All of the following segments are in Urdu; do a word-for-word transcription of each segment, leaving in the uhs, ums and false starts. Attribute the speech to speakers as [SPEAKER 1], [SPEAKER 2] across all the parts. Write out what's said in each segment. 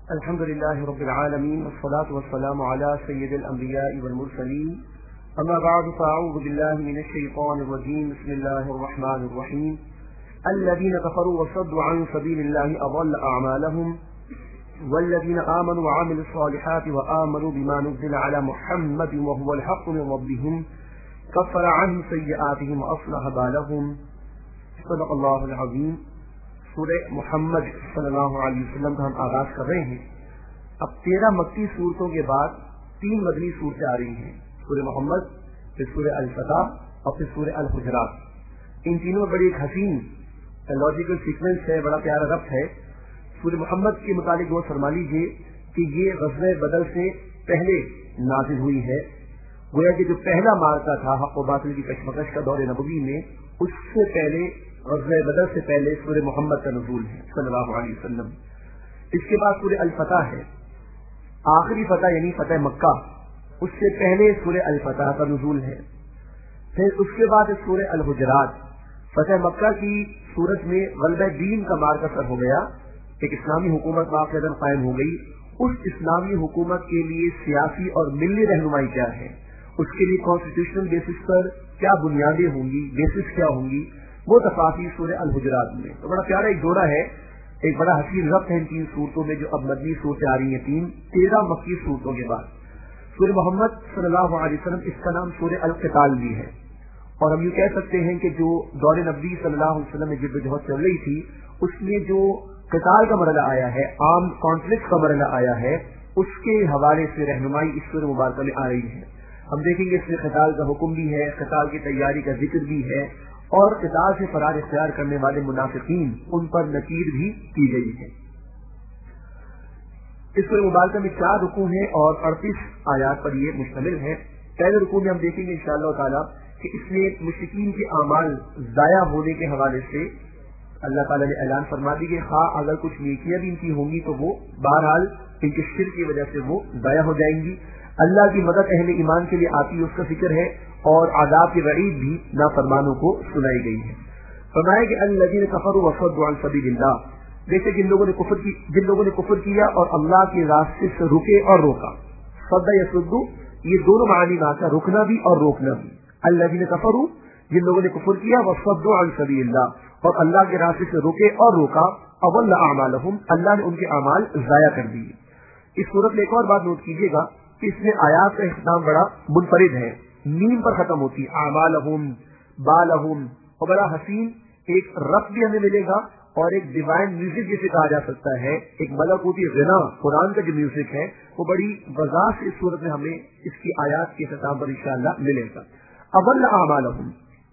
[SPEAKER 1] الحمد لله رب العالمين والصلاة والسلام على سيد الأنبياء والمرسلين أما بعد فأعوذ بالله من الشيطان الرجيم بسم الله الرحمن الرحيم الذين كفروا وصدوا عن سبيل الله أضل أعمالهم والذين آمنوا وعملوا الصالحات وآمنوا بما نزل على محمد وهو الحق من ربهم كفر عنهم سيئاتهم وأصلح بالهم صدق الله العظيم. سورہ محمد صلی اللہ علیہ وسلم کا ہم آغاز کر رہے ہیں. اب تیرہ مکی صورتوں کے بعد تین مدنی صورتیں آ رہی ہیں، سورہ محمد، پھر سورہ الفتح اور پھر سورہ الحجرات. ان تینوں میں بڑی ایک حسین لاجیکل سیکوینس ہے، بڑا پیارا ربط ہے. سورہ محمد کے متعلق وہ فرما لیجیے کہ یہ غزوہ بدر سے پہلے نازل ہوئی ہے. گویا کہ جو پہلا مارکا تھا حق و باطل کی کشمکش کا دور نبوی میں، اس سے پہلے غزوہ بدر سے پہلے سورہ محمد کا نزول ہے صلی اللہ علیہ وسلم. اس کے بعد سورہ الفتح ہے، آخری فتح یعنی فتح مکہ، اس سے پہلے سورہ الفتح کا نزول ہے. پھر اس کے بعد سورہ الحجرات. فتح مکہ کی صورت میں غلبہ دین کا مارکا سر ہو گیا، ایک اسلامی حکومت واقعہ قائم ہو گئی. اس اسلامی حکومت کے لیے سیاسی اور ملی رہنمائی کیا ہے، اس کے لیے کانسٹیٹیوشنل بیسس پر کیا بنیادیں ہوں گی، بیسس کیا ہوں گی، وہ تفاصیل سورہ الحجرات میں. تو بڑا پیارا ایک جوڑا ہے، ایک بڑا حسین ربط ہے ان تین صورتوں میں جو اب مدنی صورتیں آ رہی ہیں تین تیرہ مکی صورتوں کے بعد. سورہ محمد صلی اللہ علیہ وسلم، اس کا نام سورہ القتال بھی ہے. اور ہم یہ کہہ سکتے ہیں کہ جو دور نبی صلی اللہ علیہ وسلم میں جد و جہد چل رہی تھی، اس میں جو قتال کا مرحلہ آیا ہے، عام کانفلکٹ کا مرحلہ آیا ہے، اس کے حوالے سے رہنمائی اس سورہ مبارکہ میں آ رہی ہے. ہم دیکھیں گے اس میں قتال کا حکم بھی ہے، قتال کی تیاری کا ذکر بھی ہے، اور قتال سے فرار اختیار کرنے والے منافقین ان پر نکیر بھی کی گئی ہے. اس سورہ مبارکہ میں چار رکوع ہیں اور اڑتیس آیات پر یہ مشتمل ہے. پہلے رکوع میں ہم دیکھیں گے انشاءاللہ تعالیٰ کہ اس میں مشرکین کے اعمال ضائع ہونے کے حوالے سے اللہ تعالیٰ نے اعلان فرما دی کہ خواہ اگر کچھ نیکیاں بھی ان کی ہوں گی تو وہ بہرحال ان کے شرک کی وجہ سے وہ ضائع ہو جائیں گی. اللہ کی مدد اہل ایمان کے لیے آتی ہے، اس کا ذکر ہے، اور عذاب کی وعید بھی نافرمانوں کو سنائی گئی ہے. فرمایا کہ الذین کفروا وصدوا عن سبیل اللہ، دیکھیں جن لوگوں نے کفر کی جن لوگوں نے کفر کیا اور اللہ کے راستے سے رکے اور روکا. صد یصد، یہ دونوں معنی میں آتا ہے، رکنا بھی اور روکنا بھی. الذین کفروا، جن لوگوں نے کفر کیا، وصدوا عن سبیل اللہ، اور اللہ کے راستے سے رکے اور روکا، اضل اعمالهم، اللہ نے ان کے اعمال ضائع کر دیے. اس صورت میں ایک اور بات نوٹ کیجیے گا کہ اس میں آیات کا اختتام بڑا منفرد ہے، نیم پر ختم ہوتی ہے، اعمالہم بالہم، اور بڑا حسین ایک ربط بھی ہمیں ملے گا، اور ایک ڈیوائن میوزک جسے کہا جا سکتا ہے، ایک ملکوتی غنا قرآن کا جو میوزک ہے وہ بڑی وضاحت سے اس صورت میں ہمیں اس کی آیات کے اختتام پر انشاءاللہ ملے گا. اضل اعمالہم،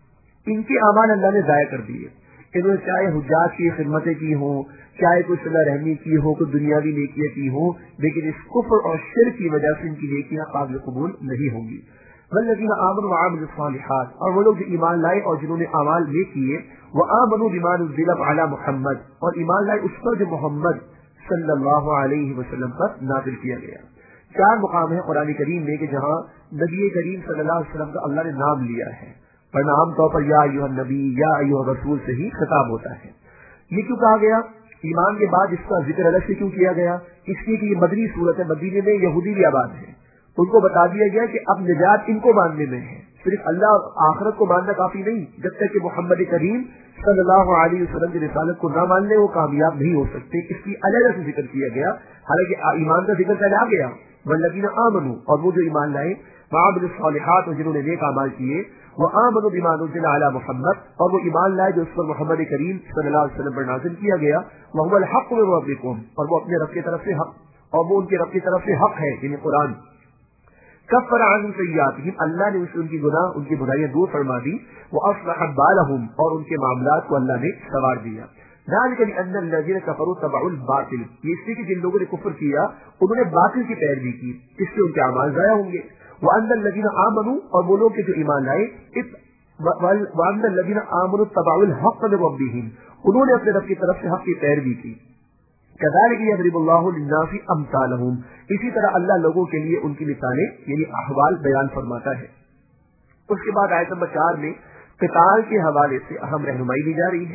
[SPEAKER 1] ان کے اعمال اللہ نے ضائع کر دیے. انہوں نے چاہے حجاج کی خدمتیں کی ہوں، چاہے کوئی صلہ رحمی کی ہو، کوئی دنیاوی نیکیاں کی ہوں، لیکن اس کفر اور شرک کی وجہ سے ان کی نیکیاں قابل قبول نہیں ہوں گی. والذین آمنوا وعملوا الصالحات، اور وہ لوگ جو ایمان لائے اور جنہوں نے اعمال نیک کیے، وآمنوا بما نزل علی محمد، اور ایمان لائے اس پر جو محمد صلی اللہ علیہ وسلم پر نازل کیا گیا. چار مقام ہیں قرآن کریم میں کہ جہاں نبی کریم صلی اللہ علیہ وسلم کا اللہ نے نام لیا ہے، ورنہ عام طور پر یا ایھا النبی یا ایھا الرسول سے ہی خطاب ہوتا ہے. یہ کیوں کہا گیا؟ ایمان کے بعد اس کا ذکر الگ سے کیوں کیا گیا؟ اس لیے کہ یہ مدنی صورت ہے، مدینے میں یہودی بھی آباد ہے، ان کو بتا دیا گیا کہ اب نجات ان کو ماننے میں ہے، صرف اللہ اور آخرت کو ماننا کافی نہیں. جب تک کہ محمد کریم صلی اللہ علیہ وسلم کی رسالت کو نہ مان لیں وہ کامیاب نہیں ہو سکتے. اس کی علیحدہ سے ذکر کیا گیا، حالانکہ ایمان کا ذکر پہلے آ گیا. والذین آمنوا، اور وہ جو ایمان لائے، وعملوا الصالحات، اور جنہوں نے نیک اعمال کیے، وآمنوا بما نزل علی محمد، اور وہ ایمان لائے جو اس پر محمد کریم صلی اللہ علیہ وسلم پر نازل کیا گیا، وهو الحق من ربکم، اور وہ اپنے رب کی طرف سے حق، اور وہ ان کے رب کی طرف سے حق ہے یعنی قرآن. کفر عنہم سیئاتہم، اللہ نے ان کی گناہ ان کی برائیاں دور فرما دی. واصلح بالہم، اور ان کے معاملات کو اللہ نے سنوار دیا. ذلک بان الذین کفروا تبعوا الباطل، یہ اس لیے کہ جن لوگوں نے کفر کیا انہوں نے باطل کی پیروی کی، اس سے ان کے اعمال ضائع ہوں گے. وان الذین آمنوا، اور وہ لوگ جو ایمان لائے، وان الذین آمنوا تبعوا الحق من ربہم، انہوں نے اپنے رب کی طرف سے حق کی پیروی کی. کذالک یضرب اللہ للناس امثالہم، اسی طرح اللہ لوگوں کے لیے ان کی مثالیں یعنی احوال بیان فرماتا ہے. اس کے بعد آیت نمبر چار میں قتال کے حوالے سے اہم رہنمائی دی جا رہی ہے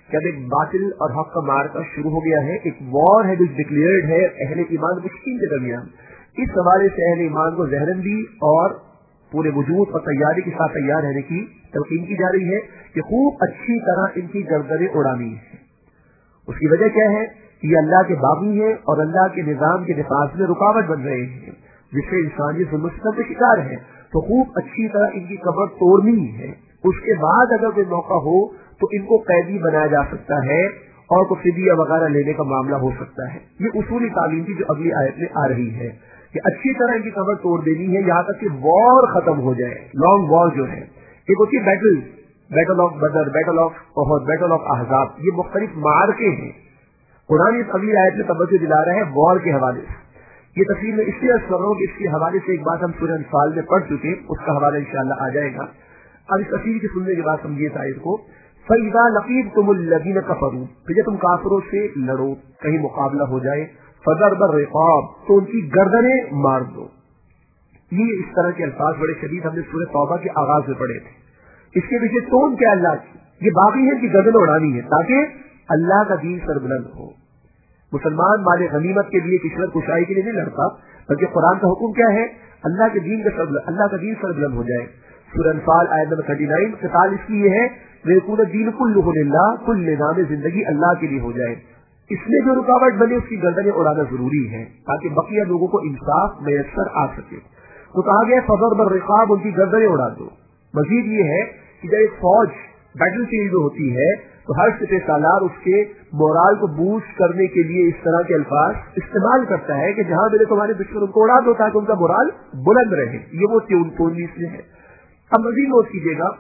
[SPEAKER 1] کہ اب ایک باطل اور حق کا معرکہ شروع ہو گیا ہے، ایک وار ہے جو ڈکلیئرڈ ہے اہل ایمان مشکین کے درمیان. اس حوالے سے اہل ایمان کو ذہن بھی اور پورے وجود اور تیاری کے ساتھ تیار رہنے کی تلقین کی جا رہی ہے کہ خوب اچھی طرح ان کی گردنیں اڑانی ہے. اس کی وجہ کیا ہے؟ یہ اللہ کے باغی ہیں اور اللہ کے نظام کے نفاذ میں رکاوٹ بن رہے ہیں، جس سے انسانی ظلم کا شکار ہے. تو خوب اچھی طرح ان کی کمر توڑنی ہے. اس کے بعد اگر کوئی موقع ہو تو ان کو قیدی بنایا جا سکتا ہے اور کوئی فدیہ وغیرہ لینے کا معاملہ ہو سکتا ہے. یہ اصولی تعلیم تھی جو اگلی آیت میں آ رہی ہے کہ اچھی طرح ان کی کمر توڑ دینی ہے یہاں تک کہ وار ختم ہو جائے. لانگ وار جو ہے ایک ہوتی ہے battle, battle of Badr, battle of Uhud, battle of Ahzab, یہ مختلف معرکے ہیں. قرآن اس اگلی آیت میں توجہ دلا رہا ہے وار کے حوالے سے. یہ تفصیل میں اس لیے عرض کر رہا ہوں کہ اس کے حوالے سے ایک بات ہم سورہ انفال میں پڑھ چکے، اس کا حوالہ انشاءاللہ آ جائے گا. اب اس تفصیل کی سننے کے بعد سمجھیے آیت کو. فَإِذَا لَقِيتُمُ الَّذِينَ كَفَرُوا، پھر جب تم کافروں سے لڑو، کہیں مقابلہ ہو جائے، فَضَرْبَ الرِّقَابِ، تو ان کی گردنیں مار دو. یہ اس طرح کے الفاظ بڑے شدید ہم نے سورہ توبہ کے آغاز میں پڑھے تھے. اس کے پیچھے ٹون کیا اللہ کی؟ یہ باقی ہے کہ گردن اڑانی ہے تاکہ اللہ کا دین سربلند ہو. مسلمان مال غنیمت کے لیے، کشور کشائی کے لیے نہیں لڑتا، بلکہ قرآن کا حکم کیا ہے؟ اللہ کے دین کا سربلند، اللہ کا دین سربلند ہو جائے. سورہ انفال آیت نمبر تھرٹی نائن قتال اس کی یہ ہے وَيَكُونَ الدِّينُ كُلُّهُ لِلَّهِ، کل نظام زندگی اللہ کے لیے ہو جائے. اس میں جو رکاوٹ بنے اس کی گردنیں اڑانا ضروری ہے تاکہ بقیہ لوگوں کو انصاف میسر آ سکے. تو کہا گیا فَضَرْبَ الرِّقَابِ، ان کی گردنیں اڑا دو. مزید یہ ہے کہ جب ایک فوج بیٹل فیلڈ میں ہوتی ہے تو ہر سپہ سالار اس کے مورال کو بوسٹ کرنے کے لیے اس طرح کے الفاظ استعمال کرتا ہے کہ جہاں ملے تمہارے دشمن ان کو اڑا دو تاکہ ان کا مورال بلند رہے. یہ وہ ٹیون ٹون اس میں ہے. اب مزید نوٹ کیجیے گا،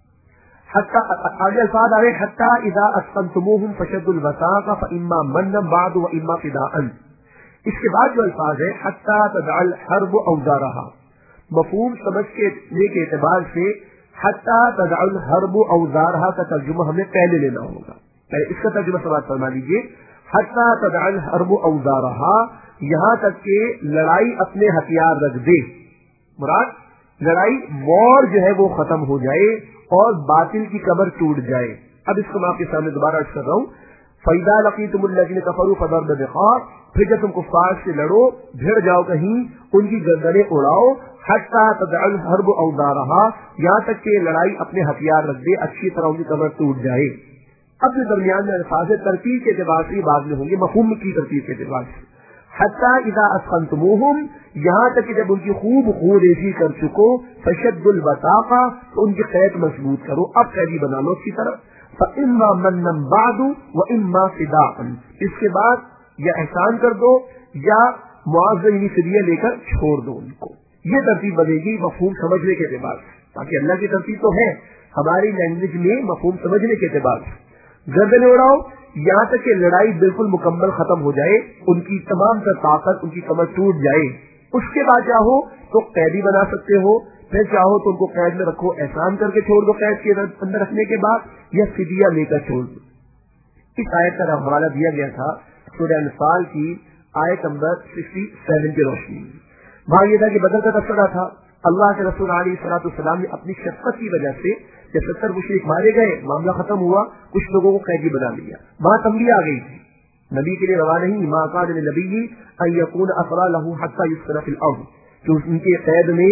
[SPEAKER 1] آگے الفاظ آ رہے حتی اذا اسقنتموہم فشدوا الوثاق فاما منا بعد واما فداء. اس کے بعد جو الفاظ ہے حتی تدع الحرب اوزارها، مفہوم سمجھ کے لے کے اعتبار سے حتی تدع الحرب اوزارها کا ترجمہ ہمیں پہلے لینا ہوگا. پہلے اس کا ترجمہ سماعت فرما لیجیے. حتی تدع الحرب اوزارها، یہاں تک کہ لڑائی اپنے ہتھیار رکھ دے. مراد لڑائی وار جو ہے وہ ختم ہو جائے اور باطل کی کمر ٹوٹ جائے. اب اس کو میں آپ کے سامنے دوبارہ عرض کر رہا ہوں. فَإِذَا لَقِيتُمُ الَّذِينَ كَفَرُوا فَضَرْبَ الرِّقَابِ، پھر جب تم کفار سے لڑو، بھیڑ جاؤ کہیں، ان کی گردنیں اڑاؤ. حَتَّى تَدْعَ الْحَرْبُ أَوْزَارَهَا، یہاں تک کہ لڑائی اپنے ہتھیار رکھ دے، اچھی طرح ان کی کمر ٹوٹ جائے. اب جو درمیان میں الفاظ ترتیب کے اعتبار سے بعد میں ہوں گے، مفہوم کی ترتیب کے اعتبار سے. حَتَّى إِذَا أَثْخَنْتُمُوهُمْ، یہاں تک کہ جب ان کی خوب خون ریزی کر چکو، فَشَدُّوا الْوَثَاقَ، تو ان کی قید مضبوط کرو، اب قیدی بنا لو اسی طرح. فَإِمَّا مَنًّا بَعْدُ وَإِمَّا فِدَاءً، اس کے بعد یا احسان کر دو یا معاوضہ یعنی فدیہ لے کر چھوڑ دو ان کو. یہ ترتیب بنے گی مفہوم سمجھنے کے اعتبار سے، تاکہ اللہ کی ترتیب تو ہے ہماری لینگویج میں مفہوم سمجھنے کے اعتبار سے. گردنیں اڑاؤ یہاں تک کہ لڑائی بالکل مکمل ختم ہو جائے، ان کی تمام تر طاقت، ان کی کمر ٹوٹ جائے. اس کے بعد چاہو تو قیدی بنا سکتے ہو، پھر چاہو تو ان کو قید میں رکھو، احسان کر کے چھوڑ دو قید کے اندر رکھنے کے بعد، یا فدیہ لے کر چھوڑ دو. اس آیت کا حوالہ دیا گیا تھا سورہ انفال کی آیت نمبر سکسٹی سیون کی روشنی میں. وہاں یہ تھا کہ بدر کا تذکرہ تھا. اللہ کے رسول علیہ الصلوۃ والسلام نے اپنی شفقت کی وجہ سے جب ستر مشرک مارے گئے، معاملہ ختم ہوا، کچھ لوگوں کو قیدی بنا لیا. وہاں تنبیہ آ گئی تھی نبی کے لیے روا نہیں، ما کان للنبی ان یکون اسری له حتی یسکن فی الارض، کہ ان کے قید میں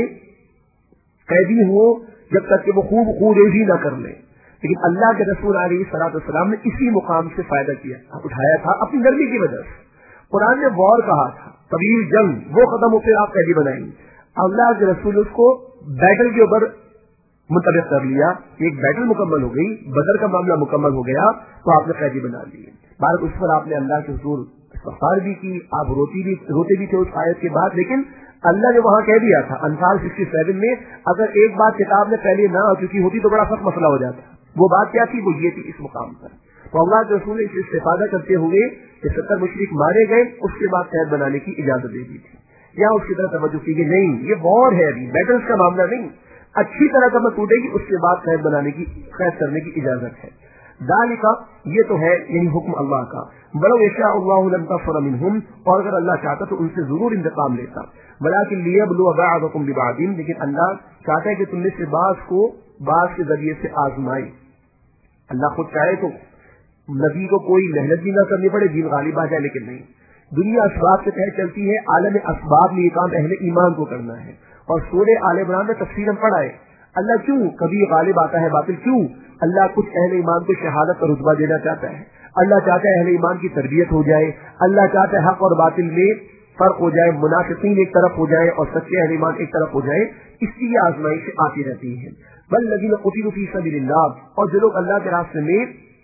[SPEAKER 1] قیدی ہو جب تک کہ وہ خوب خوریزی نہ کر لیں. لیکن اللہ کے رسول علیہ الصلوۃ والسلام نے اسی مقام سے فائدہ کیا، اٹھایا تھا اپنی نرمی کی وجہ سے. قرآن نے وار کہا تھا، طویل جنگ، وہ ختم ہو پھر آپ قیدی بنائیں گے. اللہ کے رسول اس کو بیٹل کے اوپر منتخب کر لیا، ایک بیٹل مکمل ہو گئی، بدر کا معاملہ مکمل ہو گیا تو آپ نے قیدی بنا لیے. بھارت اس پر آپ نے اللہ کے حضور استغفار بھی کی، آپ روتی بھی روتے بھی تھے اس آیت کے بعد. لیکن اللہ نے وہاں کہہ دیا تھا انفال سکسٹی سیون میں، اگر ایک بات کتاب میں پہلے نہ ہو چکی ہوتی تو بڑا سخت مسئلہ ہو جاتا. وہ بات کیا تھی؟ وہ یہ تھی اس مقام پر. تو اللہ کے رسول نے اس سے استفادہ کرتے ہوئے کہ ستر مشرک مارے گئے، اس کے بعد قید بنانے کی اجازت دے دی تھی. یا اس کی طرح توجہ کی کہ نہیں یہ وار ہے، ابھی بیٹلز کا معاملہ نہیں، اچھی طرح کمر ٹوٹے گی اس کے بعد قید بنانے کی قید کرنے کی اجازت ہے. ذالک، یہ تو ہے یعنی حکم اللہ کا. ولو یشاء اللہ لانتصر منہم، اور اگر اللہ چاہتا تو ان سے ضرور انتقام لیتا. ولکن لیبلو بعضکم ببعض، لیکن اللہ چاہتا ہے کہ تم میں سے بعض کو بعض کے ذریعے سے آزمائے. اللہ خود چاہے تو نبی کو کوئی محنت بھی نہ کرنی پڑے، دین غالب آ جائے، لیکن نہیں، دنیا اسباب کے تحت چلتی ہے، عالم اسباب میں یہ کام اہل ایمان کو کرنا ہے۔ اور سورہ آل عمران میں تفصیل ہم پڑھا ہے اللہ کیوں کبھی غالب آتا ہے باطل، کیوں اللہ کچھ اہل ایمان کو شہادت کا رتبہ دینا چاہتا ہے، اللہ چاہتا ہے اہل ایمان کی تربیت ہو جائے، اللہ چاہتا ہے حق اور باطل میں فرق ہو جائے، منافقین ایک طرف ہو جائے اور سچے اہل ایمان ایک طرف ہو جائے، اس لیے آزمائش آتی رہتی ہے۔ والذین قتلوا فی سبیل اللہ، اور جو لوگ اللہ کے راستے میں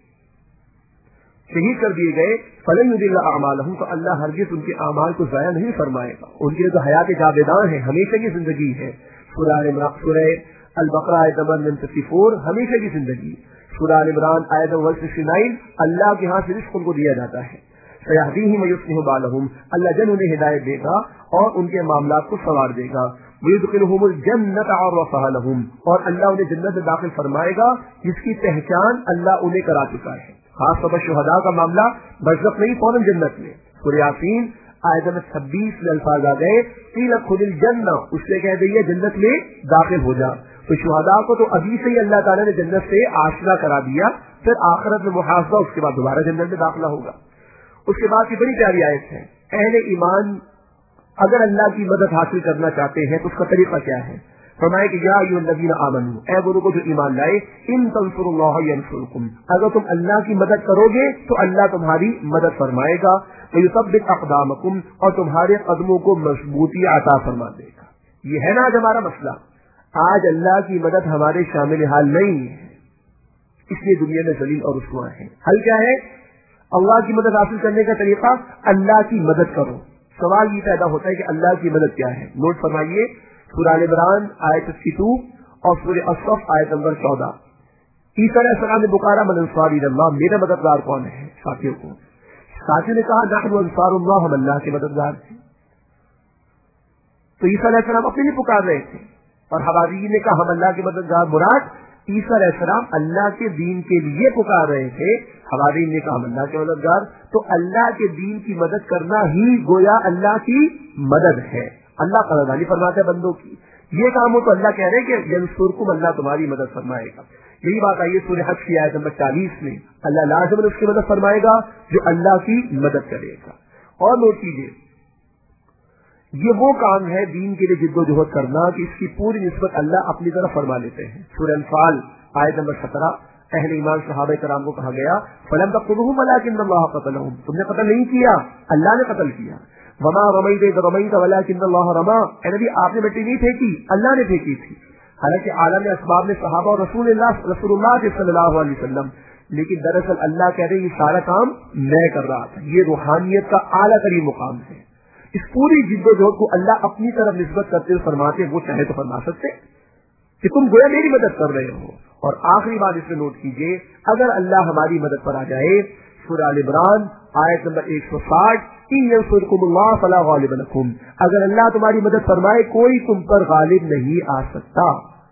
[SPEAKER 1] شہید کر دیے گئے، فلن یضل اعمالهم، تو اللہ ہرگز ان کے اعمال کو ضائع نہیں فرمائے گا، ان کے لیے تو حیات جاویدان ہے، ہمیشہ کی زندگی ہے۔ سورہ عمران، سورہ البقرہ آیت نمبر ایک سو چون، ہمیشہ کی زندگی۔ سورہ عمران آیت نمبر ایک سو اناسی، اللہ کے ہاں سے رزق ان کو دیا جاتا ہے۔ سیہدیہم ویصلح بالہم، اللہ جل انہیں ہدایت دے گا اور ان کے معاملات کو سنوار دے گا۔ ویدخلہم الجنۃ عرفھا لہم، اور اللہ انہیں جنت میں داخل فرمائے گا جس کی پہچان اللہ انہیں کرا چکا ہے۔ خاص طور پر شہداء کا معاملہ برزخ نہیں، فوراً جنت میں۔ سورہ یاسین آیت نمبر چھبیس میں الفاظ آ گئے، قیل ادخل الجنہ، اس سے کہہ دیا جنت میں داخل ہو جا۔ تو شہداء کو تو ابھی سے ہی اللہ تعالیٰ نے جنت سے آشنا کرا دیا، پھر آخرت میں محاسبہ، اس کے بعد دوبارہ جنت میں داخلہ ہوگا۔ اس کے بعد کی بڑی پیاری آیت ہے، اہل ایمان اگر اللہ کی مدد حاصل کرنا چاہتے ہیں تو اس کا طریقہ کیا ہے؟ فرمائے کہ یا ایھا الذین آمنوا، اے وہ لوگ جو ایمان لائے، ان تنصروا اللہ ینصرکم، اگر تم اللہ کی مدد کرو گے تو اللہ تمہاری مدد فرمائے گا، ویثبت اقدامکم، اور تمہارے قدموں کو مضبوطی عطا فرما دے گا۔ یہ ہے نا آج ہمارا مسئلہ، آج اللہ کی مدد ہمارے شامل حال نہیں ہے، اس لیے دنیا میں ذلیل اور رسوا ہے۔ حل کیا ہے؟ اللہ کی مدد حاصل کرنے کا طریقہ، اللہ کی مدد کرو۔ سوال یہ پیدا ہوتا ہے کہ اللہ کی مدد کیا ہے؟ نوٹ فرمائیے، سورہ آل عمران آیت دو اور سورہ الصف آیت نمبر چودہ۔ عیسیٰ علیہ السلام نے پکارا من انصاری اللہ، میرے مددگار کون ہے؟ ساتھیوں کو، ساتھیوں نے کہا نحن انصار اللہ، ہم اللہ کے مددگار ہیں۔ تو عیسیٰ علیہ السلام اپنے لیے پکار رہے تھے اور حواریین نے کہا ہم اللہ کے مددگار۔ مراد عیسیٰ علیہ السلام اللہ کے دین کے لیے پکار رہے تھے، حواریین نے کہا ہم اللہ کے مددگار۔ تو اللہ کے دین کی مدد کرنا ہی گویا اللہ کی مدد ہے۔ اللہ قدردانی فرماتے ہیں بندوں کی، یہ کام ہو تو اللہ کہہ رہے کہ ینصرکم، اللہ تمہاری مدد فرمائے گا۔ یہی بات آئی ہے سورہ حج کی آیت نمبر چالیس میں، اللہ لازم اس کی مدد فرمائے گا جو اللہ کی مدد کرے گا۔ اور نوٹ کیجیے، یہ وہ کام ہے دین کے لیے جد و جہد کرنا کہ اس کی پوری نسبت اللہ اپنی طرف فرما لیتے ہیں۔ سورہ انفال آیت نمبر سترہ، اہل ایمان صحابہ کرام کو کہا گیا فلم تقتلوہم ولکن اللہ قتلہم، تم نے قتل نہیں کیا، اللہ نے قتل کیا۔ وما رمیت اذ رمیت ولکن اللہ رما، اے نبی آپ نے مٹی نہیں پھینکی، اللہ نے پھینکی تھی۔ حالانکہ عالم اسباب میں صحابہ اور رسول اللہ رسول اللہ صلی اللہ علیہ وسلم، لیکن دراصل اللہ کہہ رہے یہ سارا کام میں کر رہا تھا۔ یہ روحانیت کا اعلیٰ ترین مقام ہے۔ اس پوری جد و جہد کو اللہ اپنی طرف نسبت کرتے ہوئے فرماتے، وہ چاہے تو فرما سکتے کہ تم گویا میری مدد کر رہے ہو۔ اور آخری بات اس میں نوٹ کیجیے، اگر اللہ ہماری مدد پر آ جائے، سورہ آل عمران آیت نمبر ایک سو ساٹھ، ان ینصرکم اللہ فلا غالب لکم، اگر اللہ تمہاری مدد فرمائے کوئی تم پر غالب نہیں آ سکتا۔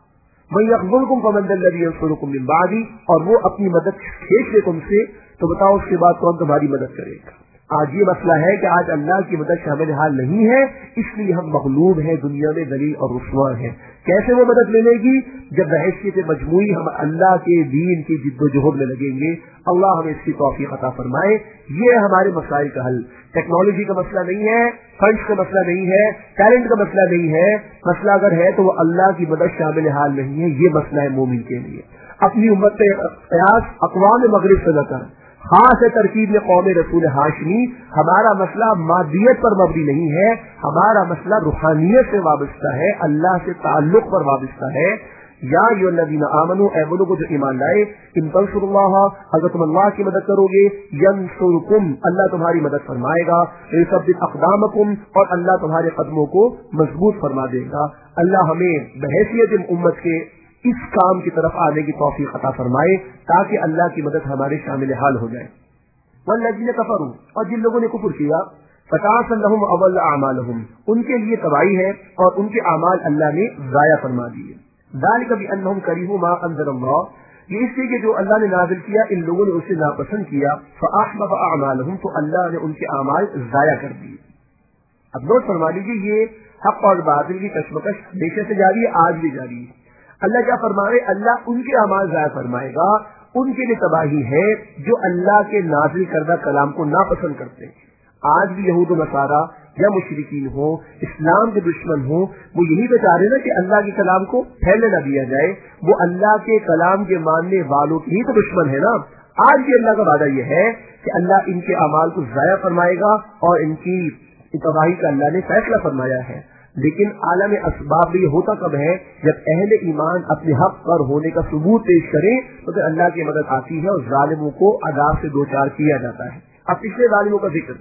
[SPEAKER 1] من یخذلکم فمن ذا الذی ینصرکم من بعدی، اور وہ اپنی مدد کھینچ لے تم سے تو بتاؤ اس کے بعد کون تمہاری مدد کرے گا۔ آج یہ مسئلہ ہے کہ آج اللہ کی مدد شامل حال نہیں ہے، اس لیے ہم مغلوب ہیں، دنیا میں ذلیل اور رسوا ہیں۔ کیسے وہ مدد ملے گی؟ جب بحیثیت مجموعی ہم اللہ کے دین کی جد و جہد میں لگیں گے۔ اللہ ہمیں اس کی توفیق عطا فرمائے۔ یہ ہمارے مسائل کا حل ٹیکنالوجی کا مسئلہ نہیں ہے، فنڈس کا مسئلہ نہیں ہے، ٹیلنٹ کا مسئلہ نہیں ہے۔ مسئلہ اگر ہے تو وہ اللہ کی مدد شامل حال نہیں ہے، یہ مسئلہ ہے مومن کے لیے۔ اپنی امت پہ قیاس اقوام مغرب سے نہ کر، خاص ہے ترکیب میں قوم رسول ہاشمی۔ ہمارا مسئلہ مادیت پر مبنی نہیں ہے، ہمارا مسئلہ روحانیت سے وابستہ ہے، اللہ سے تعلق پر وابستہ ہے۔ یا ایھا الذین آمنوا، اے وہ لوگ جو ایمان لائے، ان تنصروا اللہ، اگر تم اللہ کی مدد کرو گے، ینصرکم، اللہ تمہاری مدد فرمائے گا، یثبت اقدامکم، اور اللہ تمہارے قدموں کو مضبوط فرما دے گا۔ اللہ ہمیں بحیثیت امت کے اس کام کی طرف آنے کی توفیق عطا فرمائے تاکہ اللہ کی مدد ہمارے شامل حال ہو جائے۔ والذین کفروا، اور جن لوگوں نے کفر کیا، فتعسا لهم اضل اعمالهم، ان کے لیے تباہی ہے اور ان کے اعمال اللہ نے ضائع فرما دیے۔ ذلک بانہم کرہوا ما انزل اللہ، یہ اس لیے کہ جو اللہ نے نازل کیا ان لوگوں نے اسے ناپسند کیا، فاحبط اعمالهم، تو اللہ نے ان کے اعمال ضائع کر دیے۔ اب نوٹ فرما لیجیے، یہ حق اور باطل کی کشمکش ہمیشہ سے جاری ہے، آج بھی جاری ہے۔ اللہ کیا فرمائے؟ اللہ ان کے اعمال ضائع فرمائے گا उनके लिए तबाही है जो अल्लाह के नाज़िल करदा कलाम को नापसंद करते हैं। आज भी यहूद व नसारा या मुशरिकीन हो, इस्लाम के दुश्मन हो, वो यही बता रहे ना कि अल्लाह के कलाम को फैलने न दिया जाए। वो अल्लाह के कलाम के मानने वालों की ही तो दुश्मन है ना। आज भी अल्लाह का वादा यह है कि अल्लाह इनके अमाल को ज़ाया फरमाएगा और इनकी तबाही का अल्लाह ने फैसला फरमाया है। लेकिन आलम असबाब ये होता कब है? जब अहले ईमान अपने हक पर होने का सबूत पेश करें तो फिर अल्लाह की मदद आती है और जालिमों को अदाब से दो चार किया जाता है। अब पिछले जालिमों का जिक्र,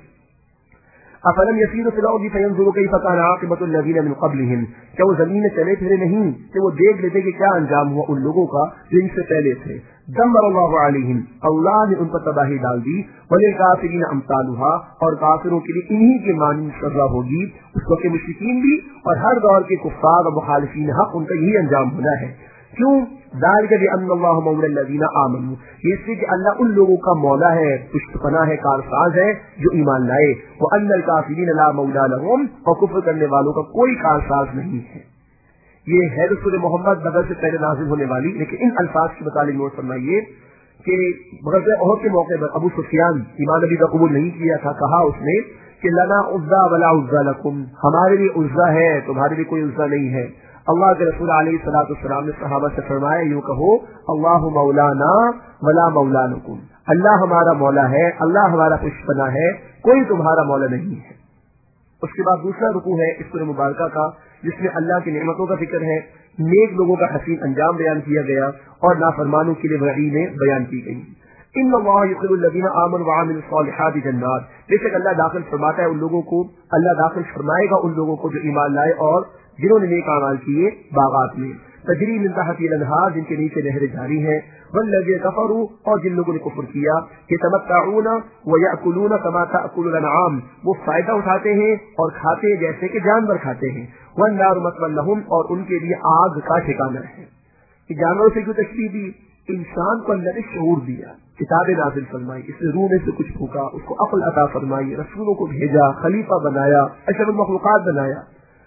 [SPEAKER 1] अफलम यसीरु फिल अर्दि फयंजुरु कैफ़ कान आक़िबतुल लज़ीना मिन क़ब्लिहिम, क्या वो जमीन में चले फिरे नहीं कि वो देख लेते कि क्या अंजाम हुआ उन लोगों का जो इनसे पहले थे। दम्मरल्लाहु अलैहिम, अल्लाह ने उन पर तबाही डाल दी। वलिल काफिरीन अम्सालुहा, और काफिरों के लिए इन्हीं के मानंद सज़ा होगी। उस वक्त के मुशरिकीन भी और हर दौर के कुफ्फार और मुखालिफीन हक उनका यही अंजाम होना है। क्यों? ज़ालिका बिअन्नल्लाह मौला लज़ीना आमनू, इसलिए कि अल्लाह उन लोगों का मौला है, पुष्टपना है, कारसाज है जो ईमान लाए। वो अन्नल काफिरीन ला मौला लहुम, और कुफ्र करने वालों का कोई कारसाज नहीं है। ये है रसूल मोहम्मद बदर से पहले नाजिल होने वाली, लेकिन इन अल्फाज की बताली नोट फरमाइए कि ग़ज़वा उहद के मौके पर अबू सुफियान ईमान नबी का कबूल नहीं किया था। कहा उसने कि लना उज़्ज़ा वला उज़्ज़ा लकुम, हमारे लिए उज़्ज़ा है, तुम्हारे लिए कोई उज़्ज़ा नहीं है। अल्लाह के रसूल अलैहिस्सलातु वस्सलाम ने सहाबा से फरमाया, यूं कहो अल्लाहु मौलाना वला मौला लकुम, अल्लाह हमारा मौला है, अल्लाह हमारा पुष्पना है, कोई तुम्हारा मौला नहीं है। उसके बाद दूसरा रुकू है इस सूरह मुबारका का, जिसमें अल्लाह की नेमतों का जिक्र है, नेक लोगों का हसीन अंजाम बयान किया गया और नाफरमानों के लिए वईदें बयान की गई। इन्नल्लाह युद्खिलुल लज़ीना आमनू व अमिलुस सालिहाति जन्नात, बेशक अल्लाह दाखिल फरमाता है उन लोगों को, अल्लाह दाखिल फरमाएगा उन लोगों को जो ईमान लाए और जिन्होंने नेक अमाल किए, बागात में तजरी मिन तहतिल अनहार, जिनके नीचे नहरें जारी हैं। वल्लज़ीना कफरू, और जिन लोगों ने कुफ्र किया, यतमत्तऊना व याकुलूना कमा ताकुलुल अनआम, वो फायदा उठाते हैं और खाते हैं जैसे कि जानवर खाते हैं। वन्नारु मस्वन लहुम, और उनके लिए आग का ठिकाना है। कि जानवरों से क्यों तशबीह दी? इंसान को अल्लाह ने शऊर दिया, किताबें नाज़िल फरमाई, इसने रूह में से कुछ फूका, उसको अक्ल अता फरमाई, रसूलों को भेजा, खलीफा बनाया, अशरफुल मखलूकात बनाया।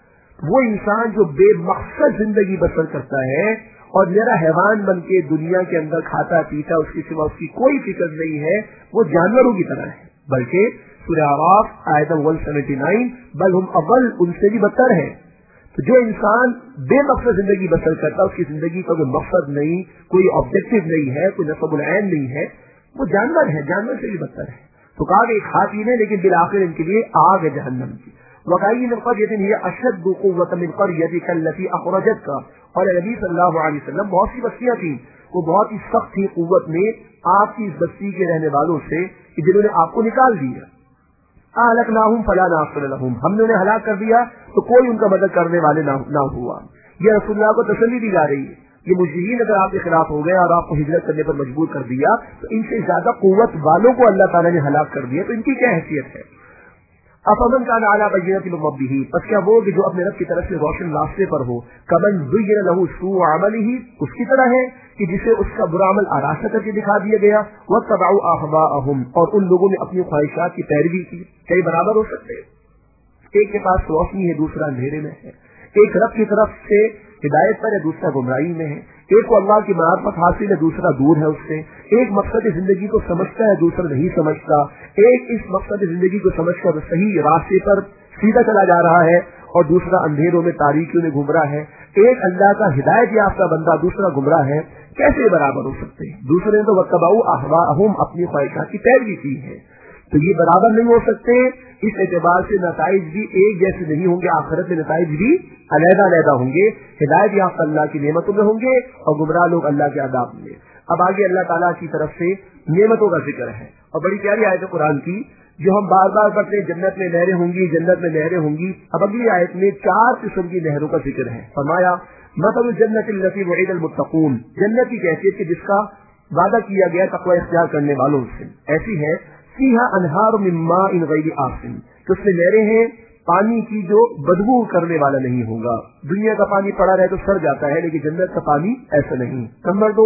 [SPEAKER 1] वो इंसान जो बेमकसद जिंदगी बसर करता है और मेरा हैवान बन के दुनिया के अंदर खाता पीता, उसके सिवा उसकी कोई फिक्र नहीं है, वो जानवरों की तरह है। बल्कि सूरह आराफ आयत एक सौ उन्यासी, बल हम अव्वल, उनसे भी बदतर है। तो जो इंसान बेमकसद जिंदगी बसर करता है, उसकी जिंदगी का कोई मकसद नहीं, कोई ऑब्जेक्टिव नहीं है, कोई नसबुल ऐन नहीं है, वो जानवर है, जानवर से भी बदतर है। तो कहा कि खा पी लें, लेकिन बिल आखिर इनके लिए आग है जहन्नम की। वक़ाई मिन क़रयतिन हिय अशद्दु क़ुव्वतन मिन क़रयतिका अल्लती अख़रजतका, और नबी सल्लल्लाहु अलैहि वसल्लम बहुत सी बस्तियां थी, वो बहुत ही सख्त थी कुव्वत में आपकी इस बस्ती के रहने वालों से कि जिन्होंने आपको निकाल दिया। अहलकनाहुम फला नासिर लहुम, हमने उन्हें हलाक कर दिया तो कोई उनका मदद करने वाले ना, ना हुआ। यह रसूलुल्लाह को तसल्ली दी जा रही है। ये मुजरिमीन अगर आपके खिलाफ हो गए और आपको हिजरत करने पर मजबूर कर दिया तो इनसे ज्यादा कुव्वत वालों को अल्लाह ताला ने हलाक कर दिया, तो इनकी क्या हैसियत है? अफमन कान अला बय्यिनतिन मिन रब्बिही, बस क्या वो कि जो अपने रब की तरफ से रोशन रास्ते पर हो, कमन ज़ुय्यिना लहू सूअ अमलिही, उसकी तरह है कि जिसे उसका बुरा अमल आरास्ता करके दिखा दिया गया। वत्तबअू अहवाअहुम, और उन लोगों ने अपनी ख्वाहिशात की पैरवी की। कई बराबर हो सकते हैं? एक के पास रोशनी है, दूसरा अंधेरे में है। एक रब की तरफ से हिदायत पर है, दूसरा गुमराही में है। एक को अल्लाह की मार्फत हासिल है, दूसरा दूर है उससे। एक मकसद जिंदगी को समझता है, दूसरा नहीं समझता। एक इस मकसद जिंदगी को समझकर सही रास्ते पर सीधा चला जा रहा है और दूसरा अंधेरों में तारीकियों में घूम रहा है। एक अल्लाह का हिदायत याफ्ता बंदा, दूसरा गुमराह है। कैसे बराबर हो सकते हैं? दूसरे ने तो वत्तबअू अहवाअहुम, अपनी ख्वाहिशात की पैरवी की है, तो ये बराबर नहीं हो सकते। इस एतबार से नताइज भी एक जैसे नहीं होंगे, आखिरत में नताइज भी अलग अलग होंगे। हिदायत याफ्ता अल्लाह की नेमतों में होंगे और गुमराह लोग अल्लाह के अदाब में। अब आगे अल्लाह ताला की तरफ से नेमतों का जिक्र है और बड़ी प्यारी आयत है कुरान की जो हम बार बार पढ़ते हैं, जन्नत में नहरें होंगी, जन्नत में नहरें होंगी। अब अगली आयत में चार किस्म की नहरों का जिक्र है। फरमाया मसलुल जन्नतिल लती वुइदल मुत्तकून, जन्नत की कैफियत की जिसका वादा किया गया तक़वा इख्तियार करने वालों से ऐसी है। फीहा अनहार मिन माइन गैरि आसिन, तो उसमें नहरें हैं पानी की जो बदबू करने वाला नहीं होगा। दुनिया का पानी पड़ा रहे तो सड़ जाता है, लेकिन जन्नत का पानी ऐसा नहीं। नंबर दो,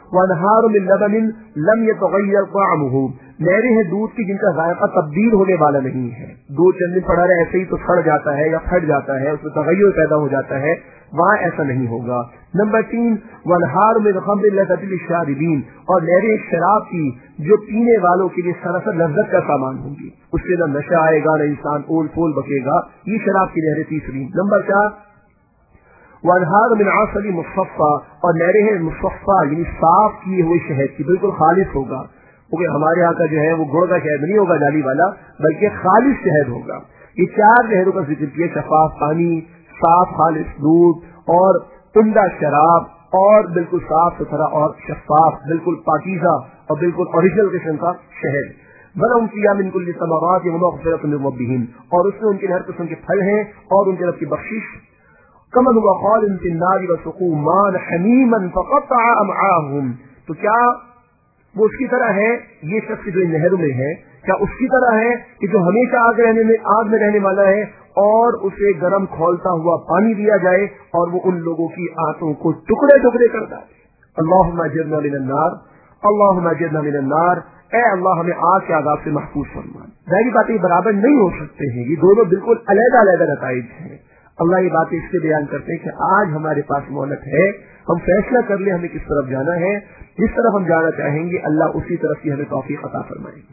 [SPEAKER 1] وانہار من لبن لم يتغیر طعمه، نہریں ہیں دودھ کی جن کا ذائقہ تبدیل ہونے والا نہیں ہے. دودھ چند دن پڑا رہے ایسے ہی تو سڑ جاتا ہے یا پھٹ جاتا ہے، اس میں تغیر پیدا ہو جاتا ہے، وہاں ایسا نہیں ہوگا. نمبر تین وانہار من خمر لذۃ للشاربین، اور نہریں شراب کی جو پینے والوں کے لیے سراسر لذت کا سامان ہوں گی، اس سے نہ نشہ آئے گا نہ انسان اول پھول بکے گا. یہ شراب کی نہریں تیسری. نمبر چار وانہار من عسل مصفى، اور نہریں ہیں مصفى یعنی صاف کیے ہوئے شہد کی، بالکل خالص ہوگا. کیونکہ ہمارے یہاں کا جو ہے وہ گڑ کا شہد نہیں ہوگا جالی والا، بلکہ خالص شہد ہوگا. یہ چار نہروں کا ذکر کیا، شفاف پانی، صاف خالص دودھ اور عمدہ شراب اور بالکل صاف ستھرا اور شفاف بالکل پاکیزہ اور بالکل اوریجنل قسم کا شہد. وَلَهُمْ فِيهَا مِنْ كُلِّ الثَّمَرَاتِ وَمَغْفِرَةٌ مِّن رَّبِّهِمْ، اور اس میں ان کے ہر قسم کے پھل ہیں اور ان کے رب کی بخشش. كَمَنْ هُوَ خَالٍ فِي النَّارِ وَسُقُوا مَاءً حَمِيمًا فَقَطَّعَ أَمْعَاءَهُمْ، تو کیا وہ اس کی طرح ہے یہ شخص جو ان نہروں میں ہے، کیا اس کی طرح ہے کہ جو ہمیشہ آگ رہنے میں آگ میں رہنے والا ہے اور اسے گرم کھولتا ہوا پانی دیا جائے اور وہ ان لوگوں کی آنتوں کو ٹکڑے ٹکڑے کر ڈالے. اللہم اجرنا من النار، اللہم اجرنا من النار، اے اللہ ہمیں آگ کے عذاب سے محفوظ فرما. ظاہری باتیں برابر نہیں ہو سکتے ہیں، یہ دونوں بالکل علیحدہ علیحدہ نتائج ہیں. اللہ یہ باتیں اس سے بیان کرتے ہیں کہ آج ہمارے پاس مہلت ہے، ہم فیصلہ کر لیں ہمیں کس طرف جانا ہے. جس طرف ہم جانا چاہیں گے اللہ اسی طرف کی ہمیں توفیق عطا فرمائے گی.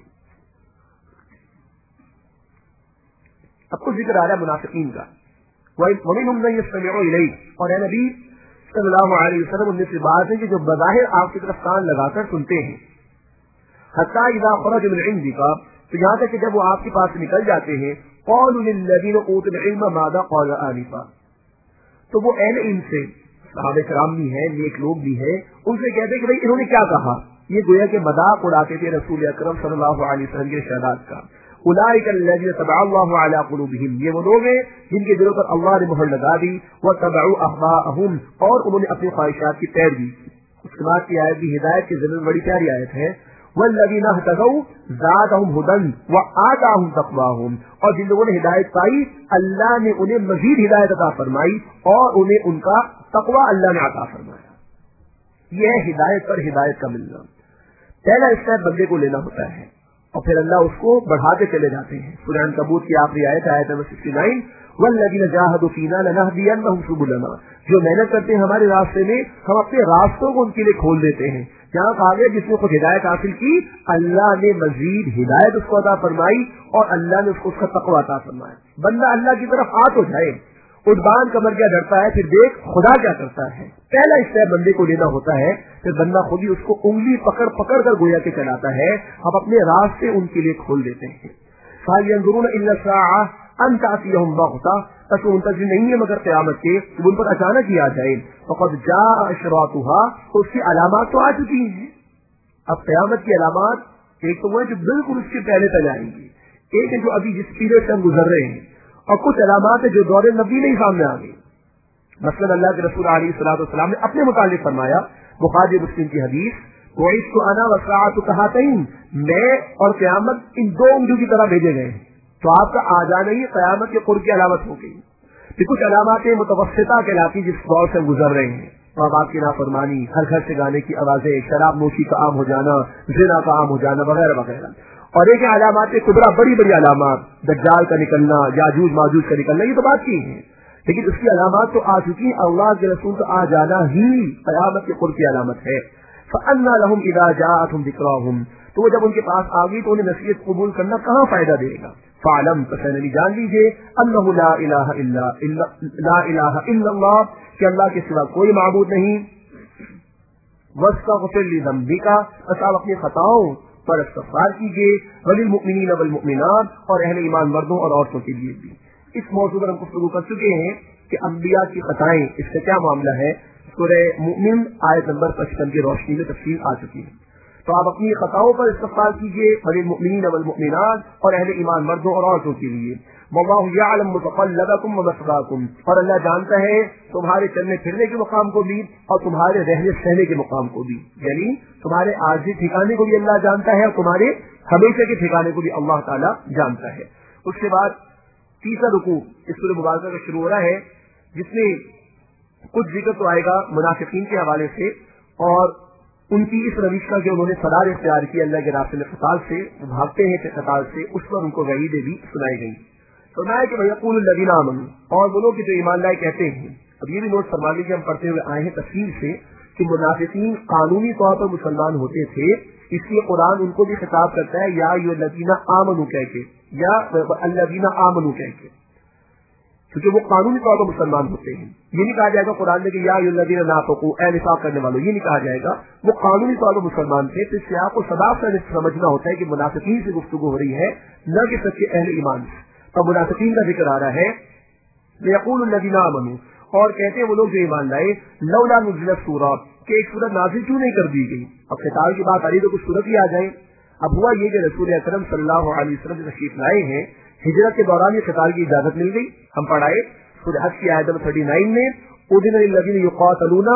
[SPEAKER 1] اب کچھ ذکر آ رہا ہے منافقین کا. وَمِنْهُمْ مَن يَسْتَمِعُ إِلَيْكَ، اور اے نبی صلی اللہ علیہ وسلم ان میں سے بات ہے کہ جو بظاہر آپ کی طرف کان لگا کر سنتے ہیں. حتیٰ اذا خرج من عندك، تو یہاں تک کہ جب وہ آپ کے پاس نکل جاتے ہیں قالوا للذین اوتوا العلم ماذا قال آنفا، تو وہ اہل علم سے، صحابہ کرام بھی ہیں نیک لوگ بھی ہیں، ان سے کہتے ہیں کہ بھائی انہوں نے کیا کہا. یہ گویا کہ مذاق اڑاتے تھے رسول اکرم صلی اللہ علیہ وسلم کے ارشادات کا. اولئک الذین طبع اللہ علی قلوبہم، یہ وہ لوگ ہیں جن کے دلوں پر اللہ نے مہر لگا دی. واتبعوا اہواءہم، اور انہوں نے اپنی خواہشات کی پیروی. اس کے بعد کی آیت بھی ہدایت کی ضمن بڑی پیاری آیت ہے. والذین اہتدوا زادہم ھدی وآتاہم تقواہم، اور جن لوگوں نے ہدایت پائی اللہ نے انہیں مزید ہدایت عطا فرمائی اور انہیں ان کا تقوی اللہ نے عطا فرمایا. یہ ہے ہدایت پر ہدایت کا ملنا. پہلا اسٹیپ بندے کو لینا ہوتا ہے اور پھر اللہ اس کو بڑھاتے چلے جاتے ہیں. سورہ عنکبوت کی آخری آیت آیت نمبر انسٹھ، والذین جاہدوا فینا لنہدینہم سبلنا، جو محنت کرتے ہیں ہمارے راستے میں ہم اپنے راستوں کو ان کے لیے کھول دیتے ہیں. جہاں کہا گیا جس نے خود ہدایت حاصل کی اللہ نے مزید ہدایت اس کو عطا فرمائی اور اللہ نے اس کو اس کا تقویٰ عطا فرمایا. بندہ اللہ کی طرف آ تو جائے، اٹھبان کمر کیا ڈرتا ہے، پھر دیکھ خدا کیا کرتا ہے. پہلا اسٹیپ بندے کو لینا ہوتا ہے، پھر بندہ خود ہی اس کو انگلی پکڑ پکڑ کر گویا کے چلاتا ہے. ہم اپنے راستے ان کے لیے کھول دیتے ہیں. فَهَلْ يَنظُرُونَ إِلَّا السَّاعَةَ أَن تَأْتِيَهُم بَغْتَةً، بس وہ منتظر نہیں ہے مگر قیامت کے کہ ان پر اچانک ہی آ جائے. فَقَدْ جَاءَ أَشْرَاطُهَا، تو اس کی علامات تو آ چکی ہیں. اب قیامت کی علامات ایک تو وہ جو بالکل اس کے پہلے تک آئیں گی، ایک ہے جو ابھی جس پیریڈ سے ہم گزر رہے ہیں، اور کچھ علامات ہیں جو دور نبی نہیں سامنے آ گئی. مثلا اللہ کے رسول علیہ الصلوۃ والسلام نے اپنے متعلق فرمایا، بخاری مسلم کی حدیث، وَعِشْتُ أَنَا وَالسَّاعَةُ كَهَاتَيْنِ، میں اور قیامت ان دو انگلیوں کی طرح بھیجے گئے ہیں. تو آپ کا آ جانا ہی قیامت کے قرب کی علامت ہو گئی. پھر کچھ علامات متوسطہ کہلاتی جس دور سے ہم گزر رہے ہیں، ماں باپ کی نافرمانی، ہر گھر سے گانے کی آوازیں، شراب نوشی کا عام ہو جانا، زنا کا عام ہو جانا وغیرہ وغیرہ. اور ایک علامات کبرا، بڑی بڑی علامات، دجال کا نکلنا، یاجوج ماجوج کا نکلنا، یہ تو بات کی ہے، لیکن اس کی علامات تو آ چکی. اللہ کے رسول کا آ جانا ہی قیامت کے قرب کی علامت ہے. فَأَنَّىٰ لَهُمْ إِذَا جَاءَتْهُمْ ذِكْرَاهُمْ، تو وہ جب ان کے پاس آ گئی تو انہیں نصیحت قبول کرنا کہاں فائدہ دے گا. فَعْلَمْ، تو نبی جان لیجیے، أَنَّهُ لَا إِلَٰهَ إِلَّا لَا إِلَٰهَ إِلَّا اللَّهُ، کہ اللہ کے سوا کوئی معبود نہیں. وَاسْتَغْفِرْ لِذَنبِكَ، بس آپ اپنی خطاؤں پر استغفار کیجیے. وَلِلْمُؤْمِنِينَ وَالْمُؤْمِنَاتِ، اور اہل ایمان مردوں اور عورتوں کے لیے بھی. اس موضوع پر ہم گفتگو کر چکے ہیں کہ انبیاء کی خطائیں، اس سے کیا معاملہ ہے. سورہ مؤمن آیت نمبر پچپن کی روشنی میں تفصیل آ چکی ہے. تو آپ اپنی خطاؤں پر استغفار کیجیے. وَلِلْمُؤْمِنِينَ وَالْمُؤْمِنَاتِ، اور اہل ایمان مردوں اور عورتوں کے لیے. وَاللَّهُ يَعْلَمُ مُتَقَلَّبَكُمْ وَمَثْوَاكُمْ، اور اللہ جانتا ہے تمہارے چلنے پھرنے کے مقام کو بھی اور تمہارے رہنے سہنے کے مقام کو بھی، یعنی تمہارے عارضی ٹھکانے کو بھی اللہ جانتا ہے اور تمہارے ہمیشہ کے ٹھکانے کو بھی اللہ تعالیٰ جانتا ہے. اس کے بعد تیسرا رکوع اس سورہ مبارکہ کا شروع ہو رہا ہے، جس میں کچھ ذکر تو آئے گا منافقین کے حوالے سے، اور ان کی اس روش کا جو انہوں نے فرار اختیار کی اللہ کے راستے میں قتال سے بھاگتے ہیں قتال سے، اس پر ان کو وعیدیں بھی سنائی گئی۔ فرمایا کہ وَيَقُولُ الَّذِينَ آمَنُوا، اور وہ لوگ جو ایمان لائے کہتے ہیں۔ اب یہ بھی نوٹ فرما لیجیے، ہم پڑھتے ہوئے آئے ہیں تفصیل سے کہ منافقین قانونی طور پر مسلمان ہوتے تھے، اس لیے قرآن ان کو بھی خطاب کرتا ہے یا ایھا الذین آمنوا کہہ کے، یا الذین آمنوا کہہ کے، کیونکہ وہ قانونی طور پر مسلمان ہوتے ہیں۔ یہ نہیں کہا جائے گا قرآن میں کہ یا ایھا الذین نافقوا، اے نفاق کرنے والوں، یہ نہیں کہا جائے گا، وہ قانونی طور پر مسلمان تھے۔ تو اس سے آپ کو سباب سے سمجھنا ہوتا ہے کہ منافقین سے گفتگو ہو رہی ہے، نہ کہ سچے اہل ایمان سے۔ تو منافقین کا ذکر آ رہا ہے، یقول الذین آمنوا، اور کہتے ہیں وہ لوگ جو ایمان لائے، لولا نزلت سورہ، کہ ایک سورت نازل کیوں نہیں کر دی گئی۔ اب قتال کی بات آ رہی تو کچھ سورت ہی آ جائے۔ اب ہوا یہ کہ رسول اکرم صلی اللہ علیہ وسلم تشریف لائے ہیں، ہجرت کے دوران یہ قتال کی اجازت مل گئی۔ ہم پڑھائے سورہ حج کی آیت نمبر تینتیس میں، اذن للذین یقاتلون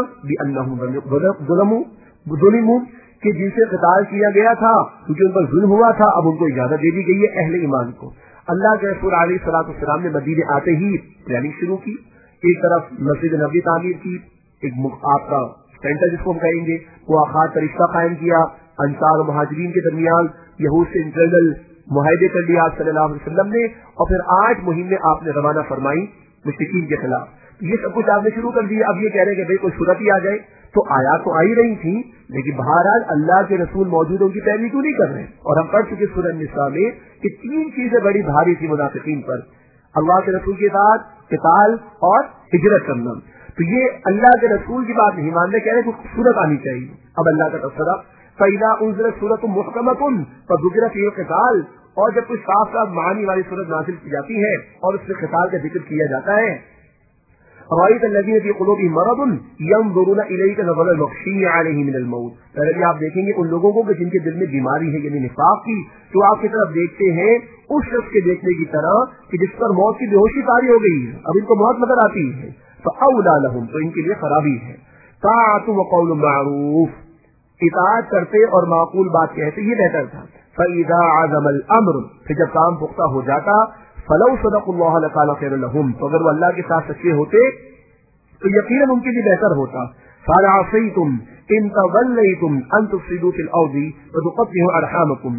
[SPEAKER 1] بانہم ظلموا ظلموا، کہ جن سے قتال کیا گیا تھا کیونکہ ان پر ظلم ہوا تھا، اب ان کو اجازت دے دی گئی ہے اہل ایمان کو۔ اللہ کے رسول علیہ الصلوۃ والسلام نے مدینے آتے ہی پلاننگ شروع کی، ایک طرف مسجد نبوی تعمیر کی، ایک آپ کا سینٹر جس کو ہم کہیں گے، وہ آخات کا رشتہ قائم کیا، انصار و مہاجرین کے درمیان یہود سے انٹرنل معاہدے کر لیا آپ صلی اللہ علیہ وسلم نے، اور پھر آٹھ مہینے آپ نے روانہ فرمائی مشرکین کے خلاف۔ یہ سب کچھ آپ نے شروع کر دیا۔ اب یہ کہہ رہے ہیں کہ بھائی کوئی صورت ہی آ جائے، تو آیات تو آ ہی رہی تھی، لیکن بہرحال اللہ کے رسول موجود ان کی پیروی کیوں نہیں کر رہے؟ اور ہم پڑھ چکے سورہ النساء میں کہ تین چیزیں بڑی بھاری تھی منافقین پر، اللہ کے رسول کے ساتھ قتال اور ہجرت کرنا۔ تو یہ اللہ کے رسول کی بات نہیں ماننے، کہہ رہے کہ صورت آنی چاہیے۔ اب اللہ کا تذکرہ، فَإِذَا أُنزِلَتْ سُورَةٌ مُحْكَمَةٌ فَذُكِرَ فِيهَا الْقِتَالُ، اور جب کوئی صاف صاف معانی والی صورت نازل کی جاتی ہے اور اس میں قتال کا ذکر کیا جاتا ہے، رَأَيْتَ الَّذِينَ فِي قُلُوبِهِم مَرَضٌ يَنظُرُونَ إِلَيْكَ نَظَرَ الْمَغْشِيِّ عَلَيْهِ مِنَ الْمَوْتِ، پہلے بھی آپ دیکھیں گے ان لوگوں کو کہ جن کے دل میں بیماری ہے یعنی نفاق کی، تو آپ کی طرف دیکھتے ہیں اس شخص کے دیکھنے کی طرح کہ جس پر موت کی بے ہوشی طاری ہو گئی ہے، اب ان کو موت نظر آتی ہے۔ فَأَوْلَىٰ لَهُمْ، تو ان کے لیے خرابی ہے۔ طاعۃ وقول معروف، اطاعت کرتے اور معقول بات کہتے، یہ بہتر تھا۔ فَإِذَا عَزَمَ الْأَمْرُ، پھر جب کام پختہ ہو جاتا، فَلَوْ صَدَقُوا اللَّهَ لَكَانَ خَيْرًا لَهُمْ، تو اگر وہ اللہ کے ساتھ سچے ہوتے تو یقیناً ان کے لیے بہتر ہوتا۔ فَلَعَصَيْتُمْ إِن تَوَلَّيْتُمْ أَن تُفْسِدُوا فِي الْأَرْضِ وَتُقَطِّعُوا أَرْحَامَكُمْ،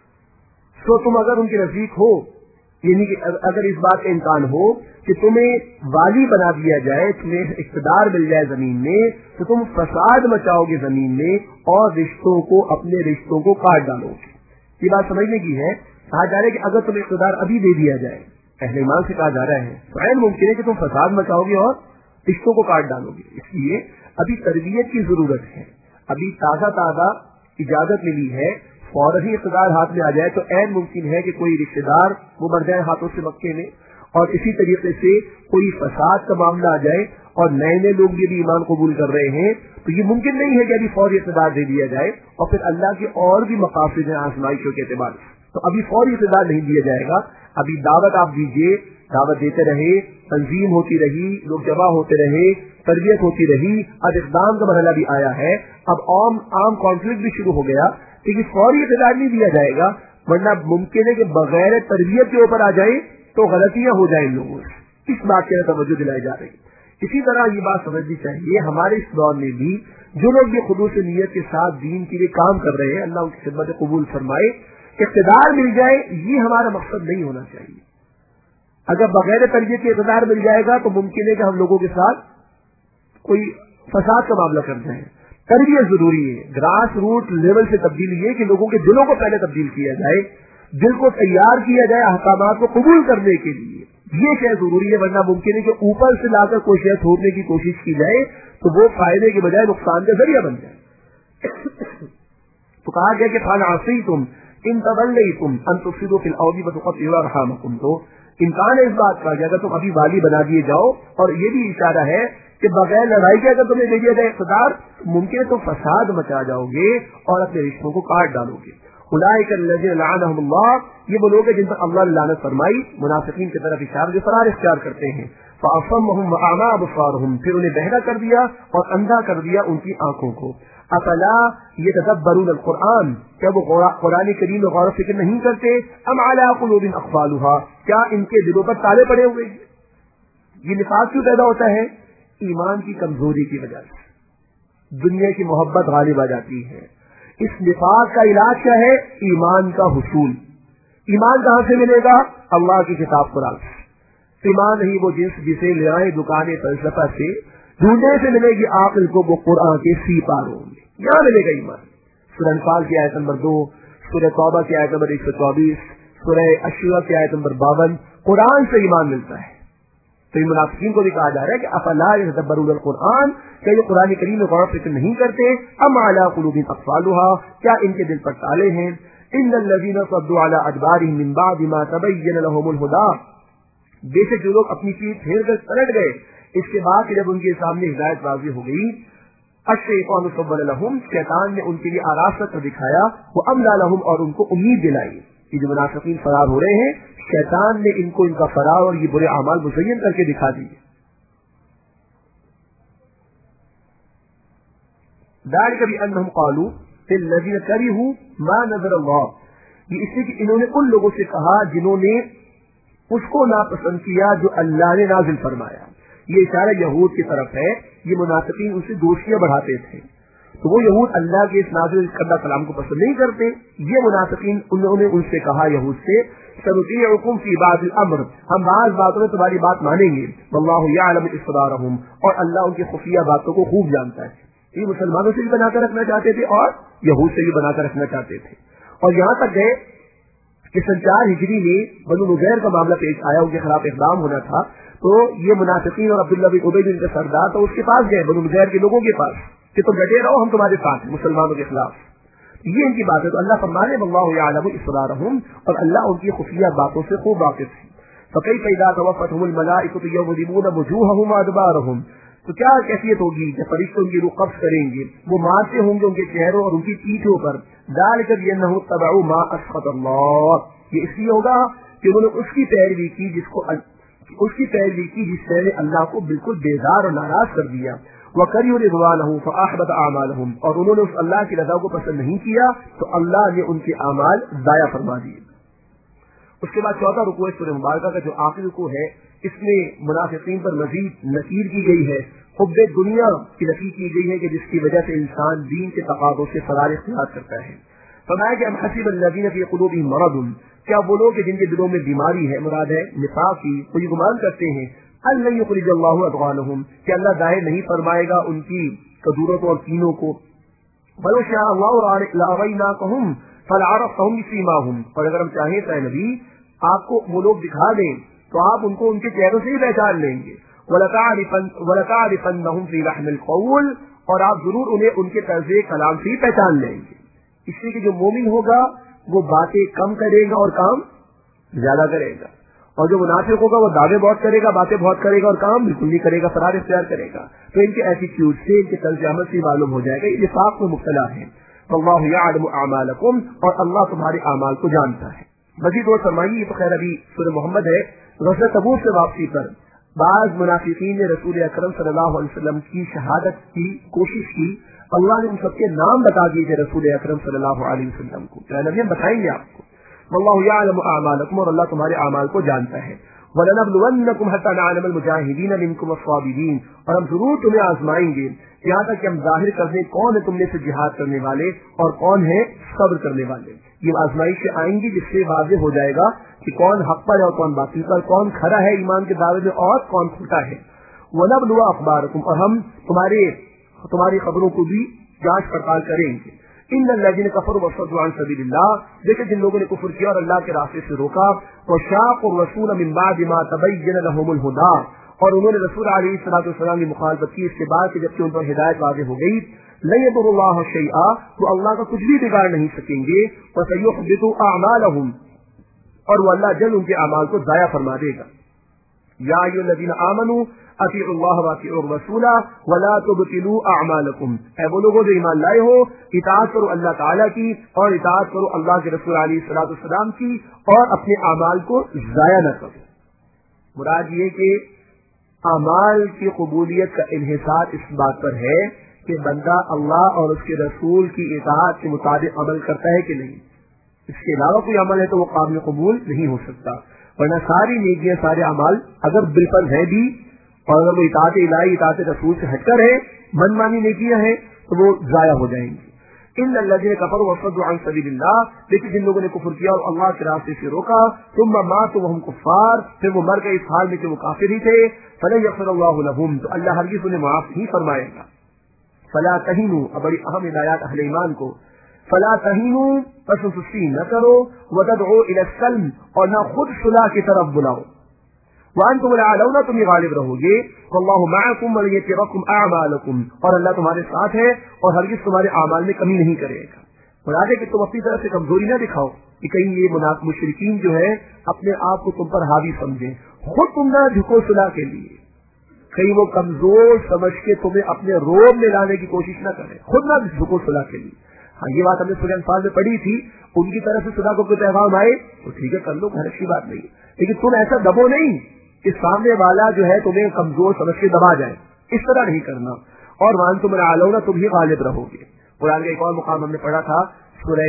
[SPEAKER 1] سو تم اگر ان کے نزدیک ہو، یعنی کہ اگر اس بات کا امکان ہو کہ تمہیں والی بنا دیا جائے، تمہیں اقتدار مل جائے زمین میں، تو تم فساد مچاؤ گے زمین میں اور رشتوں کو، اپنے رشتوں کو کاٹ ڈالو گے۔ یہ بات سمجھنے کی ہے۔ کہا جا رہا ہے کہ اگر تمہیں اقتدار ابھی دے دیا جائے، اہل ایمان سے کہا جا رہا ہے، تو عین ممکن ہے کہ تم فساد مچاؤ گے اور رشتوں کو کاٹ ڈالو گے۔ اس لیے ابھی تربیت کی ضرورت ہے، ابھی تازہ تازہ اجازت ملی ہے، فوراً ہی اقتدار ہاتھ میں آ جائے تو عین ممکن ہے کہ کوئی رشتے دار وہ مر جائے ہاتھوں سے مکے میں، اور اسی طریقے سے کوئی فساد کا معاملہ آ جائے اور نئے نئے لوگ یہ بھی ایمان قبول کر رہے ہیں، تو یہ ممکن نہیں ہے کہ ابھی فوری اقتدار دے دیا جائے، اور پھر اللہ کے اور بھی مقاصد ہیں آزمائشوں کے اعتبار سے، تو ابھی فوری اقتدار نہیں دیا جائے گا۔ ابھی دعوت آپ دیجیے، دعوت دیتے رہے، تنظیم ہوتی رہی، لوگ جمع ہوتے رہے، تربیت ہوتی رہی، اب اقدام کا مرحلہ بھی آیا ہے، اب عام عام کانفلکٹ بھی شروع ہو گیا، لیکن فوری اقتدار نہیں دیا جائے گا، ورنہ ممکن ہے کہ بغیر تربیت کے اوپر آ جائے تو غلطیاں ہو جائیں لوگوں سے۔ اس بات کے توجہ دلائی جا رہی ہے۔ اسی طرح یہ بات سمجھنی چاہیے، ہمارے اس دور میں بھی جو لوگ یہ خلوص نیت کے ساتھ دین کے لیے کام کر رہے ہیں، اللہ ان کی خدمت قبول فرمائے، اقتدار مل جائے یہ ہمارا مقصد نہیں ہونا چاہیے۔ اگر بغیر تربیت کے اقتدار مل جائے گا تو ممکن ہے کہ ہم لوگوں کے ساتھ کوئی فساد کا معاملہ کر جائیں۔ تربیت ضروری ہے، گراس روٹ لیول سے تبدیلی ہے کہ لوگوں کے دلوں کو پہلے تبدیل کیا جائے، دل کو تیار کیا جائے احکامات کو قبول کرنے کے لیے، یہ شے ضروری ہے، ورنہ ممکن ہے کہ اوپر سے لا کر کوئی شے تھوڑنے کی کوشش کی جائے تو وہ فائدے کے بجائے نقصان کا ذریعہ بن جائے۔ تو کہا گیا کہ فَلَعَصَيْتُمْ إِن تَوَلَّيْتُمْ أَن تُفْسِدُوا فِي الْأَرْضِ وَتُقَطِّعُوا أَرْحَامَكُمْ، تو امکان ہے اس بات کا کہ اگر تم ابھی والی بنا دیے جاؤ، اور یہ بھی اشارہ ہے کہ بغیر لڑائی کے اگر تمہیں دے دیا جائے اقتدار، ممکن ہے تو فساد مچا جاؤ گے اور اپنے رشتوں کو کاٹ ڈالو گے۔ اولئک الذین لعنہم اللہ، یہ وہ لوگ ہیں جن پر اللہ نے لعنت فرمائی، منافقین کی طرف اشارہ جو فرار اختیار کرتے ہیں۔ فاصمهم واعمى ابصارهم، پھر انہیں بہرا کر دیا اور اندھا کر دیا ان کی آنکھوں کو۔ افلا یتدبرون القرآن، کیا وہ قرآن کریم میں غور و فکر نہیں کرتے؟ ام علی قلوب اقفالها، کیا ان کے دلوں پر تالے پڑے ہوئے ہیں؟ یہ نفاق کیوں پیدا ہوتا ہے؟ ایمان کی کمزوری کی وجہ سے۔ دنیا کی محبت غالب آ جاتی ہے. اس نفاق کا علاج کیا ہے؟ ایمان کا حصول. ایمان کہاں سے ملے گا؟ اللہ کی کتاب قرآن سے. ایمان ہی وہ جنس جسے لائیں دکانیں فلسفہ سے ڈھونڈنے سے ملے گی عاقل کو وہ قرآن کے سی پاروں میں. یہاں ملے گا ایمان. سورہ انفال کی آیت نمبر دو، سورہ توبہ کی آیت نمبر ایک سو چوبیس، سورہ اشورا کی آیت نمبر باون، قرآن سے ایمان ملتا ہے. تو یہ منافقین کو بھی کہا جا رہا ہے کہ افلا یتدبرون القرآن، کیا یہ قرآن کریم میں غور و فکر نہیں کرتے؟ ام علی قلوب اقفالها، کیا ان کے دل پر تالے ہیں؟ ان الذین صدوا علی ادبارهم من بعد ما تبین لهم الهدى، بے شک جو لوگ اپنی پیٹھ پھیر کر پلٹ گئے اس کے بعد جب ان کے سامنے ہدایت واضح ہو گئی، الشیطان سول لهم، شیطان نے ان کے لیے آراستہ دکھایا، واملی لهم، اور ان کو امید دلائی. یہ جو منافقین فرار ہو رہے ہیں، شیطان نے ان کو ان کا فرار اور یہ برے اعمال مزین کر کے دکھا دیے. ذلك بأنهم قالوا الذين كرهوا ما نزل الله، یہ اس لیے کہ انہوں نے ان لوگوں سے کہا جنہوں نے اس کو ناپسند کیا جو اللہ نے نازل فرمایا. یہ اشارہ یہود کی طرف ہے. یہ منافقین ان سے دوستیاں بڑھاتے تھے، تو وہ یہود اللہ کے اس نازل کردہ کلام کو پسند نہیں کرتے. یہ منافقین انہوں نے ان سے کہا یہود سے، سنطیعکم فی بعض الامر، ہم بعض باتوں میں تمہاری بات مانیں گے، واللہ یعلم اسرارہم، اور اللہ ان کی خفیہ باتوں کو خوب جانتا ہے. یہ مسلمانوں سے بھی بنا کر رکھنا چاہتے تھے اور یہود سے بھی بنا کر رکھنا چاہتے تھے. اور یہاں تک گئے کہ سن چار ہجری میں بنو نذیر کا معاملہ پیش آیا، ان کے خلاف اقدام ہونا تھا، تو یہ منافقین اور عبداللہ بن ابی بن کا سردار تو اس کے پاس گئے، بنو نذیر کے لوگوں کے پاس، کہ تم ڈٹے رہو، ہم تمہارے ساتھ مسلمانوں کے خلاف. یہ ان کی بات ہے. تو اللہ فرمانے واللہ یعلم اسرارہم، اور اللہ ان کی خفیہ باتوں سے خوب واقف ہے. فکیف اذا توفتہم الملائکۃ یضربون وجوہہم وادبارہم، تو کیا کیفیت ہوگی جب فرشتے ان کی روح قبض کریں گے، وہ مارتے ہوں گے ان کے چہروں اور ان کی پیٹھوں پر. ذلک بانہم اتبعوا ما اسخط اللہ، یہ اس لیے ہوگا کہ انہوں نے اس کی پیروی کی جس کو اس کی پیروی کی جس نے اللہ کو بالکل بیزار اور ناراض کر دیا. وَكَرِهُ رِضْوَانَهُ فَأَحْبَطَ أَعْمَالَهُم، اور انہوں نے اس اللہ کی رضا کو پسند نہیں کیا تو اللہ نے ان کے اعمال ضائع فرما دیے. اس کے بعد چوتھا رکوع سورہ مبارکہ کا جو آخری رکوع ہے، اس میں منافقین پر مزید نکیر کی گئی ہے، حب دنیا کی نفی کی گئی ہے کہ جس کی وجہ سے انسان دین کے تقاضوں سے فرار اختیار کرتا ہے. فرمایا کہ ام حسب الذین فی قلوبہم مرض، کیا وہ لوگ جن کے دلوں میں بیماری ہے، مراد ہے نفاق کی، وہ یہ گمان کرتے ہیں اللہ یخرج اللہ اضغانہم، کہ اللہ ظاہر نہیں فرمائے گا ان کی کدورتوں اور کینوں کو. ولو شاء اللہ لاریناکہم فلعرفتہم بسیماہم، اور اگر ہم چاہیں تو اے نبی آپ کو وہ لوگ دکھا دیں تو آپ ان کو ان کے چہروں سے ہی پہچان لیں گے. وَلَتَعْرِفَنَّهُمْ فِي لَحْنِ الْقَوْلِ، اور آپ ضرور انہیں ان کے طرز کلام سے ہی پہچان لیں گے. اس لیے کہ جو مومن ہوگا وہ باتیں کم کرے گا اور کام زیادہ کرے گا، اور جو منافق ہوگا وہ دعوے بہت کرے گا، باتیں بہت کرے گا اور کام بالکل نہیں کرے گا، فرار اختیار کرے گا. تو ان کے ایٹیٹیوڈ سے، ان کے طرز عمل سے معلوم ہو جائے گا یہ نفاق میں مبتلا ہے. واللہ یعلم اعمالکم، اور اللہ تمہارے اعمال کو جانتا ہے. مزید اور فرمائیے، یہ تو خیر ابھی سورہ محمد ہے. غزوہ تبوک سے واپسی پر بعض منافقین نے رسول اکرم صلی اللہ علیہ وسلم کی شہادت کی کوشش کی. اللہ نے ان سب کے نام بتا دیے تھے رسول اکرم صلی اللہ علیہ وسلم کو، کہ نبی ہم بتائیں گے آپ کو. واللہ یعلم اعمالکم، اور اللہ تمہارے اعمال کو جانتا ہے. وَلَنَبْلُوَنَّكُمْ حَتَّى نَعْلَمَ الْمُجَاهِدِينَ مِنكُمْ وَالصَّابِرِينَ، اور ہم ضرور تمہیں آزمائیں گے یہاں تک کہ ہم ظاہر کر دیں کون ہے تم میں سے جہاد کرنے والے اور کون ہے صبر کرنے والے. یہ آزمائشیں آئیں گی جس سے واضح ہو جائے گا کہ کون حق پر ہے اور کون باطل پر، کون کھڑا ہے ایمان کے دعوے میں اور کون کھوٹا ہے. وَنَبْلُوَ أَخْبَارَكُمْ، اور ہم تمہارے تمہاری خبروں کو بھی جانچ پڑتال کریں گے. ان الذين كفروا وصدوا عن سبيل الله، دیکھیں جن لوگوں نے کفر کیا اور اللہ کے راستے سے روکا. وشاقوا الرسول من بعد ما تبين لهم الهدى، اور انہوں نے رسول علیہ الصلوۃ والسلام کی مخالفت کی اس کے بعد کہ جبکہ ان پر ہدایت واضح ہو گئی. لن يضر الله شيئا، تو اللہ کا کچھ بھی بگاڑ نہیں سکیں گے. وسيحبط اعمالهم، اور وہ اللہ جل ان کے اعمال کو ضائع فرما دے گا. یا ایھا الذین آمنوا اطیعوا اللہ واطیعوا الرسول ولا تبطلوا اعمالکم، اے وہ لوگوں جو ایمان لائے ہو اطاعت کرو اللہ تعالیٰ کی اور اطاعت کرو اللہ کے رسول علیہ الصلوۃ والسلام کی، اور اپنے اعمال کو ضائع نہ کرو. مراد یہ کہ اعمال کی قبولیت کا انحصار اس بات پر ہے کہ بندہ اللہ اور اس کے رسول کی اطاعت کے مطابق عمل کرتا ہے کہ نہیں. اس کے علاوہ کوئی عمل ہے تو وہ قابل قبول نہیں ہو سکتا، ورنہ ساری نیکیاں سارے اعمال اگر بالفرض ہے بھی، اور اگر وہ اطاعت الہی اطاعت رسول سے ہٹ کر ہے، من مانی نیکیاں ہیں، تو وہ ضائع ہو جائیں گے. ان الذين كفروا وصدوا عن سبيل الله، لیکن جن لوگوں نے کفر کیا اور اللہ کے راستے سے روکا، ثم ماتوا وهم كفار، پھر وہ مر گئے اس حال میں کہ وہ کافر ہی تھے، فلن يغفر الله لهم، تو اللہ ہرگز انہیں معاف نہیں فرمائے گا. فلا تهینوا، اب بڑی اہم ہدایات اہل ایمان کو، فلا تهینوا، پس سستی نہ کرو، وتدعوا الى السلم، اور نہ خود صلح کی طرف بلاؤ، وانتم الاعلون، تم یہ غالب رہو گے، واللہ معکم وليترکم اعمالکم، اور اللہ تمہارے ساتھ ہے اور ہرگز تمہارے اعمال میں کمی نہیں کرے گا. مراد ہے کہ تم اپنی طرف سے کمزوری نہ دکھاؤ کہ کہیں یہ منافق مشرکین جو ہے اپنے آپ کو تم پر حاوی سمجھیں، خود تم نہ جھکو صلح کے لیے، کہیں وہ کمزور سمجھ کے تمہیں اپنے روب میں لانے کی کوشش نہ کرے، خود نہ جھکو صلح کے لیے. ہاں یہ بات ہم نے سورہ انفال میں پڑھی تھی، ان کی طرف سے صلح کو کوئی پیغام آئے تو ٹھیک ہے کر لو، گھر اچھی بات نہیں، لیکن تم ایسا دبو نہیں کہ سامنے والا جو ہے تمہیں کمزور سمجھ کے دبا جائے، اس طرح نہیں کرنا. اور وانتم الاعلون، تم ہی غالب رہو گے. قرآن کا ایک اور مقام ہم نے پڑھا تھا سورہ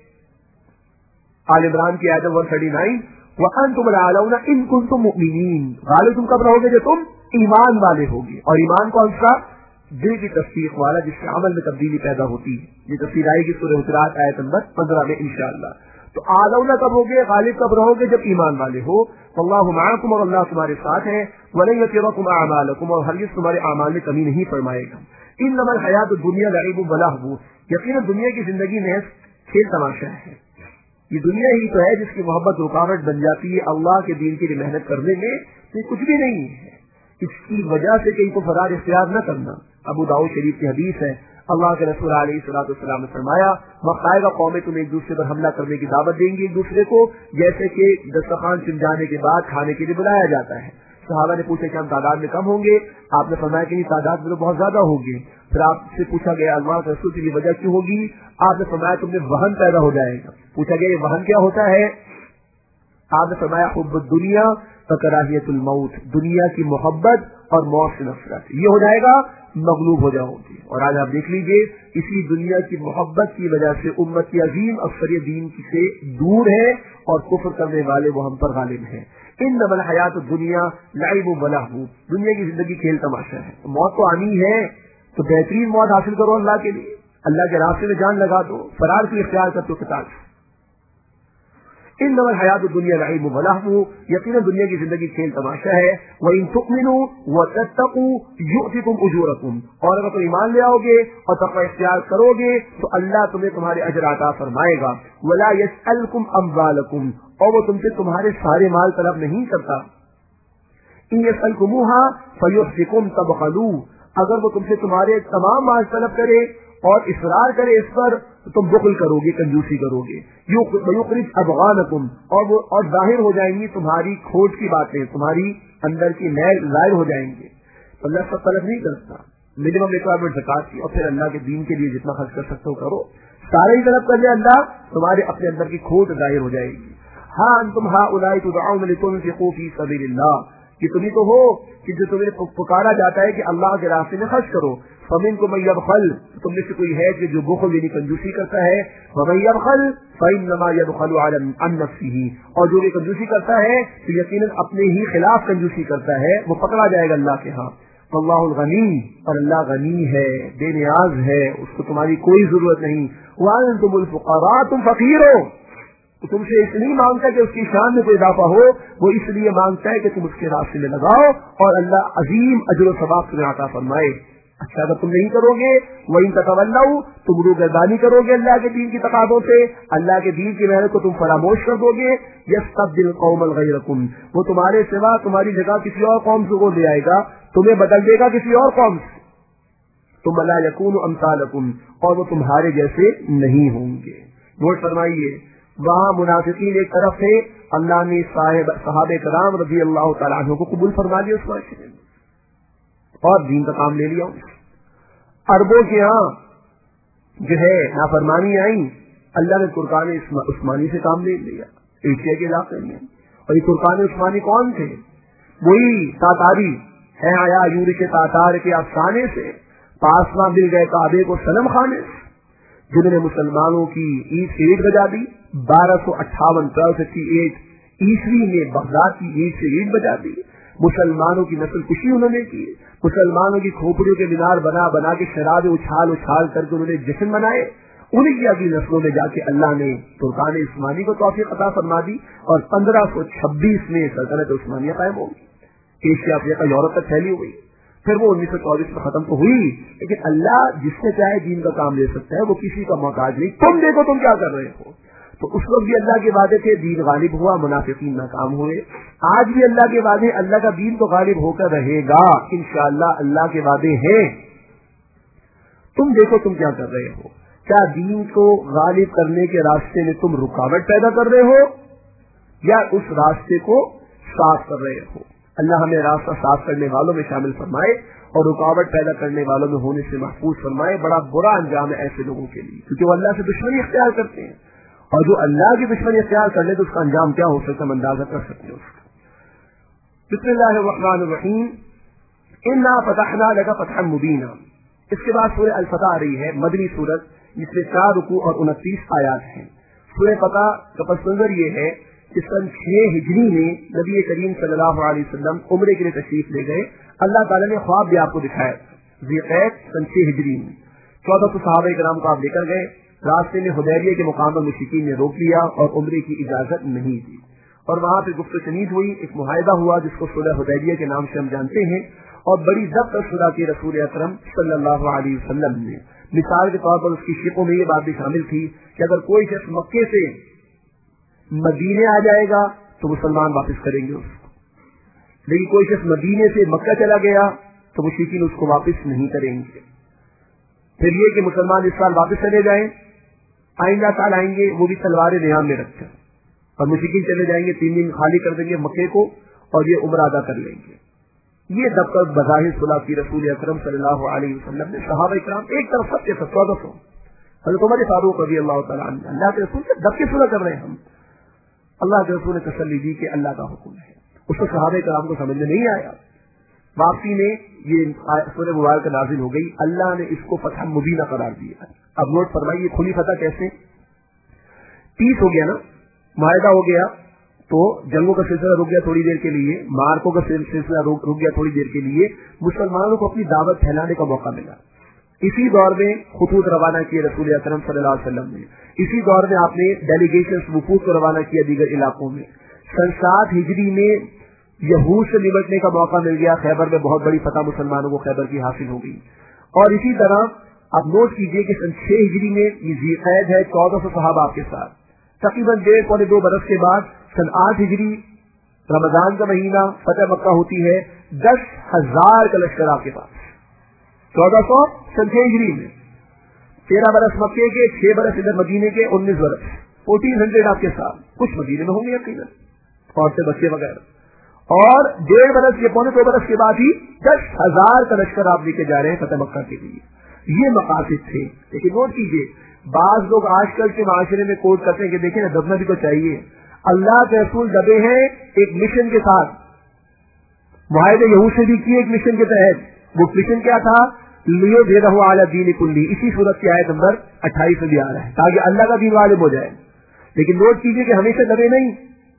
[SPEAKER 1] آل عمران کی آیت ایک سو انتیس، وانتم الاعلون ان کنتم مؤمنین، غالب تم کب رہو گے؟ جو تم ایمان والے ہوگے. اور ایمان کون سا؟ دل کی تصدیق والا، جس سے عمل میں تبدیلی پیدا ہوتی ہے. یہ تفصیل آئے گی سورہ حجرات آیت نمبر پندرہ میں انشاءاللہ. تو اعلون کب ہوگے، غالب کب رہو گے؟ جب ایمان والے ہو. واللہ معکم، اور اللہ تمہارے ساتھ ہے. ولن یترکم اعمالکم، اور ہرگز تمہارے اعمال میں کمی نہیں فرمائے گا. انما الحیات الدنیا لعب و لہو، یقیناً دنیا کی زندگی میں کھیل تماشا ہے. یہ دنیا ہی تو ہے جس کی محبت رکاوٹ بن جاتی ہے اللہ کے دین کے لیے محنت کرنے میں. یہ کچھ بھی نہیں ہے، اس کی وجہ سے کہیں کو فرار اختیار نہ کرنا. ابو داؤد شریف کی حدیث ہے، اللہ کے رسول علیہ الصلوۃ والسلام نے فرمایا، وقت آئے گا قومیں تم ایک دوسرے پر حملہ کرنے کی دعوت دیں گی ایک دوسرے کو، جیسے کہ دسترخوان چن جانے کے بعد کھانے کے لیے بلایا جاتا ہے. صحابہ نے پوچھا کہ ہم تعداد میں کم ہوں گے؟ آپ نے فرمایا کہ نہیں، تعداد میں تو بہت زیادہ ہوگی. پھر آپ سے پوچھا گیا اللہ کے رسول کی وجہ کیوں ہوگی؟ آپ نے فرمایا تم میں وہن پیدا ہو جائے گا. پوچھا گیا یہ وہن کیا ہوتا ہے؟ آپ نے فرمایا حب الدنیا وکراہیت الموت، دنیا کی محبت اور موت سے نفرت، یہ ہو جائے گا، مغلوب ہو جاؤ گے. اور آج آپ دیکھ لیجئے اسی دنیا کی محبت کی وجہ سے امت کی عظیم اکثر دین سے دور ہے اور کفر کرنے والے وہ ہم پر غالب ہیں. انما الحیات الدنیا لعب و لہو، دنیا کی زندگی کھیل تماشا ہے. موت تو آنی ہے تو بہترین موت حاصل کرو اللہ کے لیے، اللہ کے راستے میں جان لگا دو، فرار کی اختیار کر تو کتاب. انما الحیات الدنیا لعب و لہو، یقینا دنیا کی زندگی کھیل تماشا ہے. وَإِن تُؤْمِنُوا وَتَتَّقُوا يُؤْتِكُمْ أُجُورَكُمْ، اور اگر تم ایمان لے آؤ گے اور تقوی اختیار کرو گے تو اللہ تمہیں تمہارے اجر عطا فرمائے گا. وَلَا يَسْأَلْكُمْ أَمْوَالَكُمْ، اور وہ تم سے تمہارے سارے مال طلب نہیں کرتا. إِن يَسْأَلْكُمُوهَا فَيُحْفِكُمْ تَبْخَلُوا، اگر وہ تم سے تمہارے تمام مال طلب کرے اور اصرار کرے اس پر تو تم بخل کرو گے، کنجوسی کرو گے. یخرج اضغانکم، اور وہ اور ظاہر ہو جائیں گی تمہاری کھوٹ کی باتیں، تمہاری اندر کی میل ظاہر ہو جائیں گے. تو اللہ سب طلب نہیں کرتا، منیمم ریکوائرمنٹ زکات کی، اور پھر اللہ کے دین کے لیے جتنا خرچ کر سکتے ہو کرو. سارے ہی طلب کر لے اللہ، تمہارے اپنے اندر کی کھوٹ ظاہر ہو جائے گی. ہاں انتم ہؤلاء تدعون لتنفقوا فی سبیل اللہ، کہ تمہیں تو ہو کہ جو تمہیں پکارا جاتا ہے کہ اللہ کے راستے میں خرچ کرو. فمنکم من یبخل، تم میں سے کوئی ہے کہ جو بخل یعنی کنجوسی کرتا ہے. ومن یبخل فانما یبخل عن نفسہ، اور جو بھی کنجوسی کرتا ہے تو یقیناً اپنے ہی خلاف کنجوسی کرتا ہے، وہ پکڑا جائے گا اللہ کے ہاں. واللہ الغنی، اور اللہ غنی ہے، بے نیاز ہے، اس کو تمہاری کوئی ضرورت نہیں. وانتم الفقراء، تم فقیر ہو. تو تم سے اس لیے مانگتا ہے کہ اس کی شان میں کوئی اضافہ ہو، وہ اس لیے مانگتا ہے کہ تم اس کے راستے میں لگاؤ اور اللہ عظیم اجر و ثواب تمہیں عطا فرمائے. اچھا اگر تم نہیں کرو گے، وَإِن تَتَوَلَّوْا، تم روگردانی کرو گے اللہ کے دین کی تقاضوں سے، اللہ کے دین کی محنت کو تم فراموش کر دو گے، يَسْتَبْدِلْ قَوْمًا غَيْرَكُمْ، وہ تمہارے سوا تمہاری جگہ کسی اور قوم کو لے آئے گا، تمہیں بدل دے گا کسی اور قوم سے. ثُمَّ لَا يَكُونُ أَمْثَالَكُمْ، اور وہ تمہارے جیسے نہیں ہوں گے. نوٹ فرمائیے، وہاں منافقین ایک طرف تھے، اللہ نے صحابہ کرام رضی اللہ تعالیٰ عنہ کو قبول فرما لیا اس معاشرے میں اور دین کا کام لے لیا. عربوں کے ہاں جو ہے نافرمانی آئی، اللہ نے ترکان عثمانی سے کام لے لیا ایشیا کے علاقے میں. اور یہ ترکان عثمانی کون تھے؟ وہی تاتاری ہے، آیا یور کے تاتار کے افسانے سے پاسواں مل گئے کعبے کو صنم خانے سے، جنہوں نے مسلمانوں کی عید سے عید بجا دی. بارہ سو اٹھاون ٹویلو ففٹی ایٹ عیسوی میں بغداد کی عید سے عید بجا دی. مسلمانوں کی نسل کشی انہوں نے کی، مسلمانوں کی کھوپڑیوں کے مینار بنا بنا کے شراب اچھال اچھال کر کے انہوں نے جشن منائے، انہیں کی اگلی نسلوں میں جا کے اللہ نے فرقان عثمانی کو توفیق عطا فرما دی اور پندرہ سو چھبیس میں سلطنت عثمانیہ قائم ہوگی، ایشیا افریقہ یورپ تک پھیلی ہوئی، پھر وہ انیس سو چوبیس میں ختم تو ہوئی، لیکن اللہ جس سے چاہے دین کا کام لے سکتا ہے، وہ کسی کا محتاج نہیں۔ تم دیکھو تم کیا کر رہے ہو، تو اس وقت بھی اللہ کے وعدے تھے، دین غالب ہوا، منافقین ناکام ہوئے، آج بھی اللہ کے وعدے، اللہ کا دین تو غالب ہو کر رہے گا انشاءاللہ، اللہ کے وعدے ہیں۔ تم دیکھو تم کیا کر رہے ہو، کیا دین کو غالب کرنے کے راستے میں تم رکاوٹ پیدا کر رہے ہو یا اس راستے کو صاف کر رہے ہو؟ اللہ ہمیں راستہ صاف کرنے والوں میں شامل فرمائے اور رکاوٹ پیدا کرنے والوں میں ہونے سے محفوظ فرمائے۔ بڑا برا انجام ہے ایسے لوگوں کے لیے، کیونکہ وہ اللہ سے دشمنی اختیار کرتے ہیں، اور جو اللہ کی دشمنی اختیار کر لے تو اس کا انجام کیا ہو سکتا ہے، ہم اندازہ کر سکتے ہیں اس کا۔ بسم اللہ الرحمن الرحیم، انا فتحنا لک فتحا مبینا۔ اس کے بعد سورہ الفتح آ رہی ہے، مدنی سورت، جس میں چار رکوع اور انتیس آیات ہیں۔ سورہ فتح کا پس منظر یہ ہے کہ سن چھ ہجری میں نبی کریم صلی اللہ علیہ وسلم عمرے کے لیے تشریف لے گئے، اللہ تعالیٰ نے خواب بھی آپ کو دکھایا، ذی القعدہ سن چھ ہجری میں چودہ سو صحابہ کرام کو آپ لے کر گئے، راستے میں حدیبیہ کے مقام پر مشرکین نے روک لیا اور عمرے کی اجازت نہیں دی، اور وہاں پہ گفت و شنید ہوئی، ایک معاہدہ ہوا جس کو صلح حدیبیہ کے نام سے ہم جانتے ہیں، اور بڑی ضبط اور صلح کی رسول اکرم صلی اللہ علیہ وسلم نے۔ مثال کے طور پر اس کی شقوں میں یہ بات بھی شامل تھی کہ اگر کوئی شخص مکے سے مدینے آ جائے گا تو مسلمان واپس کریں گے اس کو، لیکن کوئی شخص مدینے سے مکہ چلا گیا تو مشرکین اس کو واپس نہیں کریں گے۔ پھر یہ کہ مسلمان اس سال واپس چلے جائیں، آئندہ سال آئیں گے وہ بھی تلواریں نیام میں رکھ کر، اور مشرکین چلے جائیں گے، تین دن خالی کر دیں گے مکے کو اور یہ عمرہ ادا کر لیں گے۔ یہ دبکت بظاہر صلح کی رسول اکرم صلی اللہ علیہ وسلم نے صحابہ کرام ایک طرف سب کے سب چودہ سو حضرت عمر فاروق رضی اللہ تعالیٰ عنہ اللہ کے رسول سے دب کے صلح کر رہے ہیں، ہم اللہ کے رسول نے تسلی دی کہ اللہ کا حکم ہے، اس کو صحابہ کرام کو سمجھ میں نہیں آیا۔ واپسی میں یہ سورہ مبارکہ نازل ہو گئی، اللہ نے اس کو فتح مبینہ قرار دیا۔ اب نوٹ فرمائیے کھلی فتح کیسے؟ تیس ہو گیا نا، معاہدہ ہو گیا تو جنگوں کا سلسلہ رک گیا تھوڑی دیر کے لیے، مارکوں کا سلسلہ رک گیا تھوڑی دیر کے لیے، مسلمانوں کو اپنی دعوت پھیلانے کا موقع ملا۔ اسی دور میں خطوط روانہ کیے رسول اکرم صلی اللہ علیہ وسلم نے، اسی دور میں آپ نے ڈیلیگیشن وفود کو روانہ کیا دیگر علاقوں میں۔ سن سات ہجری میں یہود سے نمٹنے کا موقع مل گیا، خیبر میں بہت بڑی فتح مسلمانوں کو خیبر کی حاصل ہو گئی۔ اور اسی طرح اب نوٹ کیجئے کہ سن چھ ہجری میں یہ ذی القعدہ ہے، چودہ سو صحابہ آپ کے ساتھ، تقریباً ڈیڑھ پونے دو برس کے بعد سن آٹھ ہجری رمضان کا مہینہ فتح مکہ ہوتی ہے، دس ہزار کا لشکر آپ کے پاس، چودہ سو سن چھ ہجری میں، تیرہ برس مکے کے، چھ برس ادھر مدینے کے، انیس برس، فورٹین ہنڈریڈ آپ کے ساتھ، کچھ مدینے میں ہوں گے یقیناً، عورتیں بچے وغیرہ، اور ڈیڑھ برس یا پونے دو برس کے بعد ہی دس ہزار کا لشکر آپ لے کے جا رہے ہیں فتح مکہ کے لیے۔ یہ مقاصد تھے، لیکن نوٹ کیجیے بعض لوگ آج کل کے معاشرے میں کوٹ کرتے ہیں کہ دیکھیں نا دبنا بھی تو چاہیے، اللہ کے رسول دبے ہیں ایک مشن کے ساتھ، معاہدے یہود سے بھی کیے ایک مشن کے تحت، وہ مشن کیا تھا؟ لیو دے رہو اعلیٰ دین کلی، اسی صورت کی آیت نمبر اٹھائیس میں بھی آ رہا ہے، تاکہ اللہ کا دین غالب ہو جائے۔ لیکن نوٹ کیجیے کہ ہمیشہ دبے نہیں،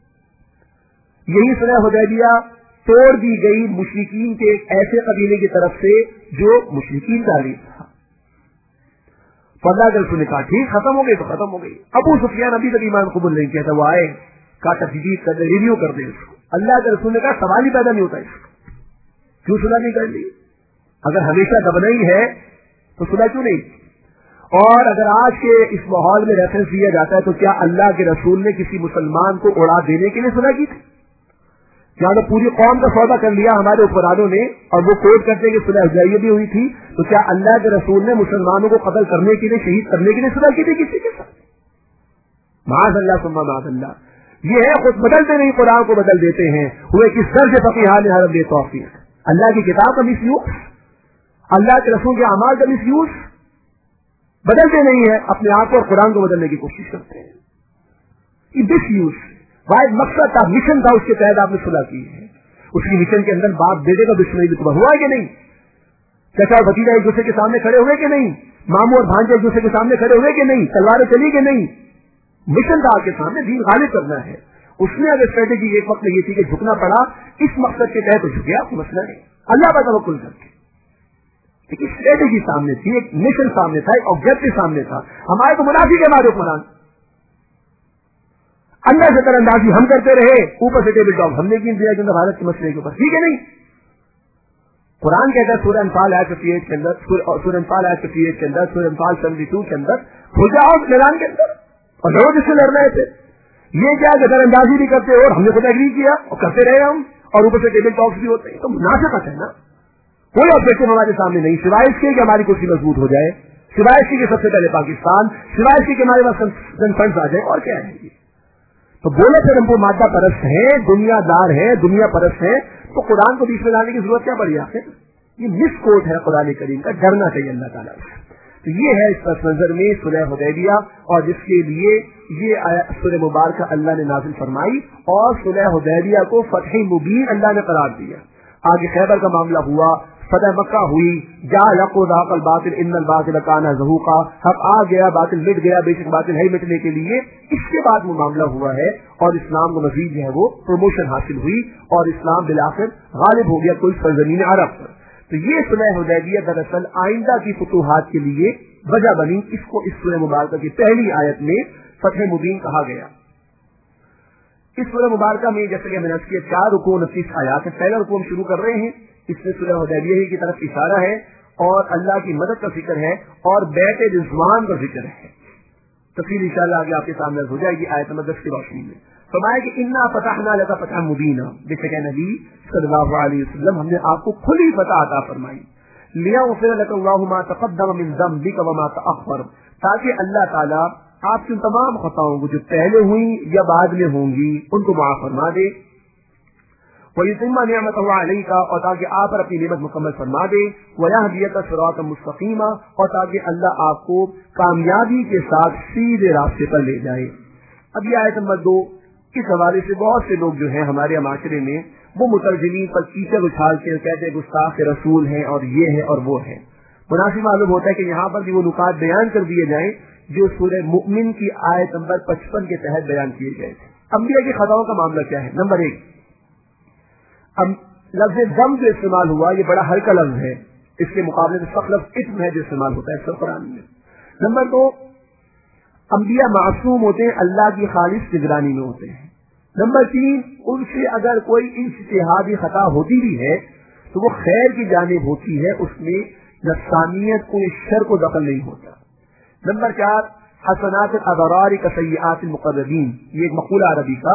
[SPEAKER 1] یہی صلح حدیبیہ توڑ دی گئی مشرکین کے ایک ایسے قبیلے کی طرف سے جو مشرکین کا حریف تھا، تو اللہ کے رسول نے کہا ٹھیک ختم ہو گئی تو ختم ہو گئی۔ ابو سفیان ابھی تک ایمان قبول نہیں کیا تھا، وہ آئے کہا تجدید کر دے، ریویو کر دے اس کو۔ اللہ کے رسول نے کہا سوال ہی پیدا نہیں ہوتا اس کو، کیوں صلح نہیں کر لی؟ اگر ہمیشہ دبنا ہی ہے تو صلح کیوں نہیں؟ اور اگر آج کے اس ماحول میں ریفرنس دیا جاتا ہے تو کیا اللہ کے رسول نے کسی مسلمان کو اڑا دینے کے لیے صلح کی تھی؟ یا تو پوری قوم کا سودا کر لیا ہمارے حکمرانوں نے اور وہ کوٹ کرتے کہ صلح حدیبیہ بھی ہوئی تھی، تو کیا اللہ کے رسول نے مسلمانوں کو قتل کرنے کے لیے، شہید کرنے کے لیے صلح کی تھی کسی کے ساتھ؟ معاذ اللہ ثم معاذ اللہ۔ یہ ہے خود بدلتے نہیں، قرآن کو بدل دیتے ہیں، ہوئے کس طرح سے فقیہان حرم بے توفیق، اللہ کی کتاب کا مس یوز، اللہ کے رسول کے اعمال کا مس یوز، بدلتے نہیں ہیں، اپنے آپ کو اور قرآن کو بدلنے کی کوشش کرتے ہیں، یہ مس یوز۔ واحد مقصد تھا، مشن تھا، اس کے تحت آپ نے صلح کی ہے۔ اس کی مشن کے اندر باپ بیٹے کا دشمنی بھی ہوا ہے کہ نہیں؟ چچا اور بھتیجا ایک دوسرے کے سامنے کھڑے ہوئے کہ نہیں؟ ماموں اور بھانجے ایک دوسرے کے سامنے کھڑے ہوئے کہ نہیں؟ تلواریں چلی کہ نہیں؟ مشن تھا آپ کے سامنے، دین غالب کرنا ہے۔ اس نے اگر اسٹریٹجی ایک وقت میں یہ تھی کہ جھکنا پڑا اس مقصد کے تحت تو جھک گیا، کوئی مسئلہ نہیں، اللہ پر توکل کر کے، ایک اسٹریٹجی سامنے تھی، ایک مشن سامنے تھا، ایک آبجیکٹو سامنے تھا. ہمارے تو منافی کے بعد حکمران اللہ سے طرح اندازی ہم کرتے رہے، اوپر سے ٹیبل ٹاپ ہم نے کی دیا کہ بھارت کے مسئلے کے اوپر، ٹھیک ہے نہیں. قرآن کہتا ہے سورہ انفال آیت ففٹی ایٹ کے اندر، سورہ انفال آیت ففٹی ایٹ کے اندر، سورہ انفال سیونٹی ٹو کے اندر، ہو جاؤ میدان کے اندر اور لوگ جس سے لڑ رہے تھے. یہ کیا نظر اندازی بھی کرتے اور ہم نے خود ایگری کیا اور کرتے رہے ہم، اور اوپر سے ٹیبل ٹاکس بھی ہوتے ہیں. تو مناسبت ہے نا، کوئی آبجیکٹو ہمارے سامنے نہیں سوائے اس کے کہ ہماری کرسی مضبوط ہو جائے، سوائے اس کی کہ سب سے پہلے پاکستان، سوائے اس کی کہ ہمارے پاس فنڈز آ جائے، اور کیا ہے. تو بولے پھر ہم کو مادہ پرست ہیں، دنیا دار ہے، دنیا پرست ہے، تو قرآن کو بیچ میں لانے کی ضرورت کیا پڑی آخر؟ یہ مس کوٹ ہے قرآن کریم کا، ڈرنا چاہیے اللہ تعالیٰ سے. تو یہ ہے اس پس منظر میں صلح حدیبیہ، اور جس کے لیے یہ سورہ مبارکہ اللہ نے نازل فرمائی، اور صلح حدیبیہ کو فتح مبین اللہ نے قرار دیا. آگے خیبر کا معاملہ ہوا، فتح مکہ ہوئی، جا یقو ذاق الباطل ان الباطل کان زہوقا، حق آ گیا باطل مٹ گیا، بے شک باطل ہے مٹنے کے لیے. اس کے بعد وہ معاملہ ہوا ہے اور اسلام کو مزید جو ہے وہ پروموشن حاصل ہوئی اور اسلام بالآخر غالب ہو گیا کوئی سرزمین عرب پر. تو یہ صلح حدیبیہ دراصل آئندہ کی فتوحات کے لیے وجہ بنی. اس کو اس سورہ مبارکہ کی پہلی آیت میں فتح مبین کہا گیا. اس سورہ مبارکہ میں جیسے کہ میں نے کیا چار رکوع انتیس آیات ہے. پہلا رکوع ہم شروع کر رہے ہیں، اس میں سورہ حدیبیہ کی طرف اشارہ ہے اور اللہ کی مدد کا ذکر ہے اور بیعت رضوان کا ذکر ہے. تفصیل انشاءاللہ آگے آپ کے سامنے ہو جائے گی آیت نمبر دس کی روشنی میں. فرمایا کہ انا فتحنا لک فتحا مبینا، بے شک نبی صلی اللہ علیہ وسلم ہم نے آپ کو کھلی فتح عطا فرمائی. لیغفر لک اللہ ما تقدم من ذنبک وما تأخر، تاکہ اللہ تعالی آپ کی ان تمام خطاؤں کو جو پہلے ہوئی یا بعد میں ہوں گی ان کو معاف فرما دے. وَيُتِمَّ نِعْمَتَهُ عَلَيْكَ، اور تاکہ آپ پر اپنی نعمت مکمل فرما دے. وَيَهْدِيَكَ صِرَاطًا مُسْتَقِيمًا، اور تاکہ اللہ آپ کو کامیابی کے ساتھ سیدھے راستے پر لے جائے. اب یہ آیت نمبر دو اس حوالے سے بہت سے لوگ جو ہیں ہمارے معاشرے میں وہ مترجمین پر کیچڑ اچھالتے ہیں، کہتے ہیں گستاخ رسول ہیں اور یہ ہے اور وہ ہے. مناسب معلوم ہوتا ہے کہ یہاں پر بھی وہ نکات بیان کر دیے جائیں جو سورہ مؤمن کی آیت نمبر پچپن کے تحت بیان کیے گئے تھے. انبیاء کی خطاؤں کا معاملہ کیا ہے؟ نمبر ایک، لفظ دم جو استعمال ہوا یہ بڑا ہلکا لفظ ہے، اس کے مقابلے میں سخت لفظ اسم ہے جو استعمال ہوتا ہے سب قرآن میں. نمبر دو، انبیاء معصوم ہوتے ہیں، اللہ کی خالص نگرانی میں ہوتے ہیں. نمبر تین، ان سے اگر کوئی اجتہادی خطا ہوتی بھی ہے تو وہ خیر کی جانب ہوتی ہے، اس میں نفسانیت کو شر کو دخل نہیں ہوتا. نمبر چار، حسنات الابرار کسیئات المقربین، یہ ایک مقولہ عربی کا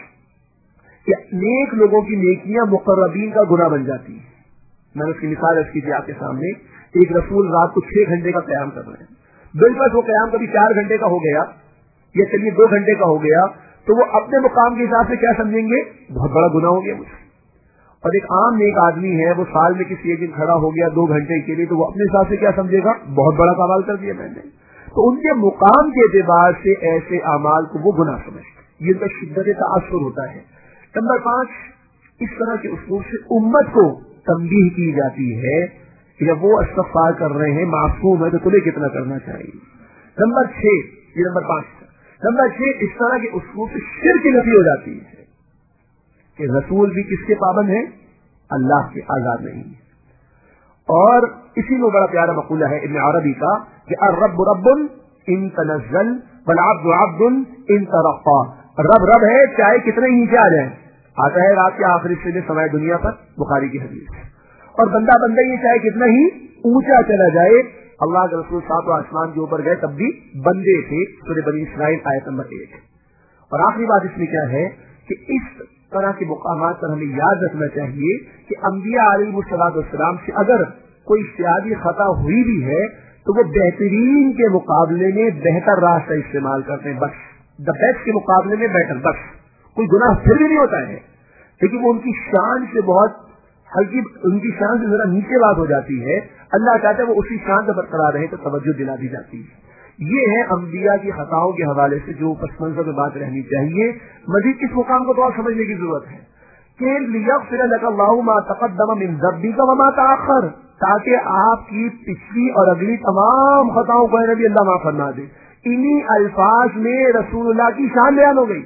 [SPEAKER 1] کہ نیک لوگوں کی نیکیاں مقربین کا گناہ بن جاتی ہیں. میں نے اس کی مثال اس کی تھی آپ کے سامنے. ایک رسول رات کو چھ گھنٹے کا قیام کر رہے ہیں، بالکل وہ قیام کبھی چار گھنٹے کا ہو گیا یا چلیے دو گھنٹے کا ہو گیا تو وہ اپنے مقام کے حساب سے کیا سمجھیں گے؟ بہت بڑا گناہ ہو گیا مجھ سے. اور ایک عام نیک آدمی ہے، وہ سال میں کسی ایک دن کھڑا ہو گیا دو گھنٹے کے لیے تو وہ اپنے حساب سے کیا سمجھے گا؟ بہت بڑا کمال کر دیا میں نے. تو ان کے مقام کے اعتبار سے ایسے اعمال کو وہ گناہ سمجھتے، یہ ان کا شدت تاثر ہوتا ہے. نمبر پانچ، اس طرح کے اصول سے امت کو تنبیہ کی جاتی ہے کہ جب وہ استغفار کر رہے ہیں معصوم ہے تو تمہیں کتنا کرنا چاہیے. نمبر چھ، یہ نمبر پانچ. نمبر چھ، اس طرح کے اصول سے شرک نفی ہو جاتی ہے کہ رسول بھی کس کے پابند ہیں؟ اللہ کے آزاد نہیں ہے. اور اسی میں بڑا پیارا مقولہ ہے ابن عربی کا کہ الرب رب ان تنزل والعبد عبد ان ترقى. رب رب ہے چاہے کتنے ہی نیچے آ جائیں، آتا ہے رات کے آخری حصے میں سمائے دنیا پر، بخاری کی حدیث. اور بندہ بندہ ہی چاہے کتنا ہی اونچا چلا جائے. اللہ کے رسول سات و آسمان کے اوپر گئے تب بھی بندے تھے، سورہ بنی اسرائیل آیت نمبر ایک. اور آخری بات اس میں کیا ہے کہ اس طرح کے مقامات پر ہمیں یاد رکھنا چاہیے کہ انبیاء علیہ الصلوۃ والسلام سے اگر کوئی اجتہادی خطا ہوئی بھی ہے تو وہ بہترین کے مقابلے میں بہتر راستہ استعمال کرتے ہیں، بس دا بیسٹ کے مقابلے میں بیٹر، بس کوئی گناہ پھر بھی نہیں ہوتا ہے لیکن وہ ان کی شان سے بہت ہلکی، ان کی شان سے ذرا نیچے بات ہو جاتی ہے. اللہ چاہتا ہے وہ اسی شان سے برقرار رہے تو توجہ دلا دی جاتی ہے. یہ ہے انبیاء کی خطاؤں کے حوالے سے جو پس منظر میں بات رہنی چاہیے. مزید اس مقام کو تو اور سمجھنے کی ضرورت ہے کہ لیغفر لک اللہ ما تقدم من ذنبک وما تأخر، تاکہ آپ کی پچھلی اور اگلی تمام خطاؤں کو نبی اللہ معاف فرما دے. انہی الفاظ میں رسول اللہ کی شان بیان ہو گئی.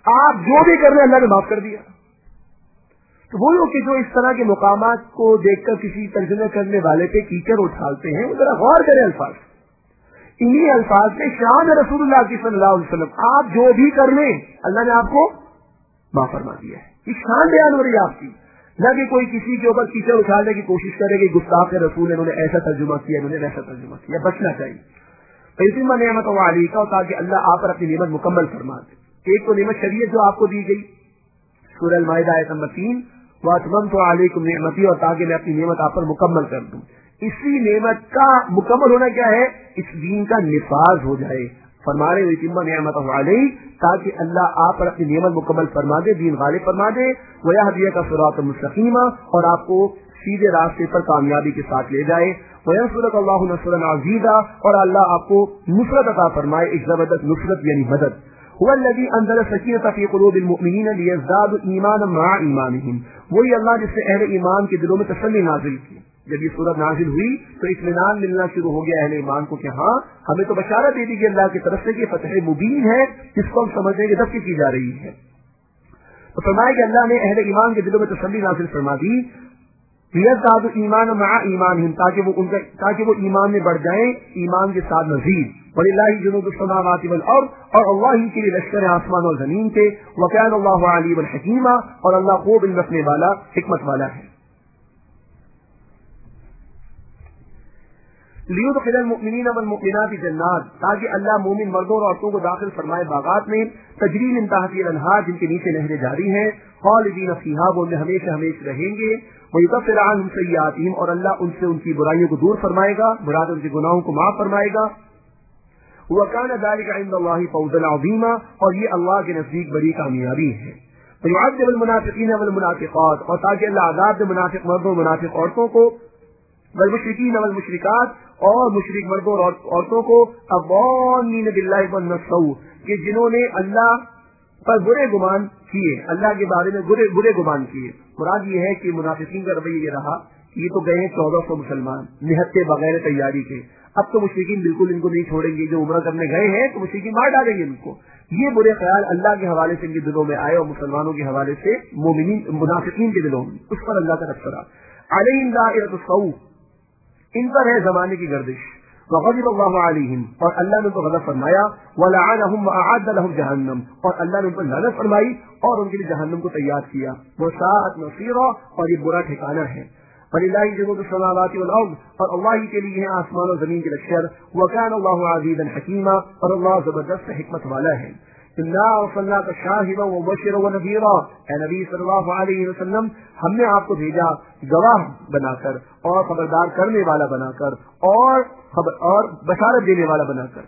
[SPEAKER 1] آپ جو بھی کر رہے ہیں اللہ نے معاف کر دیا. تو وہ لوگ کہ جو اس طرح کے مقامات کو دیکھ کر کسی ترجمہ کرنے والے پہ کیچڑ اٹھالتے ہیں وہ ذرا غور کریں الفاظ. انہی الفاظ میں شان رسول اللہ کی صلی اللہ علیہ وسلم, آپ جو بھی کر لیں اللہ نے آپ کو معاف فرما دیا ہے. یہ شان بیان ہو رہی ہے آپ کی, نہ کہ کوئی کسی کے اوپر کیچڑ اٹھانے کی کوشش کرے کہ گستاخ رسول انہوں نے ایسا ترجمہ کیا, انہوں نے ویسا ترجمہ کیا. بچنا چاہیے. فیتم نعمت والی کا تاکہ اللہ آپ پر اپنی نعمت مکمل فرما دے. ایک تو نعمت شریعت جو آپ کو دی گئی سورہ المائدہ آیت نمبر تین, وَأَتْمَمْتُ عَلَيْكُمْ نِعْمَتِي, اور تاکہ میں اپنی نعمت آپ پر مکمل کر دوں. اسی نعمت کا مکمل ہونا کیا ہے, اس دین کا نفاذ ہو جائے. فرما رہے وَأَتِمَّ نِعْمَتَهُ عَلَيْهِ, تاکہ اللہ آپ پر اپنی نعمت مکمل فرما دے, دین غالب فرما دے. وَيَهْدِيَكَ صِرَاطًا مُسْتَقِيمًا, اور آپ کو سیدھے راستے پر کامیابی کے ساتھ لے جائے. وَيَنصُرَكَ اللَّهُ نَصْرًا عَزِيزًا, اور اللہ آپ کو نصرت عطا فرمائے, ایک زبردست نصرت یعنی مدد. هو الذي انزل السكينة في قلوب المؤمنين ليزدادوا ایمانا مع ایمانهم, وہی اللہ جس نے اہل ایمان کے دلوں میں تسلی نازل کی. جب یہ سورت نازل ہوئی تو اطمینان ملنا شروع ہو گیا اہل ایمان کو کہ ہاں ہمیں تو بشارت دے دی کہ اللہ کی طرف سے کہ فتح مبین ہے جس کو ہم سمجھنے کے دب کی جا رہی ہے. تو فرمایا کہ اللہ نے اہل ایمان کے دلوں میں تسلی نازل فرما دی, لِيَزْدَادُوا إِيمَانًا مَعَ إِيمَانِهِمْ, تاکہ وہ ان کا تاکہ وہ ایمان میں بڑھ جائیں ایمان کے ساتھ مزید. وَلِلَّهِ جُنُودُ السَّمَاوَاتِ وَالْأَرْضِ, اور اللہ ہی کے لیے لشکر آسمان اور زمین کے. وَكَانَ اللَّهُ عَلِيمًا حَكِيمًا, اور اللہ خوب علم رکھنے والا حکمت والا ہے. لِيُدْخِلَ الْمُؤْمِنِينَ وَالْمُؤْمِنَاتِ جَنَّاتٍ, تاکہ اللہ مومن مردوں اور عورتوں کو داخل فرمائے باغات میں, تجری من تحتها الانہار, جن کے نیچے نہریں جاری ہیں, خالدین فیہا, وہ ان میں ہمیشہ ہمیشہ رہیں گے. وَيُكَفِّرُ عَنْهُمْ سَيِّئَاتِهِمْ, اور اللہ ان سے ان کی برائیوں کو دور فرمائے گا, مراد ان کے گناہوں کو معاف فرمائے گا. وَكَانَ ذَلِكَ عِندَ اللَّهِ فَوْزًا عَظِيمًا, اور یہ اللہ کے نزدیک بڑی کامیابی ہے. وَيُعَذِّبُ الْمُنَافِقِينَ وَالْمُنَافِقَاتِ, اور تاکہ اللہ عذاب دے منافق مردوں منافق عورتوں کو, والمشرکین والمشرکات, اور مشرک مردوں اور عورتوں کو, الظانین باللہ ظن السوء, کہ جنہوں نے اللہ پر برے گمان کیے, اللہ کے بارے میں برے برے گمان کیے. مراد یہ ہے کہ منافقین کا رویہ یہ رہا کہ یہ تو گئے ہیں چودہ سو مسلمان نہتے بغیر تیاری کے, اب تو مشرکین بالکل ان کو نہیں چھوڑیں گے, جو عمرہ کرنے گئے ہیں تو مشرکین مار ڈالیں گے ان کو. یہ برے خیال اللہ کے حوالے سے ان کے دلوں میں آئے اور مسلمانوں کے حوالے سے مومنین منافقین کے دلوں میں, اس پر اللہ کا تبصرہ. علیہم دائرۃ السوء, ان پر ہے زمانے کی گردش. وغضب اللہ علیہم, اور اللہ نے ان کو غضب فرمایا. ولعنہم واعد لهم جہنم, اور اللہ نے ان پر لعنت فرمائی اور ان کے لیے جہنم کو تیار کیا. وساءت مصیرا, اور یہ برا ٹھکانہ ہے. وللہ جنود السماوات والارض, اور اللہ ہی کے لیے ہیں آسمان اور زمین کے لشکر. وکان اللہ عزیزا حکیما, اور اللہ زبردست حکمت والا ہے. انا ارسلناک شاہدا ومبشرا ونذیرا, اے نبی صلی اللہ علیہ وسلم ہم نے آپ کو بھیجا گواہ بنا کر اور خبردار کرنے والا بنا کر اور خبر اور بشارت دینے والا بنا کر.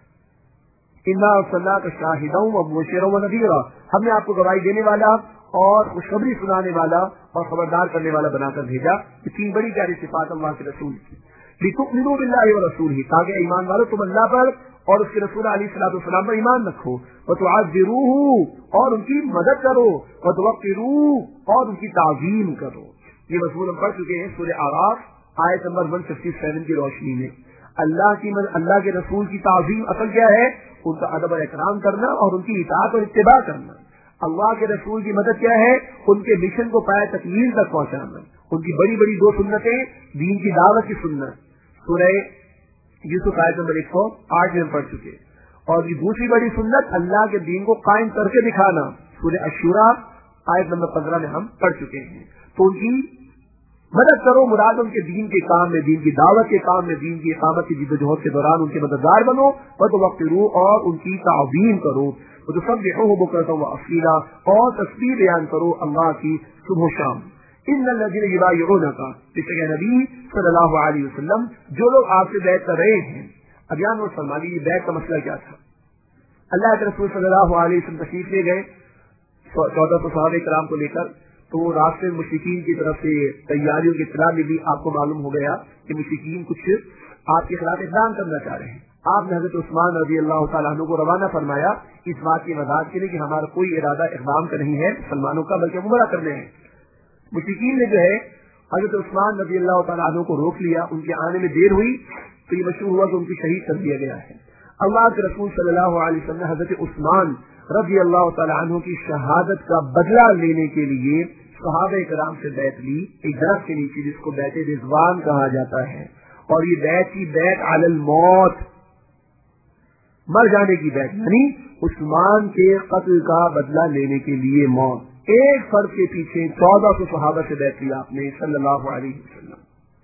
[SPEAKER 1] انا ارسلناک شاہدا ومبشرا ونذیرا, ہم نے آپ کو گواہی دینے والا اور خوشخبری سنانے والا اور خبردار کرنے والا بنا کر بھیجا. یہ تین بڑی پیاری صفات اللہ کے رسول کی. لتؤمنوا باللہ ورسولہ, تاکہ ایمان والو تم اللہ پر اور اس کے رسول علیہ الصلوۃ والسلام پر ایمان رکھو. وتعذروہ, اور ان کی مدد کرو. وتوقروہ, اور ان کی تعظیم کرو. یہ مضمون ہم پڑھ چکے ہیں سورہ اعراف آیت نمبر ایک سو سرسٹھ کی روشنی میں. اللہ کی اللہ کے رسول کی تعظیم اصل کیا ہے, ان کا ادب اور احترام کرنا اور ان کی اطاعت اور اتباع کرنا. اللہ کے رسول کی مدد کیا ہے, ان کے مشن کو پائے تکمیل تک پہنچانا. ان کی بڑی بڑی دو سنتیں, دین کی دعوت کی سنت سورہ یوسف آیت نمبر ایک سو آٹھ میں ہم پڑھ چکے, اور یہ دوسری بڑی سنت اللہ کے دین کو قائم کر کے دکھانا سورہ الشورى آیت نمبر پندرہ میں ہم پڑھ چکے ہیں. تو ان کی مدد کرو, مراد ان کے دین کے کام میں, دین کی دعوت کے کام میں, دین کی اقامت کی جدوجہد کے دوران ان کے مددگار بنو. وتوقروہ, اور ان کی تعظیم کرو. وتسبحوہ بکرۃ واصیلا, اور تسبیح بیان کرو اللہ کی صبح و شام. ان الذین یبایعونک, بے نبی صلی اللہ علیہ وسلم جو لوگ آپ سے بیعت کر رہے ہیں. اب یہاں نوٹ فرما لیجیے بیعت کا مسئلہ کیا تھا. اللہ کے رسول صلی اللہ علیہ وسلم تشریف لے گئے چودہ سو صحابہ کرام کو لے کر, تو راستے مشرکین کی طرف سے تیاریوں کی اطلاع ملی. آپ کو معلوم ہو گیا کہ مشرکین کچھ آپ کے خلاف اقدام کرنا چاہ رہے ہیں. آپ نے حضرت عثمان رضی اللہ تعالیٰ عنہ کو روانہ فرمایا اس بات کی وضاحت کے لیے کہ ہمارا کوئی ارادہ اقدام کا نہیں ہے مسلمانوں کا, بلکہ عمرہ کرنے ہیں. مشرکین نے جو ہے حضرت عثمان رضی اللہ تعالیٰ عنہ کو روک لیا. ان کے آنے میں دیر ہوئی تو یہ مشہور ہوا کہ ان کی شہید کر دیا گیا ہے. اللہ کے رسول صلی اللہ علیہ وسلم نے حضرت عثمان رضی اللہ تعالیٰ عنہ کی شہادت کا بدلہ لینے کے لیے صحابہ کرام سے بیعت لی ایک درخت کے نیچے جس کو بیعت رضوان کہا جاتا ہے. اور یہ بیعت کی بیعت علی الموت، مر جانے کی بیعت، یعنی عثمان کے قتل کا بدلہ لینے کے لیے موت. ایک فرد کے پیچھے چودہ سو صحابہ سے بیعت لیا آپ نے صلی اللہ علیہ وسلم.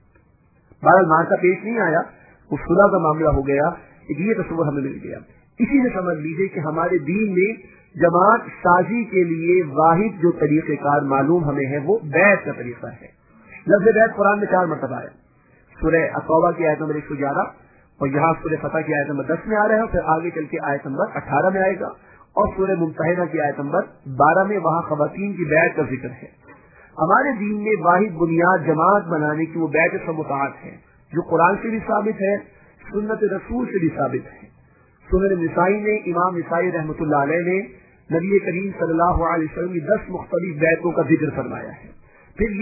[SPEAKER 1] بہرحال مارکا پیش نہیں آیا، وہ صلح کا معاملہ ہو گیا. یہ تصور ہمیں مل گیا. اسی سے سمجھ لیجیے کہ ہمارے دین میں جماعت سازی کے لیے واحد جو طریقہ کار معلوم ہمیں ہے وہ بیعت کا طریقہ ہے. لفظ بیعت قرآن میں چار مرتبہ ہے. سورہ التوبہ کی آیت نمبر ایک سو گیارہ اور یہاں سورہ فتح کی آیت نمبر دس میں آ رہا ہے، پھر آگے چل کے آیت نمبر اٹھارہ میں آئے گا، اور سورہ ممتحنہ کی آیت نمبر بارہ میں وہاں خواتین کی بیعت کا ذکر ہے. ہمارے دین میں واحد بنیاد جماعت بنانے کی وہ بیعت سمطاعت ہے جو قرآن سے بھی ثابت ہے، سنت رسول سے بھی ثابت ہے. سنن نسائی نے، امام نسائی رحمۃ اللہ علیہ نے نبی کریم صلی اللہ علیہ وسلم کی دس مختلف بیعتوں کا ذکر فرمایا ہے. پھر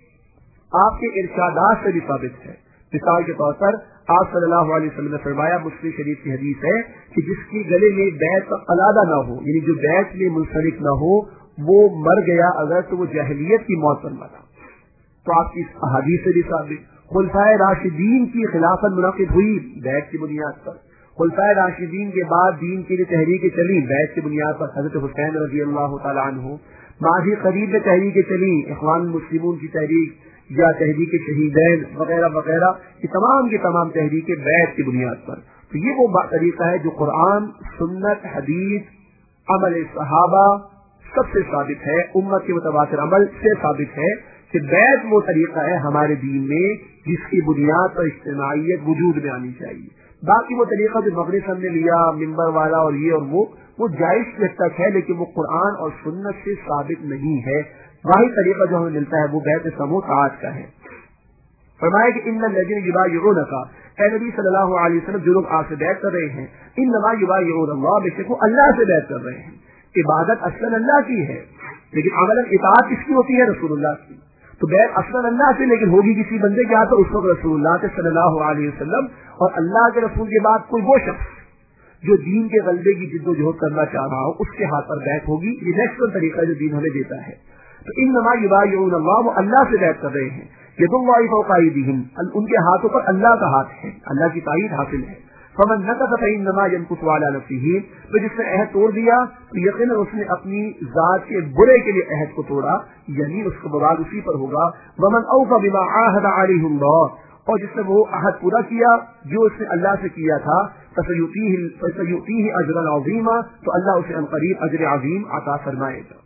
[SPEAKER 1] یہ آپ کے ارشادات سے بھی ثابت ہے. مثال کے طور پر آپ صلی اللہ علیہ وسلم نے فرمایا، مسلم شریف کی حدیث ہے کہ جس کی گلے میں بیعت کا قلادہ نہ ہو، یعنی جو بیعت میں منسلک نہ ہو، وہ مر گیا اگر تو وہ جاہلیت کی موت پر مرا. تو آپ کی احادیث سے بھی ثابت. خلفائے راشدین کی خلافت منعقد ہوئی بیعت کی بنیاد پر. خلفائے راشدین کے بعد دین کے لیے تحریکیں چلی بیعت کی بنیاد پر. حضرت حسین رضی اللہ تعالیٰ عنہ، ماضی قریب میں تحریکیں چلی، اخوان المسلمون کی تحریک یا تحریک شہیدین وغیرہ وغیرہ، یہ تمام کی تمام تحریکیں بیعت کی بنیاد پر. تو یہ وہ طریقہ ہے جو قرآن، سنت، حدیث، عمل صحابہ سب سے ثابت ہے، امت کے متواتر عمل سے ثابت ہے کہ بیعت وہ طریقہ ہے ہمارے دین میں جس کی بنیاد پر اجتماعیت وجود میں آنی چاہیے. باقی وہ طریقہ جو مغرب ہم نے لیا، ممبر والا اور یہ اور وہ وہ جائز تک ہے، لیکن وہ قرآن اور سنت سے ثابت نہیں ہے. واحد طریقہ جو ہمیں ملتا ہے وہ بیعت سمطاعت کا ہے. فرمایا کہ ان الذین یبایعونک، اے نبی صلی اللہ علیہ وسلم جو لوگ آپ سے بیعت کر رہے ہیں، انما یبایعون اللہ، بے شک وہ اللہ سے بیعت کر رہے ہیں. عبادت اصلا اللہ کی ہے، لیکن عملاً اطاعت کس کی ہوتی ہے؟ رسول اللہ کی. تو بیعت اصلا اللہ سے، لیکن ہوگی کسی بندے کے ہاتھ، اس وقت رسول اللہ کے صلی اللہ علیہ وسلم. اور اللہ کے رسول کے بعد کوئی وہ شخص جو دین کے غلبے کی جد و جہد کرنا چاہ رہا ہو، اس کے ہاتھ پر بیعت ہوگی. یہ نیکسٹ طریقہ جو دین ہمیں دیتا ہے. تو انما یبایعون اللہ، وہ اللہ سے بیعت کر رہے ہیں. ید اللہ فوق ایدیہم، ان کے ہاتھوں پر اللہ کا ہاتھ ہے، اللہ کی تائید حاصل ہے. فمن نقض فانما ينقص على نفسه، تو جس نے عہد توڑ دیا تو یقیناً اس نے اپنی ذات کے برے کے لیے عہد کو توڑا، یعنی اس کا بوال اسی پر ہوگا. ومن اوفى بما عاهد عليه الله، اور جس نے وہ عہد پورا کیا جو اس نے اللہ سے کیا تھا، فسيؤتيه فسيؤتيه اجرا عظيما، تو اللہ اسے عنقریب اجر عظیم عطا فرمائے گا.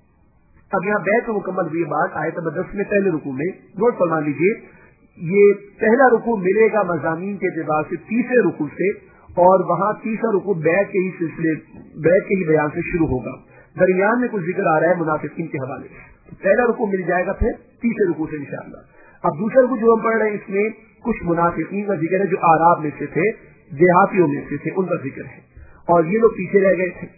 [SPEAKER 1] اب یہاں بیعت مکمل ہوئی بات آیت نمبر دس میں پہلے رکوع میں نوٹ فرما لیجیے. یہ پہلا رکوع ملے گا مضامین کے اعتبار سے تیسرے رکوع سے، اور وہاں تیسرا رکوع بیعت کے ہی سلسلے بیعت کے ہی بیان سے شروع ہوگا. درمیان میں کچھ ذکر آ رہا ہے منافقین کے حوالے سے. پہلا رکوع مل جائے گا پھر تیسرے رکوع سے انشاءاللہ. اب دوسرا رکوع جو ہم پڑھ رہے ہیں اس میں کچھ منافقین کا ذکر ہے جو اعراب میں سے تھے، دیہاتیوں میں سے تھے، ان کا ذکر ہے. اور یہ لوگ پیچھے رہ گئے تھے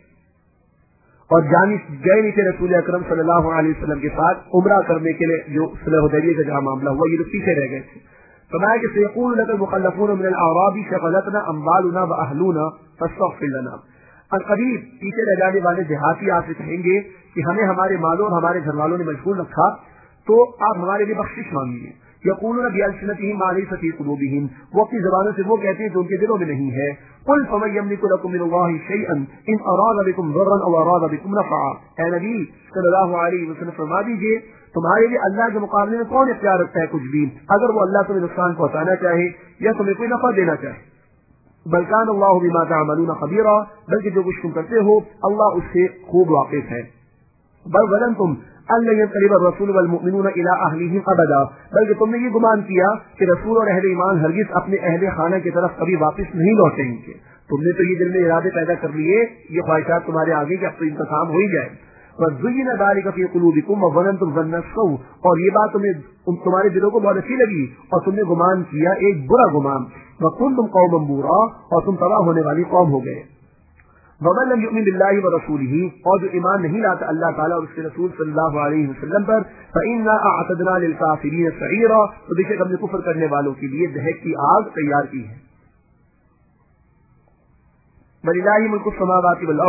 [SPEAKER 1] اور جانی گئے نہیں تھے رسول اکرم صلی اللہ علیہ وسلم کے ساتھ عمرہ کرنے کے لیے، جو صلح حدیبیہ کا جہاں معاملہ ہوا، یہ لوگ پیچھے رہ گئے تھے. فرمایا کہ سيقول لك المخلفون من الاعراب شغلتنا اموالنا واهلنا فاستغفر لنا. القریب پیچھے رہ جانے والے دیہاتی آپ سے کہیں گے کہ ہمیں ہمارے مالوں اور ہمارے گھر والوں نے مشغول رکھا، تو آپ ہمارے لیے بخشش مانگیے. یقولون بألسنتهم ما ليس في قلوبهم، وہ اپنی زبانوں سے وہ کہتے ہیں جو ان کے دلوں میں نہیں ہے. قل فمن يملك لكم من الله شيئا ان اراد بكم ضرا او اراد بكم نفعا. اے نبی صلی اللہ علیہ وسلم فرما دیجیے تمہارے لیے اللہ کے مقابلے میں کون اختیار رکھتا ہے کچھ بھی، اگر وہ اللہ تمہیں نقصان پہنچانا چاہے یا تمہیں کوئی نفع دینا چاہے. بل كان الله بما تعملون خبيرا، بلکہ جو کچھ تم کرتے ہو اللہ اس سے خوب واقف ہے. بل ظننتم ان لن ينقلب الرسول والمؤمنون الى اهلهم ابدا، بلکہ تم نے یہ گمان کیا کہ رسول اور اہل ایمان ہرگز اپنے اہل خانہ کی طرف کبھی واپس نہیں لوٹیں گے. تم نے تو یہ دل میں ارادے پیدا کر لیے، یہ خواہشات تمہارے آگے کہ اب تو ان کا کام ہو ہی جائے. وَزُيِّنَ ذَلِكَ فِي قُلُوبِكُمْ وَظَنَنتُمْ ظَنَّ السَّوْءِ، اور یہ بات تمہیں تمہارے دلوں کو بہت اچھی لگی اور تم نے گمان کیا ایک برا گمان. وَكُنتُمْ قَوْمًا بُورًا، اور تم تباہ ہونے والی قوم ہو گئے. وَمَن لَّمْ يُؤْمِن بِاللَّهِ وَرَسُولِهِ، اور جو ایمان نہیں لاتا اللہ تعالیٰ اور اس کے رسول صلی اللہ علیہ وسلم پر، فَإِنَّا أَعْتَدْنَا لِلْكَافِرِينَ سَعِيرًا، تو بے شک ہم نے کفر کرنے والوں کے لیے دہک کی آگ تیار کی ہے. وَلِلَّهِ مُلْكُ السَّمَاوَاتِ وَالْأَرْضِ،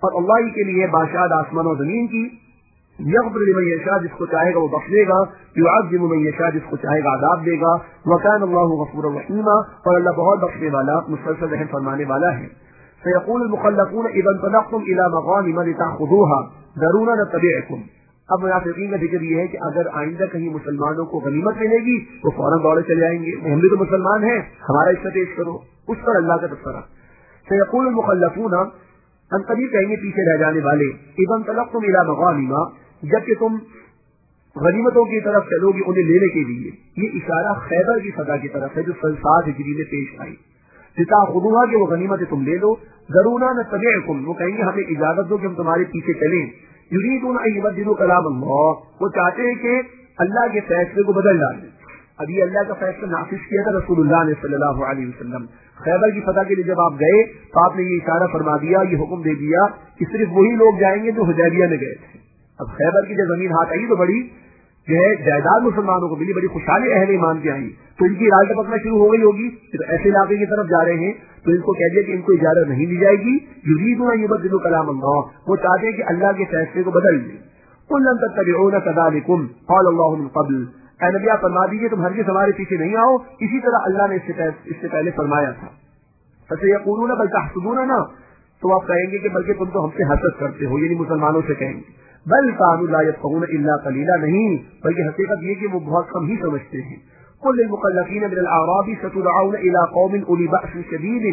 [SPEAKER 1] اور اللہ ہی کے لیے بادشاہ آسمان و زمین کی، یغفر لمن یشاء جس کو چاہے گا وہ بخش دے گا، یعذب من یشاء جس کو چاہے گا عذاب دے گا، وکان اللہ غفورا رحیما اور اللہ بہت بخشنے والا مسلسل رحم فرمانے والا ہے۔ سيقول المخلفون اذا انطلقتم الى مغانم لتاخذوها ذرونا نتبعكم۔ اب منافقین کا ذکر یہ ہے کہ اگر آئندہ کہیں مسلمانوں کو غنیمت ملے گی وہ فوراً دوڑے چلے آئیں گے، ہم بھی تو مسلمان ہیں، ہمارا حصہ پیش کرو، اس پر اللہ کا تذکرہ۔ سيقول المخلفون ہم کبھی کہیں گے پیچھے رہ جانے والے، اذا انطلقتم الى مغانم جب کہ تم غنیمتوں کی طرف چلو گے انہیں لینے کے لیے، یہ اشارہ خیبر کی فتح کی طرف ہے جو سن سات ہجری میں پیش آئی۔ لتاخذوها کہ وہ غنیمتیں تم لے لو، ذرونا نتبعکم وہ کہیں گے ہمیں اجازت دو کہ ہم تمہارے پیچھے چلیں، یریدون ان یبدلوا کلام اللہ وہ چاہتے ہیں کہ اللہ کے فیصلے کو بدل ڈالیں۔ ابھی اللہ کا فیصلہ نافذ کیا تھا رسول اللہ نے صلی اللہ علیہ وسلم، خیبر کی فتح کے لیے جب آپ گئے تو آپ نے یہ اشارہ فرما دیا، یہ حکم دے دیا کہ صرف وہی لوگ جائیں گے جو حدیبیہ میں گئے تھے۔ اب خیبر کی جب زمین ہاتھ آئی تو بڑی جو ہے جائیداد مسلمانوں کو ملی، بڑی خوشحالی اہل ایمان کی آئی، تو ان کی رائے پکڑنا شروع ہو گئی ہوگی کہ تو ایسے علاقے کی طرف جا رہے ہیں تو ان کو کہہ دیا کہ ان کو اجازت نہیں دی جائے گی، یریدون ان یبدلوا کلام اللہ وہ چاہتے ہیں کہ اللہ کے فیصلے کو بدل دیں۔ قل لن تتبعون كذلكم قال الله من قبل اے نبی آپ فرما دیجیے تم ہرگز ہمارے پیچھے نہیں آؤ، اسی طرح اللہ نے اس سے پہلے فرمایا تھا۔ فسيقولون بل تحسدوننا تو آپ کہیں گے کہ بلکہ تم تو ہم سے حسد کرتے ہو، یعنی مسلمانوں سے کہیں گے، بل كانوا لا يفقهون الا قليلا نہیں بلکہ حقیقت یہ کہ وہ بہت کم ہی سمجھتے ہیں۔ قل للمخلفين من الاعراب ستدعون الى قوم اولي باس شديد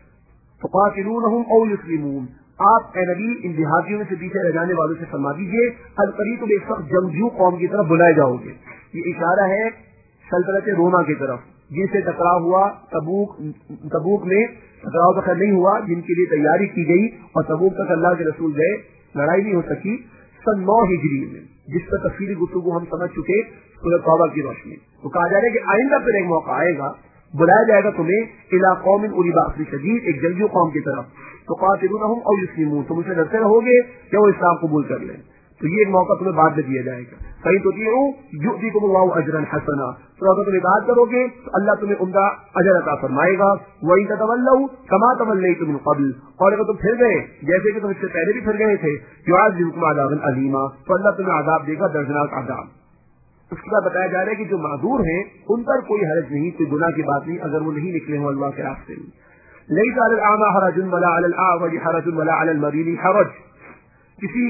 [SPEAKER 1] تقاتلونهم او يسلمون آپ اے نبی ان دیہاتیوں میں سے پیچھے رہ جانے والوں سے فرما دیجیے القریب تم ایک سخت جنگجو قوم کی طرف بلائے جاؤ گے۔ یہ اشارہ ہے سلطنت روما کی طرف جن سے ٹکراؤ ہوا تبوک تبوک میں ٹکراؤ تو خیر نہیں ہوا، جن کے لیے تیاری کی گئی اور تبوک تک اللہ کے رسول گئے، لڑائی نہیں ہو سکی سن نو ہجری میں، جس پر تفصیلی گفتگو ہم سمجھ چکے سورۃ توبہ کی روشنی۔ تو کہا جا رہا ہے کہ آئندہ پھر ایک موقع آئے گا بلایا جائے گا تمہیں الی قوم اولی باس شدید ایک جنگجو قوم کی طرف، تو قاتلونہم او یسلمون تم اسے ڈرتے رہو گے کہ وہ اسلام قبول کر لیں، تو یہ ایک موقع تمہیں بعد میں دیا جائے گا۔ فإن تطیعوا یؤتکم اللہ اجرا حسنا تو اگر تم اطاعت کرو گے تو اللہ تمہیں عمدہ اجر عطا فرمائے گا۔ وإن تتولوا كما توليتم من قبل اور اگر تم پھر گئے جیسے کہ تم اس سے پہلے بھی پھر گئے تھے يعذبكم عذابا علیما تو اللہ تمہیں عذاب دے گا دردناک عذاب۔ اس کے بعد بتایا جا رہا ہے کہ جو معذور ہیں ان پر کوئی حرج نہیں، کوئی گناہ کی بات نہیں اگر وہ نہیں نکلے ہوں اللہ کے راستے میں۔ ليس على الأعمى حرج ولا على الأعرج حرج ولا على المريض حرج کسی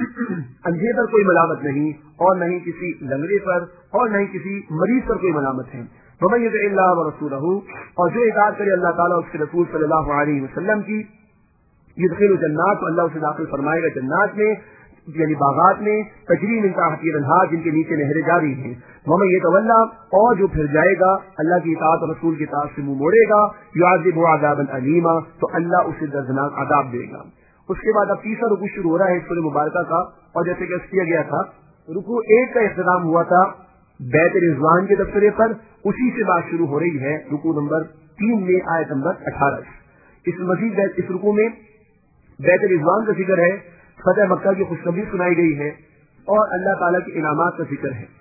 [SPEAKER 1] اندھے پر کوئی ملامت نہیں اور نہ ہی کسی لنگڑے پر اور نہ ہی کسی مریض پر کوئی ملامت ہے۔ ومن يطع الله ورسوله اور جو اطاعت کرے اللہ تعالیٰ اس کے رسول صلی اللہ علیہ وسلم کی يدخل جنات تو اللہ اسے داخل فرمائے گا جنات میں یعنی باغات میں تجری من تحتها الانہار جن کے نیچے نہریں جاری ہیں۔ ومن يتولى اور جو پھر جائے گا اللہ کی اطاعت اور رسول کی اطاعت سے منہ موڑے گا يعذبه عذابا علیما تو اللہ اسے دردناک عذاب دے گا۔ اس کے بعد اب تیسرا رکوع شروع ہو رہا ہے اس سورہ مبارکہ کا، اور جیسے کہ کیا گیا تھا رکوع ایک کا اختتام ہوا تھا بیت رضوان کے تذکرے پر، اسی سے بات شروع ہو رہی ہے رکوع نمبر تین میں آیت نمبر اٹھارہ۔ اس مزید اس رکوع میں بیت رضوان کا ذکر ہے، فتح مکہ کی خوشخبری سنائی گئی ہے اور اللہ تعالیٰ کے انعامات کا ذکر ہے۔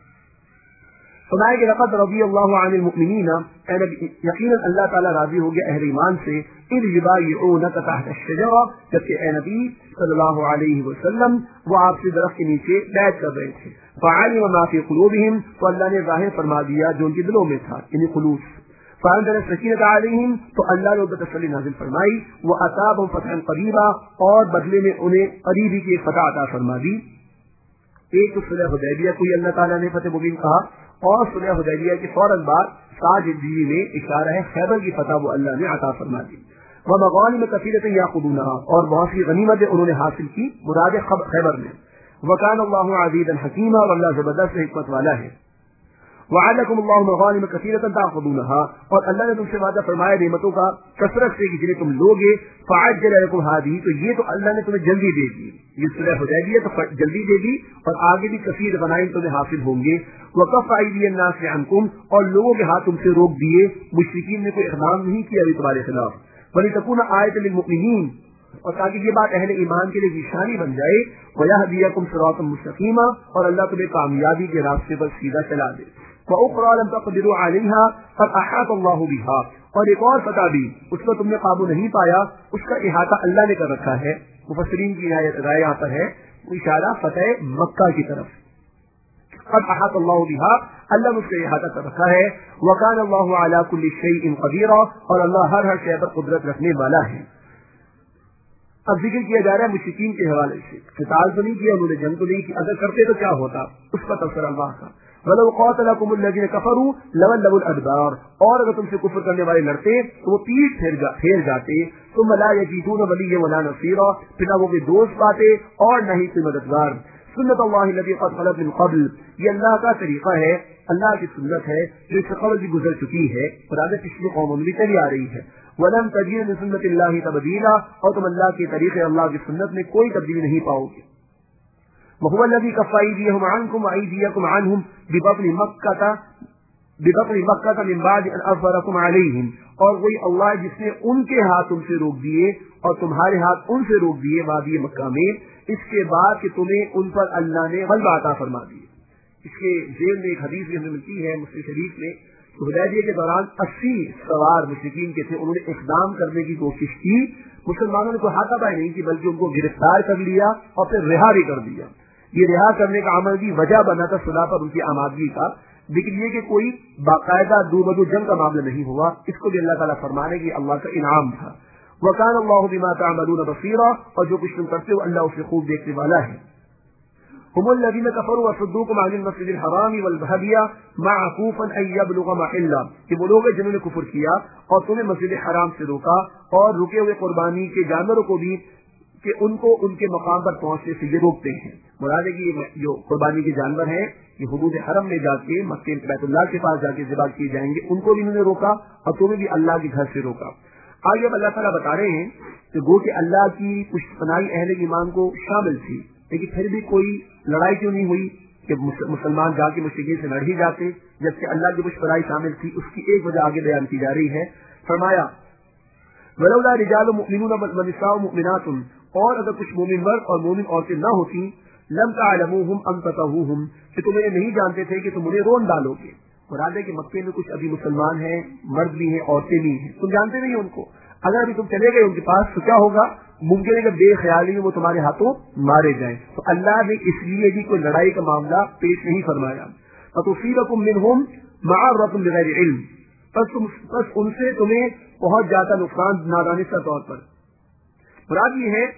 [SPEAKER 1] فرمایا کہ لقد رضی اللہ عن المؤمنین یقیناً اللہ تعالیٰ راضی ہو گیا اہل ایمان سے اذ یبایعونک تحت الشجرہ جبکہ اے نبی صلی اللہ علیہ وسلم وہ آپ سے درخت کے نیچے بیعت کر رہے تھے۔ فعلم ما فی قلوبہم تو اللہ نے ظاہر فرما دیا جو ان کے دلوں میں تھا یعنی خلوص۔ فانزل السکینۃ علیہم تو اللہ نے ان پر تسلی نازل فرمائی، واصابهم فتحا قریبا اور بدلے میں انہیں قریبی کی فتح عطا فرما دی۔ ایک تو صلح حدیبیہ کو اللہ تعالیٰ نے فتح مبین کہا اور صلح حدیبیہ کے فوراً بعد سات ہجری میں اشارہ ہے خیبر کی فتح وہ اللہ نے عطا فرما دی۔ ومغانم کثیرۃ یاخذونها اور بہت سی غنیمتیں انہوں نے حاصل کی مراد خیبر میں۔ وکان اللہ عزیزا حکیما اور اللہ زبردست حکمت والا ہے۔ وعدکم اللہ مغانم کثیرۃ تاخذونها اور اللہ نے تم سے وعدہ فرمایا نعمتوں کا کثرت سے کہ جنہیں تم لوگے، فعجل لکم هذه تو یہ تو اللہ نے تمہیں جلدی دے دی، یہ صلح حدیبیہ تو جلدی دے دی اور آگے بھی کثیر غنائم تمہیں حاصل ہوں گے۔ وکف ایدی الناس عنکم اور لوگوں کے ہاتھ تم سے روک دیے، مشرکین نے کوئی اقدام نہیں کیا ابھی تمہارے خلاف۔ ولتکون آیۃ للمؤمنین اور تاکہ یہ بات اہل ایمان کے لیے نشانی بن جائے، ویہدیکم صراطا مستقیما اور اللہ تمہیں کامیابی کے راستے پر سیدھا چلا دے۔ وأخرى لم تقدروا عليها قد أحاط الله بها، اور ایک اور فتح بھی اس پر تم نے قابو نہیں پایا، اس کا احاطہ اللہ نے کر رکھا ہے۔ مفسرین کی رائے یہاں پر ہے اشارہ فتح مکہ کی طرف، قد احاط اللہ بها، اللہ نے اس کا احاطہ کر رکھا ہے۔ وکان اللہ علی کل شیء قدیر، اور اللہ ہر ہر شے پر قدرت رکھنے والا ہے۔ اب ذکر کیا جا رہا ہے مشرکین کے حوالے سے، قتال تو نہیں کیا انہوں نے، جنگ تو نہیں کی، اگر کرتے تو کیا ہوتا، اس کا تذکرہ اللہ کا۔ وَلَوْ قَاتَلَكُمُ الَّذِينَ كَفَرُوا لَوَلَّوُا الْأَدْبَارَ، اور اگر تم سے کفر کرنے والے لڑتے تو وہ پیٹ پھیر جا پھیر جاتے، ثُمَّ لَا يَجِدُونَ وَلِيًّا وَلَا نَصِيرًا، پھر نہ وہ کوئی دوست پاتے اور نہ ہی کوئی مددگار۔ سنت اللہ الذی قد خلت من قبل، یہ اللہ کا طریقہ ہے، اللہ کی سنت ہے جو اس سے قبل بھی گزر چکی ہے اور آگے پچھلی قوموں میں بھی چلی آ رہی ہے۔ وَلَن تَجِدَ لِسُنَّتِ اللَّهِ تَبْدِيلًا، اور تم اللہ کے طریقے اللہ کی سنت میں کوئی تبدیلی نہیں پاؤ گے۔ وَهُوَ الَّذِي كَفَّ أَيْدِيَهُمْ عَنكُمْ وَأَيْدِيَكُمْ عَنْهُمْ بِبَطْنِ مَكَّةَ بِبَطْنِ مَكَّةَ مِنْ بَعْدِ أَنْ أَظْفَرَكُمْ عَلَيْهِمْ، اور وہی اللہ جس نے ان کے ہاتھ تم سے روک دیے اور تمہارے ہاتھ ان سے روک دیے وادی مکہ میں، اس کے بعد کہ تمہیں ان پر اللہ نے غلبہ عطا فرما دی۔ اس کے ذیل میں ایک حدیث بھی ہمیں ملتی ہے مسلم شریف میں، حدیبیہ کے دوران اسی سوار مشرکین کے تھے، انہوں نے اقدام کرنے کی کوشش کی، مسلمانوں نے کوئی ہاتھ پائی نہیں کی بلکہ ان کو گرفتار کر لیا اور پھر رہا بھی کر دیا۔ یہ رہا کرنے کا عمل بھی وجہ بنا تھا صلح پر ان کی آمادگی کا، لیکن یہ کہ کوئی باقاعدہ دو بدو جنگ کا معاملہ نہیں ہوا، اس کو بھی اللہ تعالیٰ فرمانے کی اللہ کا انعام تھا۔ وَكَانَ اللَّهُ بِمَا تَعْمَلُونَ بَصِيرًا، اور جو کچھ تم کرتے ہو اللہ اسے خوب دیکھنے والا ہے۔ هم الذين كفروا وصدوكم عن المسجد الحرام والهدي معكوفا ان يبلغ محله، کہ وہ لوگ جنہوں نے کفر کیا اور تمہیں مسجد حرام سے روکا اور رکے ہوئے قربانی کے جانوروں کو بھی کہ ان کو ان کے مقام پر پہنچنے سے یہ روکتے ہیں۔ مراد ہے کہ یہ جو قربانی کے جانور ہیں یہ حدود حرم میں جا کے مکہ بیت اللہ کے پاس جا کے ذبح کیے جائیں گے، ان کو بھی انہوں نے روکا اور تمہیں بھی اللہ کے گھر سے روکا۔ آگے اب اللہ تعالیٰ بتا رہے ہیں کہ گو کہ اللہ کی پشت پناہی اہل ایمان کو شامل تھی، لیکن پھر بھی کوئی لڑائی کیوں نہیں ہوئی کہ مسلمان جا کے مشرکین سے لڑ ہی جاتے، جبکہ اللہ کی پشت پناہی شامل تھی۔ اس کی ایک وجہ آگے بیان کی جا رہی ہے، فرمایا وَلَوْلَا رِجَالٌ مُؤْمِنُونَ وَنِسَاءٌ مُؤْمِنَاتٌ، اور اگر کچھ مومن مرد اور مومن عورتیں نہ ہوتی، لَمْ تَعْلَمُوهُمْ أَن تَطَؤُوهُمْ، کہ تم انہیں نہیں جانتے تھے کہ تم انہیں رون ڈالو گے۔ مراد ہے کہ مکے میں کچھ ابھی مسلمان ہیں، مرد بھی ہیں عورتیں بھی ہیں، تم جانتے نہیں ان کو، اگر ابھی تم چلے گئے ان کے پاس تو کیا ہوگا، ممکن ہے کہ بے خیالی میں وہ تمہارے ہاتھوں مارے جائیں۔ تو اللہ نے اس لیے بھی کوئی لڑائی کا معاملہ پیش نہیں فرمایا۔ فَتُصِيبَكُم مِّنْهُمْ مَعَرَّةٌ بِغَيْرِ عِلْمٍ، بس تم بس ان سے تمہیں پہنچ جاتا نقصان نادانستہ طور پر۔ مراد یہ ہے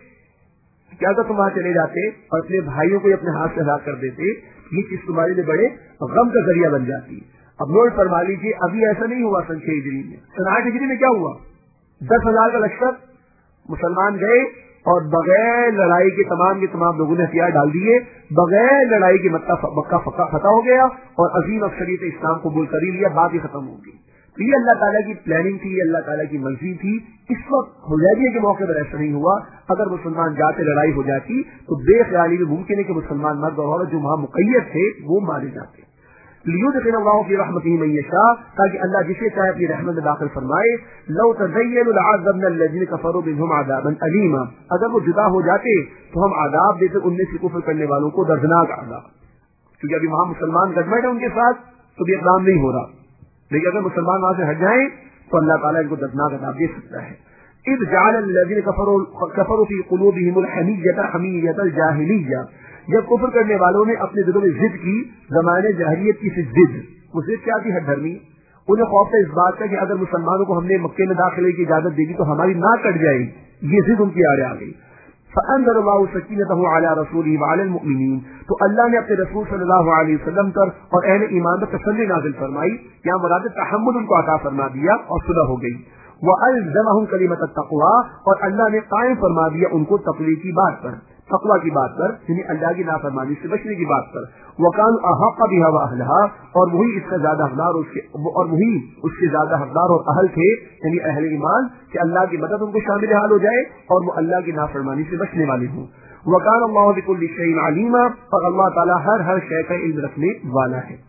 [SPEAKER 1] کہ اگر تم وہاں چلے جاتے اور اپنے بھائیوں کو اپنے ہاتھ سے ہلاک کر دیتے، یہ چیز تمہارے لیے بڑے غم کا ذریعہ بن جاتی۔ اب نوٹ فرما لیجیے، ابھی ایسا نہیں ہوا سن چھ ہجری میں، سن آٹھ ہجری میں کیا ہوا، دس ہزار کا لشکر مسلمان گئے اور بغیر لڑائی کے تمام کے تمام لوگوں نے ہتھیار ڈال دیے، بغیر لڑائی کے مکہ فتح ہو گیا اور عظیم اکثریت اسلام قبول کر ہی لیا، بات ہی ختم ہو گئی۔ تو یہ اللہ تعالیٰ کی پلاننگ تھی، یہ اللہ تعالیٰ کی مرضی تھی۔ اس وقت حدیبیہ کے موقع پر ایسا نہیں ہوا، اگر مسلمان جاتے لڑائی ہو جاتی تو بے خیالی میں ممکن ہے کہ مسلمان مرد اور عورت جو وہاں مقید تھے وہ مارے جاتے۔ لِيُدْخِلَ اللَّهُ فِي رَحْمَتِهِ مَن يَشَاءُ، تاکہ اللہ جسے چاہے اپنی رحمت میں داخل فرمائے۔ لَوْ تَزَيَّنُوا لَعَذَّبْنَا الَّذِينَ كَفَرُوا مِنْهُمْ عَذَابًا أَلِيمًا، اگر وہ جدا ہو جاتے تو ہم عذاب دیتے ان میں سے کفر کرنے والوں کو دردناک عذاب، کیونکہ ابھی وہاں مسلمان گٹمٹ ہے ان کے ساتھ تو بھی اقدام نہیں ہو رہا، لیکن اگر مسلمان وہاں سے ہٹ جائیں تو اللہ تعالیٰ ان کو دردناک عذاب دے سکتا ہے۔ اذ جعل الذين كفروا كفروا في قلوبهم الحمية حمية الجاهلية، جب کفر کرنے والوں نے اپنے دلوں میں ضد کی، زمانے جاہلیت کی ضد، وہ ضد کیا تھی، ہٹ دھرمی، انہیں خوف تھا اس بات کا کہ اگر مسلمانوں کو ہم نے مکے میں داخلے کی اجازت دے دی تو ہماری ناک کٹ جائے گی، یہ ضد ان کی آڑے آ گئی۔ فأنزل الله سكينته على رسوله وعلى المؤمنين، تو اللہ نے اپنے رسول صلی اللہ علیہ وسلم پر اور اہل ایمان پر تسلی نازل فرمائی، یہاں مراد تحمل ان کو عطا فرما دیا اور صلح ہو گئی۔ وَأَلْزَمَهُمْ كَلِمَةَ التَّقْوَىٰ، اور اللہ نے قائم فرما دیا ان کو تقوی کی بات پر، تقوی کی بات پر، یعنی اللہ کی نافرمانی سے بچنے کی بات پر۔ وَكَانُوا أَحَقَّ بِهَا وَأَهْلَهَا، اور وہی اس کا زیادہ حقدار اس کے اور وہی اس کے زیادہ حقدار اور اہل تھے، یعنی اہل ایمان، کہ اللہ کی مدد ان کو شامل حال ہو جائے اور وہ اللہ کی نافرمانی سے بچنے والے ہوں۔ وَكَانَ اللَّهُ بِكُلِّ شَيْءٍ عَلِيمًا، اور اللہ تعالیٰ ہر ہر شے کا علم رکھنے والا ہے۔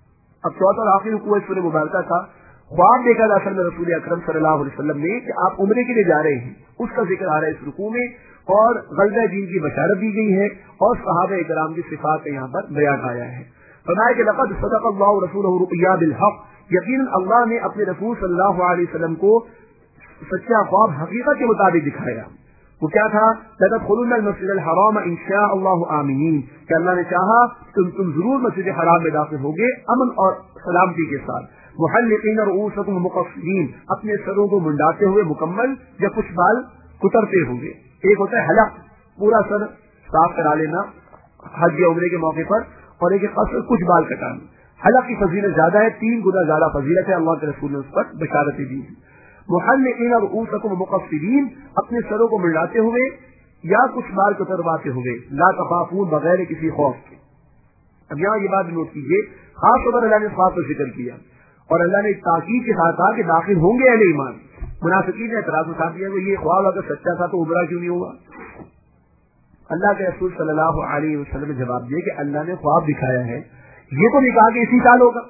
[SPEAKER 1] اب چوتھا اور آخری رکوع سورہ مبارکہ کا خواب دیکھا اصل میں رسول اکرم صلی اللہ علیہ وسلم نے کہ آپ عمرے کے لیے جا رہے ہیں، اس کا ذکر آ رہا ہے اس رکوع میں، اور غزوہ دین کی بشارت دی گئی ہے اور صحابہ کرام کی صفات کا یہاں پر بیان آیا ہے۔ فرمایا کہ لقد صدق اللہ رسولہ رؤیا بالحق، یقیناً اللہ نے اپنے رسول صلی اللہ علیہ وسلم کو سچا خواب حقیقت کے مطابق دکھایا. وہ کیا تھا؟ لتدخلن المسجد الحرام ان شاء اللہ آمنین، کہ اللہ نے چاہا تم تم ضرور مسجد حرام میں داخل ہوگے امن اور سلامتی کے ساتھ. محلقین رؤوسکم مقصرین، اپنے سروں کو منڈاتے ہوئے مکمل یا کچھ بال کترتے ہوئے. ایک ہوتا ہے حلق، پورا سر صاف کرا لینا حج یا عمرے کے موقع پر، اور ایک قصر کچھ بال کٹانا. حلق کی فضیلت زیادہ ہے، تین گنا زیادہ فضیلت ہے، اللہ کے رسول نے اس پر بشارتیں دی. محلقین رؤوسکم مقصرین، اپنے سروں کو منڈاتے ہوئے یا کچھ بال کترواتے ہوئے، لا تخافون، بغیر کسی خوف کے. اب یہاں یہ بات نوٹ کیجیے، خاص طور پر اللہ نے خواب کا ذکر کیا اور اللہ نے تاکید کے ساتھ کہا کہ داخل ہوں گے اہل ایمان. منافقین نے اعتراض اٹھا دیا کہ یہ خواب اگر سچا تھا تو عمرہ کیوں نہیں ہوا؟ اللہ کے رسول صلی اللہ علیہ وسلم نے جواب دیا کہ اللہ نے خواب دکھایا ہے، یہ تو نہیں کہا کہ اسی سال ہوگا،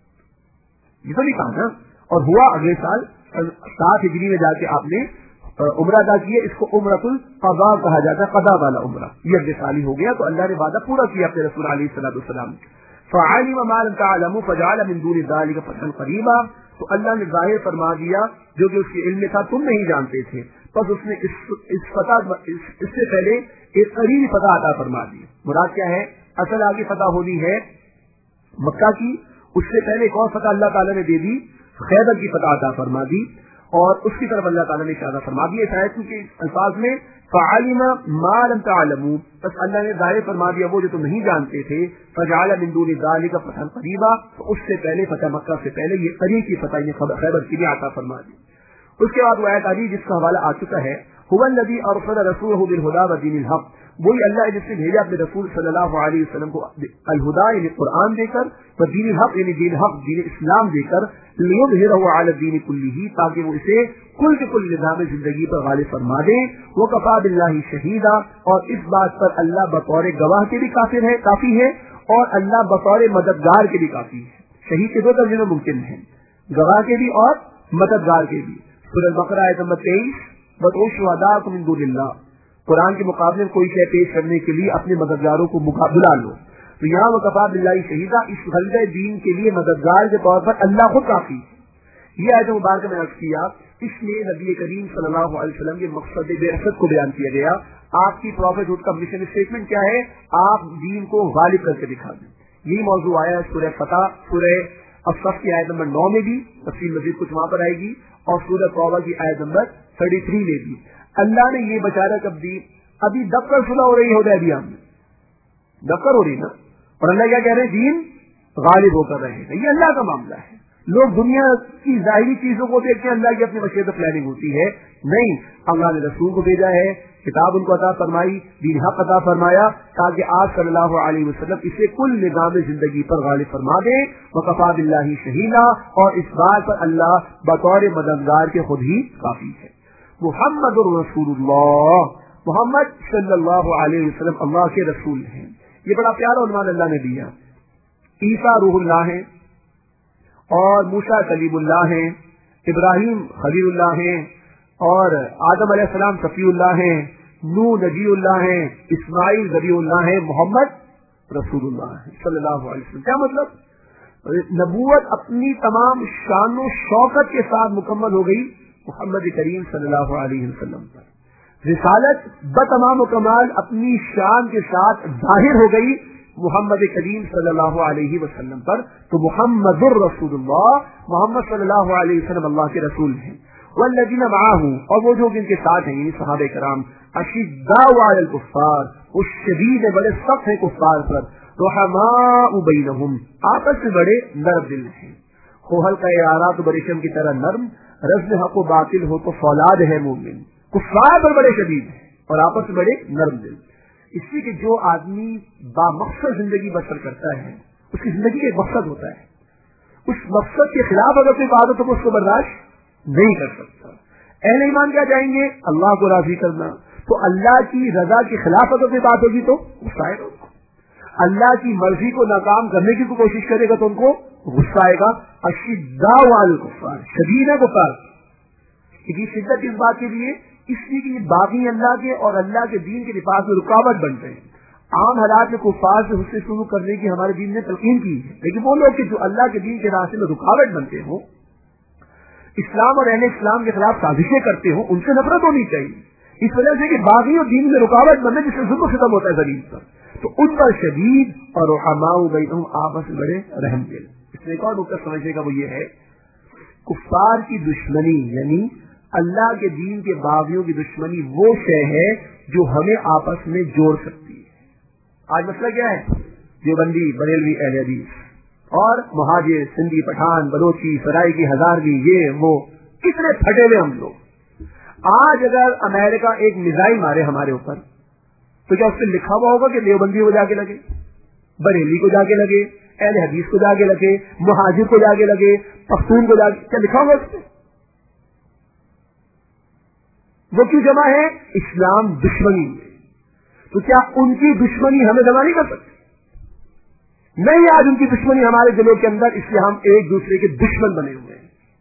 [SPEAKER 1] یہ تو نہیں کہا نا. اور ہوا اگلے سال سات ہجری میں جا کے آپ نے عمرہ ادا کیا. اس کو عمرۃ القضاء کہا جاتا ہے، قضاء والا عمرہ. یہ اگلے سال ہی ہو گیا، تو اللہ نے وعدہ پورا کیا اپنے رسول علیہ الصلوۃ والسلام. فعلم ما لم تعلموا فجعل من دون ذلك فتحا قریبا، تو اللہ نے ظاہر فرما دیا جو کہ اس کے علم میں تھا، تم نہیں جانتے تھے، بس اس نے اس اس فتح اس سے پہلے ایک قریبی فتح عطا فرما دی. مراد کیا ہے؟ اصل آگے فتح ہونی ہے مکہ کی، اس سے پہلے ایک اور فتح اللہ تعالیٰ نے دے دی، خیبر کی فتح عطا فرما دی، اور اس کی طرف اللہ تعالیٰ نے اشارہ فرما دیا. شاید کیونکہ الفاظ میں فعلم ما لم تعلموا، بس اللہ نے ظاہر فرما دیا وہ جو تم نہیں جانتے تھے. فجعل من دون ذلك فتحا قریبا، تو اس سے پہلے فتح مکہ سے پہلے یہ قریب کی فتح خیبر کی بھی عطا فرما دی. اس کے بعد وہ آیت آئی جس کا حوالہ آ چکا ہے، هو الذي ارسل رسوله بالهدى ودين الحق، وہی اللہ جس نے بھیجا اپنے رسول صلی اللہ علیہ وسلم کو الہدا یعنی قرآن دے کر، و دین الحق یعنی دین حق دین اسلام دے کر، لیظہرہ علی الدین کلہ، تاکہ وہ اسے کل کے کل نظام زندگی پر غالب فرما دے. وکفی باللہ شہیدا، اور اس بات پر اللہ بطور گواہ کے بھی کافر ہے کافی ہے، اور اللہ بطور مددگار کے بھی کافی ہے. شہید کے دو ترجمے ممکن ہیں، گواہ کے بھی اور مددگار کے بھی. سورہ بقرہ آیت نمبر تیئیس، وَادْعُوا شُهَدَاءَكُم مِّن دُونِ اللَّهِ، قرآن کے مقابلے میں کوئی شے پیش کرنے کے لیے اپنے مددگاروں کو بلا لو. تو یہاں وکفی باللہ شہیدا، اس غلبہ دین کے لیے مددگار کے طور پر اللہ خود کافی. یہ آیت مبارکہ میں عرض کیا، اس میں نبی کریم صلی اللہ علیہ وسلم کے مقصد بعثت کو بیان کیا گیا. آپ کی پروفیٹ ہوڈ کا مشن اسٹیٹمنٹ کیا ہے؟ آپ دین کو غالب کر کے دکھا دیں. یہی موضوع آیا ہے سورہ فتح، سورہ الصف کی آیت نمبر نو میں بھی، تفصیل مزید کچھ وہاں پر آئے گی، اور سورہ توبہ کی آیت نمبر تھرٹی تھری میں بھی. اللہ نے یہ بشارت کب دی؟ ابھی دفتر صلح ہو رہی ہے حدیبیہ میں، دفتر ہو رہی نا، اور اللہ کیا کہہ رہے ہیں؟ دین غالب ہو کر رہے گا. یہ اللہ کا معاملہ ہے. لوگ دنیا کی ظاہری چیزوں کو دیکھتے ہیں، اللہ کی اپنی مشیت پلاننگ ہوتی ہے. نہیں، اللہ نے رسول کو بھیجا ہے، کتاب ان کو عطا فرمائی، دین حق عطا فرمایا، تاکہ آپ صلی اللہ علیہ وسلم اسے کل نظام زندگی پر غالب فرما دیں. وکفی باللہ شہیدا، اور اس بات پر اللہ بطور مددگار کے خود ہی کافی ہے. محمد الرسول اللہ، محمد صلی اللہ علیہ وسلم اللہ کے رسول ہیں. یہ بڑا پیارا عنوان اللہ نے دیا. عیسیٰ روح اللہ ہیں، اور موسیٰ کلیم اللہ ہیں، ابراہیم خلیل اللہ ہیں، اور آدم علیہ السلام صفی اللہ ہیں، نوح نبی اللہ ہیں، اسماعیل ذبیح اللہ ہیں، محمد رسول اللہ ہیں صلی اللہ علیہ وسلم. کیا مطلب؟ نبوت اپنی تمام شان و شوکت کے ساتھ مکمل ہو گئی محمد کریم صلی اللہ علیہ وسلم پر. رسالت بتمام و کمال اپنی شان کے ساتھ ظاہر ہو گئی محمد کریم صلی اللہ علیہ وسلم پر. تو محمد الرسول اللہ، محمد صلی اللہ علیہ وسلم اللہ کے رسول ہیں. والذین معہ، اور وہ جو جن کے ساتھ ہیں یعنی صحابہ کرام، اشداء علی الکفار، وہ شدید بڑے سخت ہیں کفار پر، رحماء بینہم، آپس میں بڑے نرم دل ہیں. خوہل کا ارادہ تو بریشم کی طرح نرم، رزم حق و باطل ہو تو فولاد ہے مومن. کفار پر بڑے شدید ہیں اور آپس میں بڑے نرم دل. اس لیے کہ جو آدمی با مقصد زندگی بسر کرتا ہے، اس کی زندگی کا ایک مقصد ہوتا ہے. اس مقصد کے خلاف اگر کوئی بات ہو تو وہ اس کو برداشت نہیں کر سکتا. اہل ایمان کیا چاہیں گے؟ اللہ کو راضی کرنا. تو اللہ کی رضا کے خلاف اگر کوئی بات ہوگی تو غصہ آئے گا. اللہ کی مرضی کو ناکام کرنے کی کوشش کرے گا تو ان کو غصہ آئے گا. اشداء علی الکفار، شدید ہے کفار. یہ شدت اس بات کے لیے اس لیے کہ یہ باغی اللہ کے اور اللہ کے دین کے نفاذ میں رکاوٹ بنتے ہیں. عام حالات میں کفار سے حسن سلوک کرنے کی ہمارے دین نے تلقین کی ہے، لیکن وہ لوگ جو اللہ کے دین کے راستے میں رکاوٹ بنتے ہوں، اسلام اور اہل اسلام کے خلاف سازشیں کرتے ہوں، ان سے نفرت ہونی چاہیے، اس وجہ سے کہ باغی اور دین میں رکاوٹ بننے جس سے ظلم ختم ہوتا ہے زمین پر، تو ان پر شدید اور رحماء بینہم آپس میں بڑے رحم دل۔ اس میں ایک اور نقطہ سمجھنے کا وہ یہ ہے، کفار کی دشمنی یعنی اللہ کے دین کے باغیوں کی دشمنی وہ شے ہے جو ہمیں آپس میں جوڑ سکتی ہے۔ آج مسئلہ کیا ہے؟ دیوبندی، بریلوی، اہل حدیث اور مہاجر، سندھی، پٹھان، بلوچی، سرائی کی، ہزاروی، یہ وہ کتنے پھٹے ہوئے ہم لوگ۔ آج اگر امریکہ ایک میزائل مارے ہمارے اوپر تو کیا اس پہ لکھا ہوا ہوگا کہ دیوبندی کو جا کے لگے، بریلی کو جا کے لگے، اہل حدیث کو جا کے لگے، مہاجر کو جا کے لگے، پختون کو جا کے، کیا لکھا ہوگا اس پہ؟ وہ کیوں جمع ہے؟ اسلام دشمنی میں۔ تو کیا ان کی دشمنی ہمیں جمع نہیں کر سکتی؟ نہیں، آج ان کی دشمنی ہمارے دلوں کے اندر، اس لیے ہم ایک دوسرے کے دشمن بنے ہوئے ہیں۔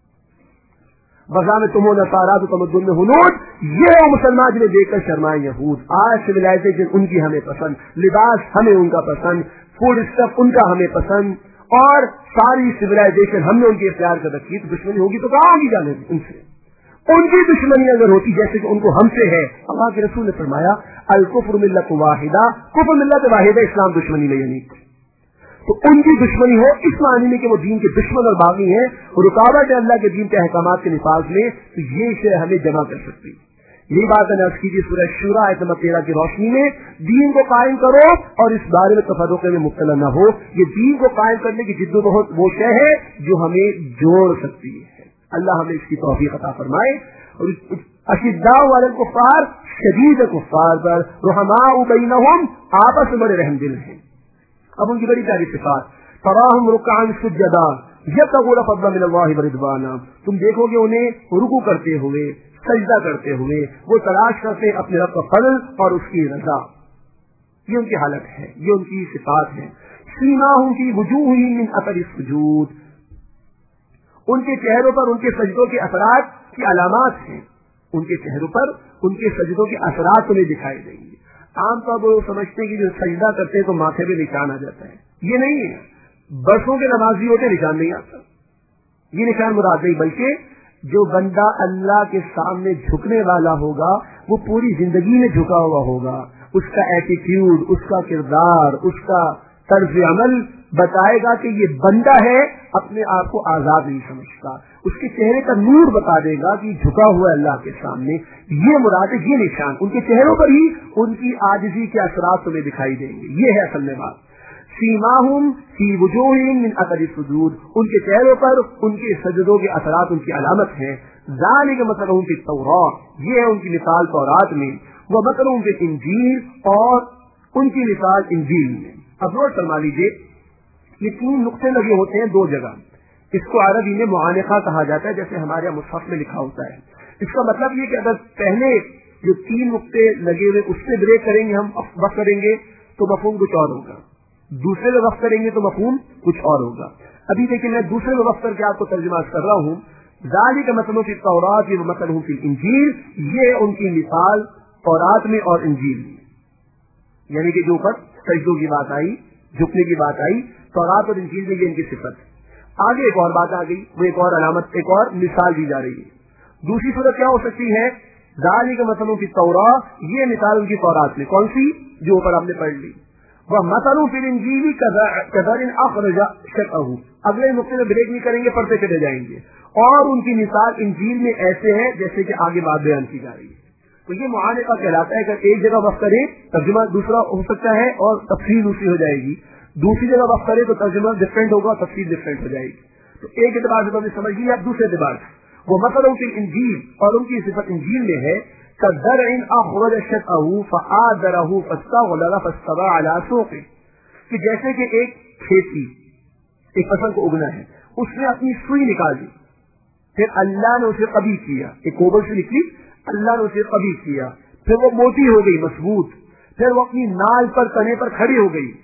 [SPEAKER 1] بزا میں تم و نصارا تو تمدن میں ہنود، یہ مسلمان جنہیں دیکھ کر شرمائے یہود۔ آج سویلائزیشن ان کی ہمیں پسند، لباس ہمیں ان کا پسند، فوڈ اسٹف ان کا ہمیں پسند، اور ساری سویلائزیشن ہم نے ان کی اختیار کر رکھی۔ تو دشمنی ہوگی تو کہاں ہوگی جانے ان سے؟ ان کی دشمنی اگر ہوتی جیسے کہ ان کو ہم سے ہے، اللہ کے رسول نے فرمایا الکفر ملت واحدہ، کفر ملت واحدہ، اسلام دشمنی میں یعنی تو ان کی دشمنی ہو اس معنی میں کہ وہ دین کے دشمن اور باغی ہیں، رکاوٹ ہے اللہ کے دین کے احکامات کے نفاذ میں، تو یہ شے ہمیں جمع کر سکتی۔ یہی بات ہے نرس کیجیے سورہ شورا آیت نمبر تیرہ کی روشنی میں، دین کو قائم کرو اور اس بارے میں تفرقے میں مبتلا نہ ہو۔ یہ دین کو قائم کرنے کی جد و جہد وہ شے ہے جو ہمیں جوڑ سکتی ہے۔ اللہ ہمیں اس کی توفیق عطا فرمائے۔ اور اشداء علی الکفار، شدید کفار پر، رحماء بینہم، آپس میں بڑے رحم دل ہیں۔ اب ان کی بڑی پیاری صفات، تراہم رکعا سجدا یبتغون فضلا من اللہ ورضوانا، تم دیکھو گے انہیں رکوع کرتے ہوئے، سجدہ کرتے ہوئے، وہ تلاش کرتے اپنے رب کا فضل اور اس کی رضا۔ یہ ان کی حالت ہے، یہ ان کی صفات ہے۔ سیماہم فی وجوہہم من اثر السجود، ان کے چہروں پر ان کے سجدوں کے اثرات کی علامات ہیں، ان کے چہروں پر ان کے سجدوں کے اثرات تمہیں دکھائی دیں گے۔ عام طور پر وہ سمجھتے ہیں کہ جو سجدہ کرتے ہیں تو ماتھے پہ نشان آ جاتا ہے، یہ نہیں ہے۔ برسوں کے نمازی ہوتے نشان نہیں آتا، یہ نشان مراد نہیں، بلکہ جو بندہ اللہ کے سامنے جھکنے والا ہوگا وہ پوری زندگی میں جھکا ہوا ہوگا، اس کا ایٹیٹیوڈ، اس کا کردار، اس کا طرز عمل بتائے گا کہ یہ بندہ ہے، اپنے آپ کو آزاد نہیں سمجھتا، اس کے چہرے کا نور بتا دے گا کہ جھکا ہوا ہے اللہ کے سامنے، یہ مراد ہے۔ یہ نشان ان کے چہروں پر ہی ان کی عاجزی کے اثرات تمہیں دکھائی دیں گے، یہ ہے اصل میں بات۔ سیماہم فی وجوہہم من اثر السجود، ان کے چہروں پر ان کے سجدوں کے اثرات ان کی علامت ہیں۔ ذالک مثلہم فی التوراۃ، یہ ہے ان کی مثال تورات میں، ومثلہم فی الانجیل، اور ان کی مثال انجیل میں۔ اب نوٹ فرما لیجیے، یہ تین نقطے لگے ہوتے ہیں دو جگہ، اس کو عربی میں معانقہ کہا جاتا ہے، جیسے ہمارے یہاں مصحف میں لکھا ہوتا ہے۔ اس کا مطلب یہ کہ اگر پہلے جو تین نقطے لگے ہوئے اس سے بریک کریں گے، ہم وقف کریں گے تو مفہوم کچھ اور ہوگا، دوسرے میں وقف کریں گے تو مفہوم کچھ اور ہوگا۔ ابھی دیکھیں میں دوسرے میں وقف کر کے آپ کو ترجمہ کر رہا ہوں۔ ذالک مثلہم فی التوراۃ ومثلہم فی الانجیل، یہ ان کی مثال تورات میں اور انجیل میں، یعنی کہ جو اوپر سجدوں کی بات آئی، جھکنے کی بات آئی، تورات اور انجیل میں یہ ان کی صفت ہے۔ آگے ایک اور بات آ گئی، وہ ایک اور علامت، ایک اور مثال دی جا رہی ہے۔ دوسری صورت کیا ہو سکتی ہے؟ ذالک مثلہم فی التوراۃ، یہ مثال ان کی تورات میں، کون سی؟ جو اوپر ہم نے پڑھ لی۔ ومثلہم فی الانجیل کزرع اخرج شطأہ، اگلے نقطے میں بریک نہیں کریں گے، پڑھتے چلے جائیں گے۔ اور ان کی مثال انجیل میں ایسے ہے جیسے کہ آگے بات بیان کی جا رہی ہے۔ تو یہ معانقہ کہلاتا ہے کہ ایک جگہ وقف کرے ترجمہ دوسرا ہو سکتا ہے اور تفسیر دوسری ہو جائے گی، دوسری جگہ وقف کرے تو ترجمہ ڈفرینٹ ہوگا، تفسیر ڈفرینٹ ہو جائے گی۔ تو ایک اعتبار سے ہم نے سمجھ لی، اب دوسرے اعتبار سے وہ مثلہم فی الانجیل، اور ان کی صفت انجیل میں ہے کزرع اخرج شطأہ فآزرہ فاستغلظ فاستوى علی سوقہ، کہ جیسے کہ ایک کھیتی، ایک فصل کو اگنا ہے، اس نے اپنی سوئی نکالی، پھر اللہ نے اسے قبی کیا، ایک کوبل سے نکلی، اللہ نے اسے قبی کیا، پھر وہ موٹی ہو گئی، مضبوط، پھر وہ اپنی نال پر، تنے پر کھڑی ہو گئی۔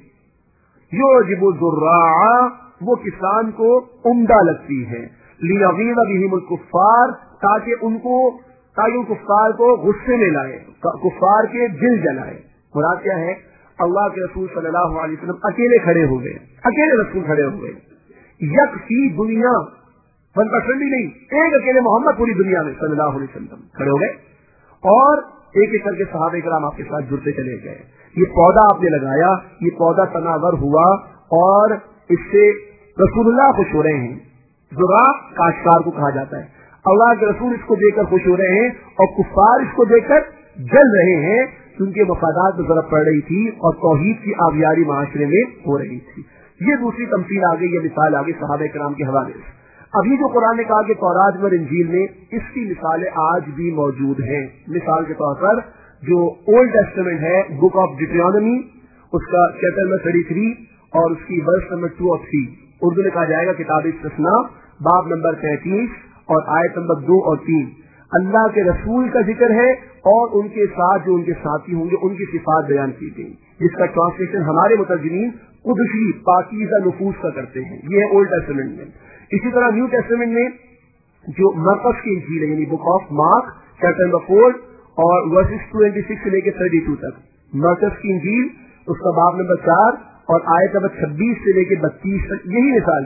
[SPEAKER 1] یعجب الزراع، وہ کسان کو عمدہ لگتی ہے، لیغیظ بہم الکفار، تاکہ ان کو تاکہ ان کفار کو غصے میں لائے، کفار کے دل جلائے۔ مراد کیا ہے؟ اللہ کے رسول صلی اللہ علیہ وسلم اکیلے کھڑے ہو گئے, اکیلے رسول کھڑے ہو گئے, یک فی دنیا ون پرسنٹ بھی نہیں, ایک اکیلے محمد پوری دنیا میں صلی اللہ علیہ وسلم کھڑے ہو گئے, اور ایک ایک کر کے صحابہ کرام آپ کے ساتھ جڑتے چلے گئے. یہ پودا آپ نے لگایا, یہ پودا تناور ہوا اور اس سے رسول اللہ خوش ہو رہے ہیں. ذرا کاشتکار کو کہا جاتا ہے. اللہ کے رسول اس کو دیکھ کر خوش ہو رہے ہیں اور کفار اس کو دیکھ کر جل رہے ہیں, کیونکہ مفادات میں ضرورت پڑ رہی تھی اور توحید کی آبیاری معاشرے میں ہو رہی تھی. یہ دوسری تمثیل آ گئی, یہ مثال آ گئی صحابہ کرام کے حوالے سے. ابھی جو قرآن نے کہا کہ تورات اور انجیل میں, اس کی مثالیں آج بھی موجود ہیں. مثال کے طور پر جو اولڈ ٹیسٹمنٹ ہے, بک آف ڈیٹرانومی, اس کا چیپٹر نمبر تھرٹی تھری اور اس کی ورس نمبر ٹو اور تھری, اردو میں کہا جائے گا کتاب استثناء, باب نمبر تینتیس اور آیت نمبر دو اور تین. اللہ کے رسول کا ذکر ہے اور ان کے ساتھ جو ان کے ساتھی ہوں گے ان کی صفات بیان کی گئی, جس کا ٹرانسلیشن ہمارے مترجمین قدسی پاکیزہ نفوس کا کرتے ہیں. یہ ہے اولڈ ٹیسٹمنٹ میں. اسی طرح نیو ٹیسٹمنٹ میں جو مرقس کی انجیل ہے, یعنی book of Mark chapter number four اور ورسز ٹوینٹی سکس سے لے کے تھرٹی ٹو تک, مرقس کی انجیل اس کا باب نمبر چار اور آیت نمبر چھبیس سے لے کے بتیس تک, یہی مثال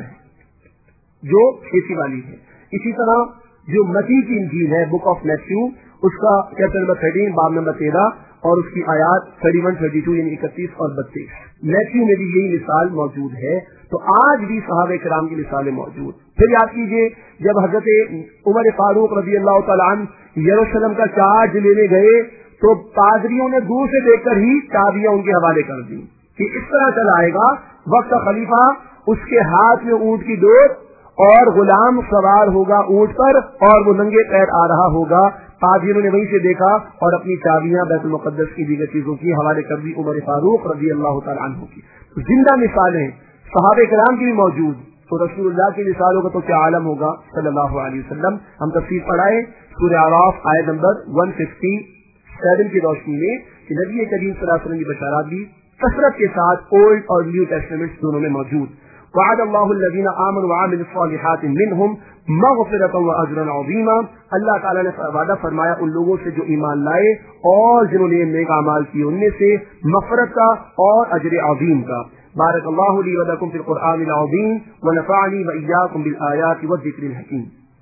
[SPEAKER 1] ہے جو کھیتی والی ہے. اسی طرح جو متی کی انجیل ہے, بک آف میتھیو, اس کا چیپٹر نمبر تھرٹین باب نمبر تیرہ اور اس کی آیات تھرٹی ون تھرٹی ٹو یعنی اکتیس اور بتیس. میتھیو میں بھی یہی مثال موجود ہے. تو آج بھی صحابہ کرام کی مثالیں موجود. پھر یاد کیجئے جب حضرت عمر فاروق رضی اللہ تعالیٰ عنہ یروشلم کا چارج لینے گئے تو پادریوں نے دور سے دیکھ کر ہی چابیاں ان کے حوالے کر دی کہ اس طرح چلا آئے گا وقت کا خلیفہ, اس کے ہاتھ میں اونٹ کی ڈور اور غلام سوار ہوگا اونٹ پر اور وہ ننگے پیر آ رہا ہوگا. پادریوں نے وہیں سے دیکھا اور اپنی چابیاں بیت المقدس کی دیگر چیزوں کی حوالے کر دی عمر فاروق رضی اللہ تعالیٰ عنہ کی. زندہ مثالیں صحابہ کرام کی بھی موجود, تو رسول اللہ کی مثالوں کا تو کیا عالم ہوگا صلی اللہ علیہ وسلم. ہم تفسیر پڑھائیں سورہ اعراف آیت نمبر ایک سو سیون کی روشنی میں کہ نبی کریم صلی اللہ علیہ وسلم کی بشارات بھی کثرت کے ساتھ اولڈ اور نیو ٹیسٹمنٹ دونوں میں موجود. وعد اللہ الذین آمنوا وعملوا الصالحات منہم مغفرۃ واجرا عظیما. اللہ تعالیٰ نے وعدہ فرمایا ان لوگوں سے جو ایمان لائے اور جنہوں نے نیک اعمال کیے ان میں سے مغفرت کا اور اجر عظیم کا. بارک اللہ لی ولکم فی القرآن العظیم ونفعنی وإیاکم بالآیات والذکر الحکیم.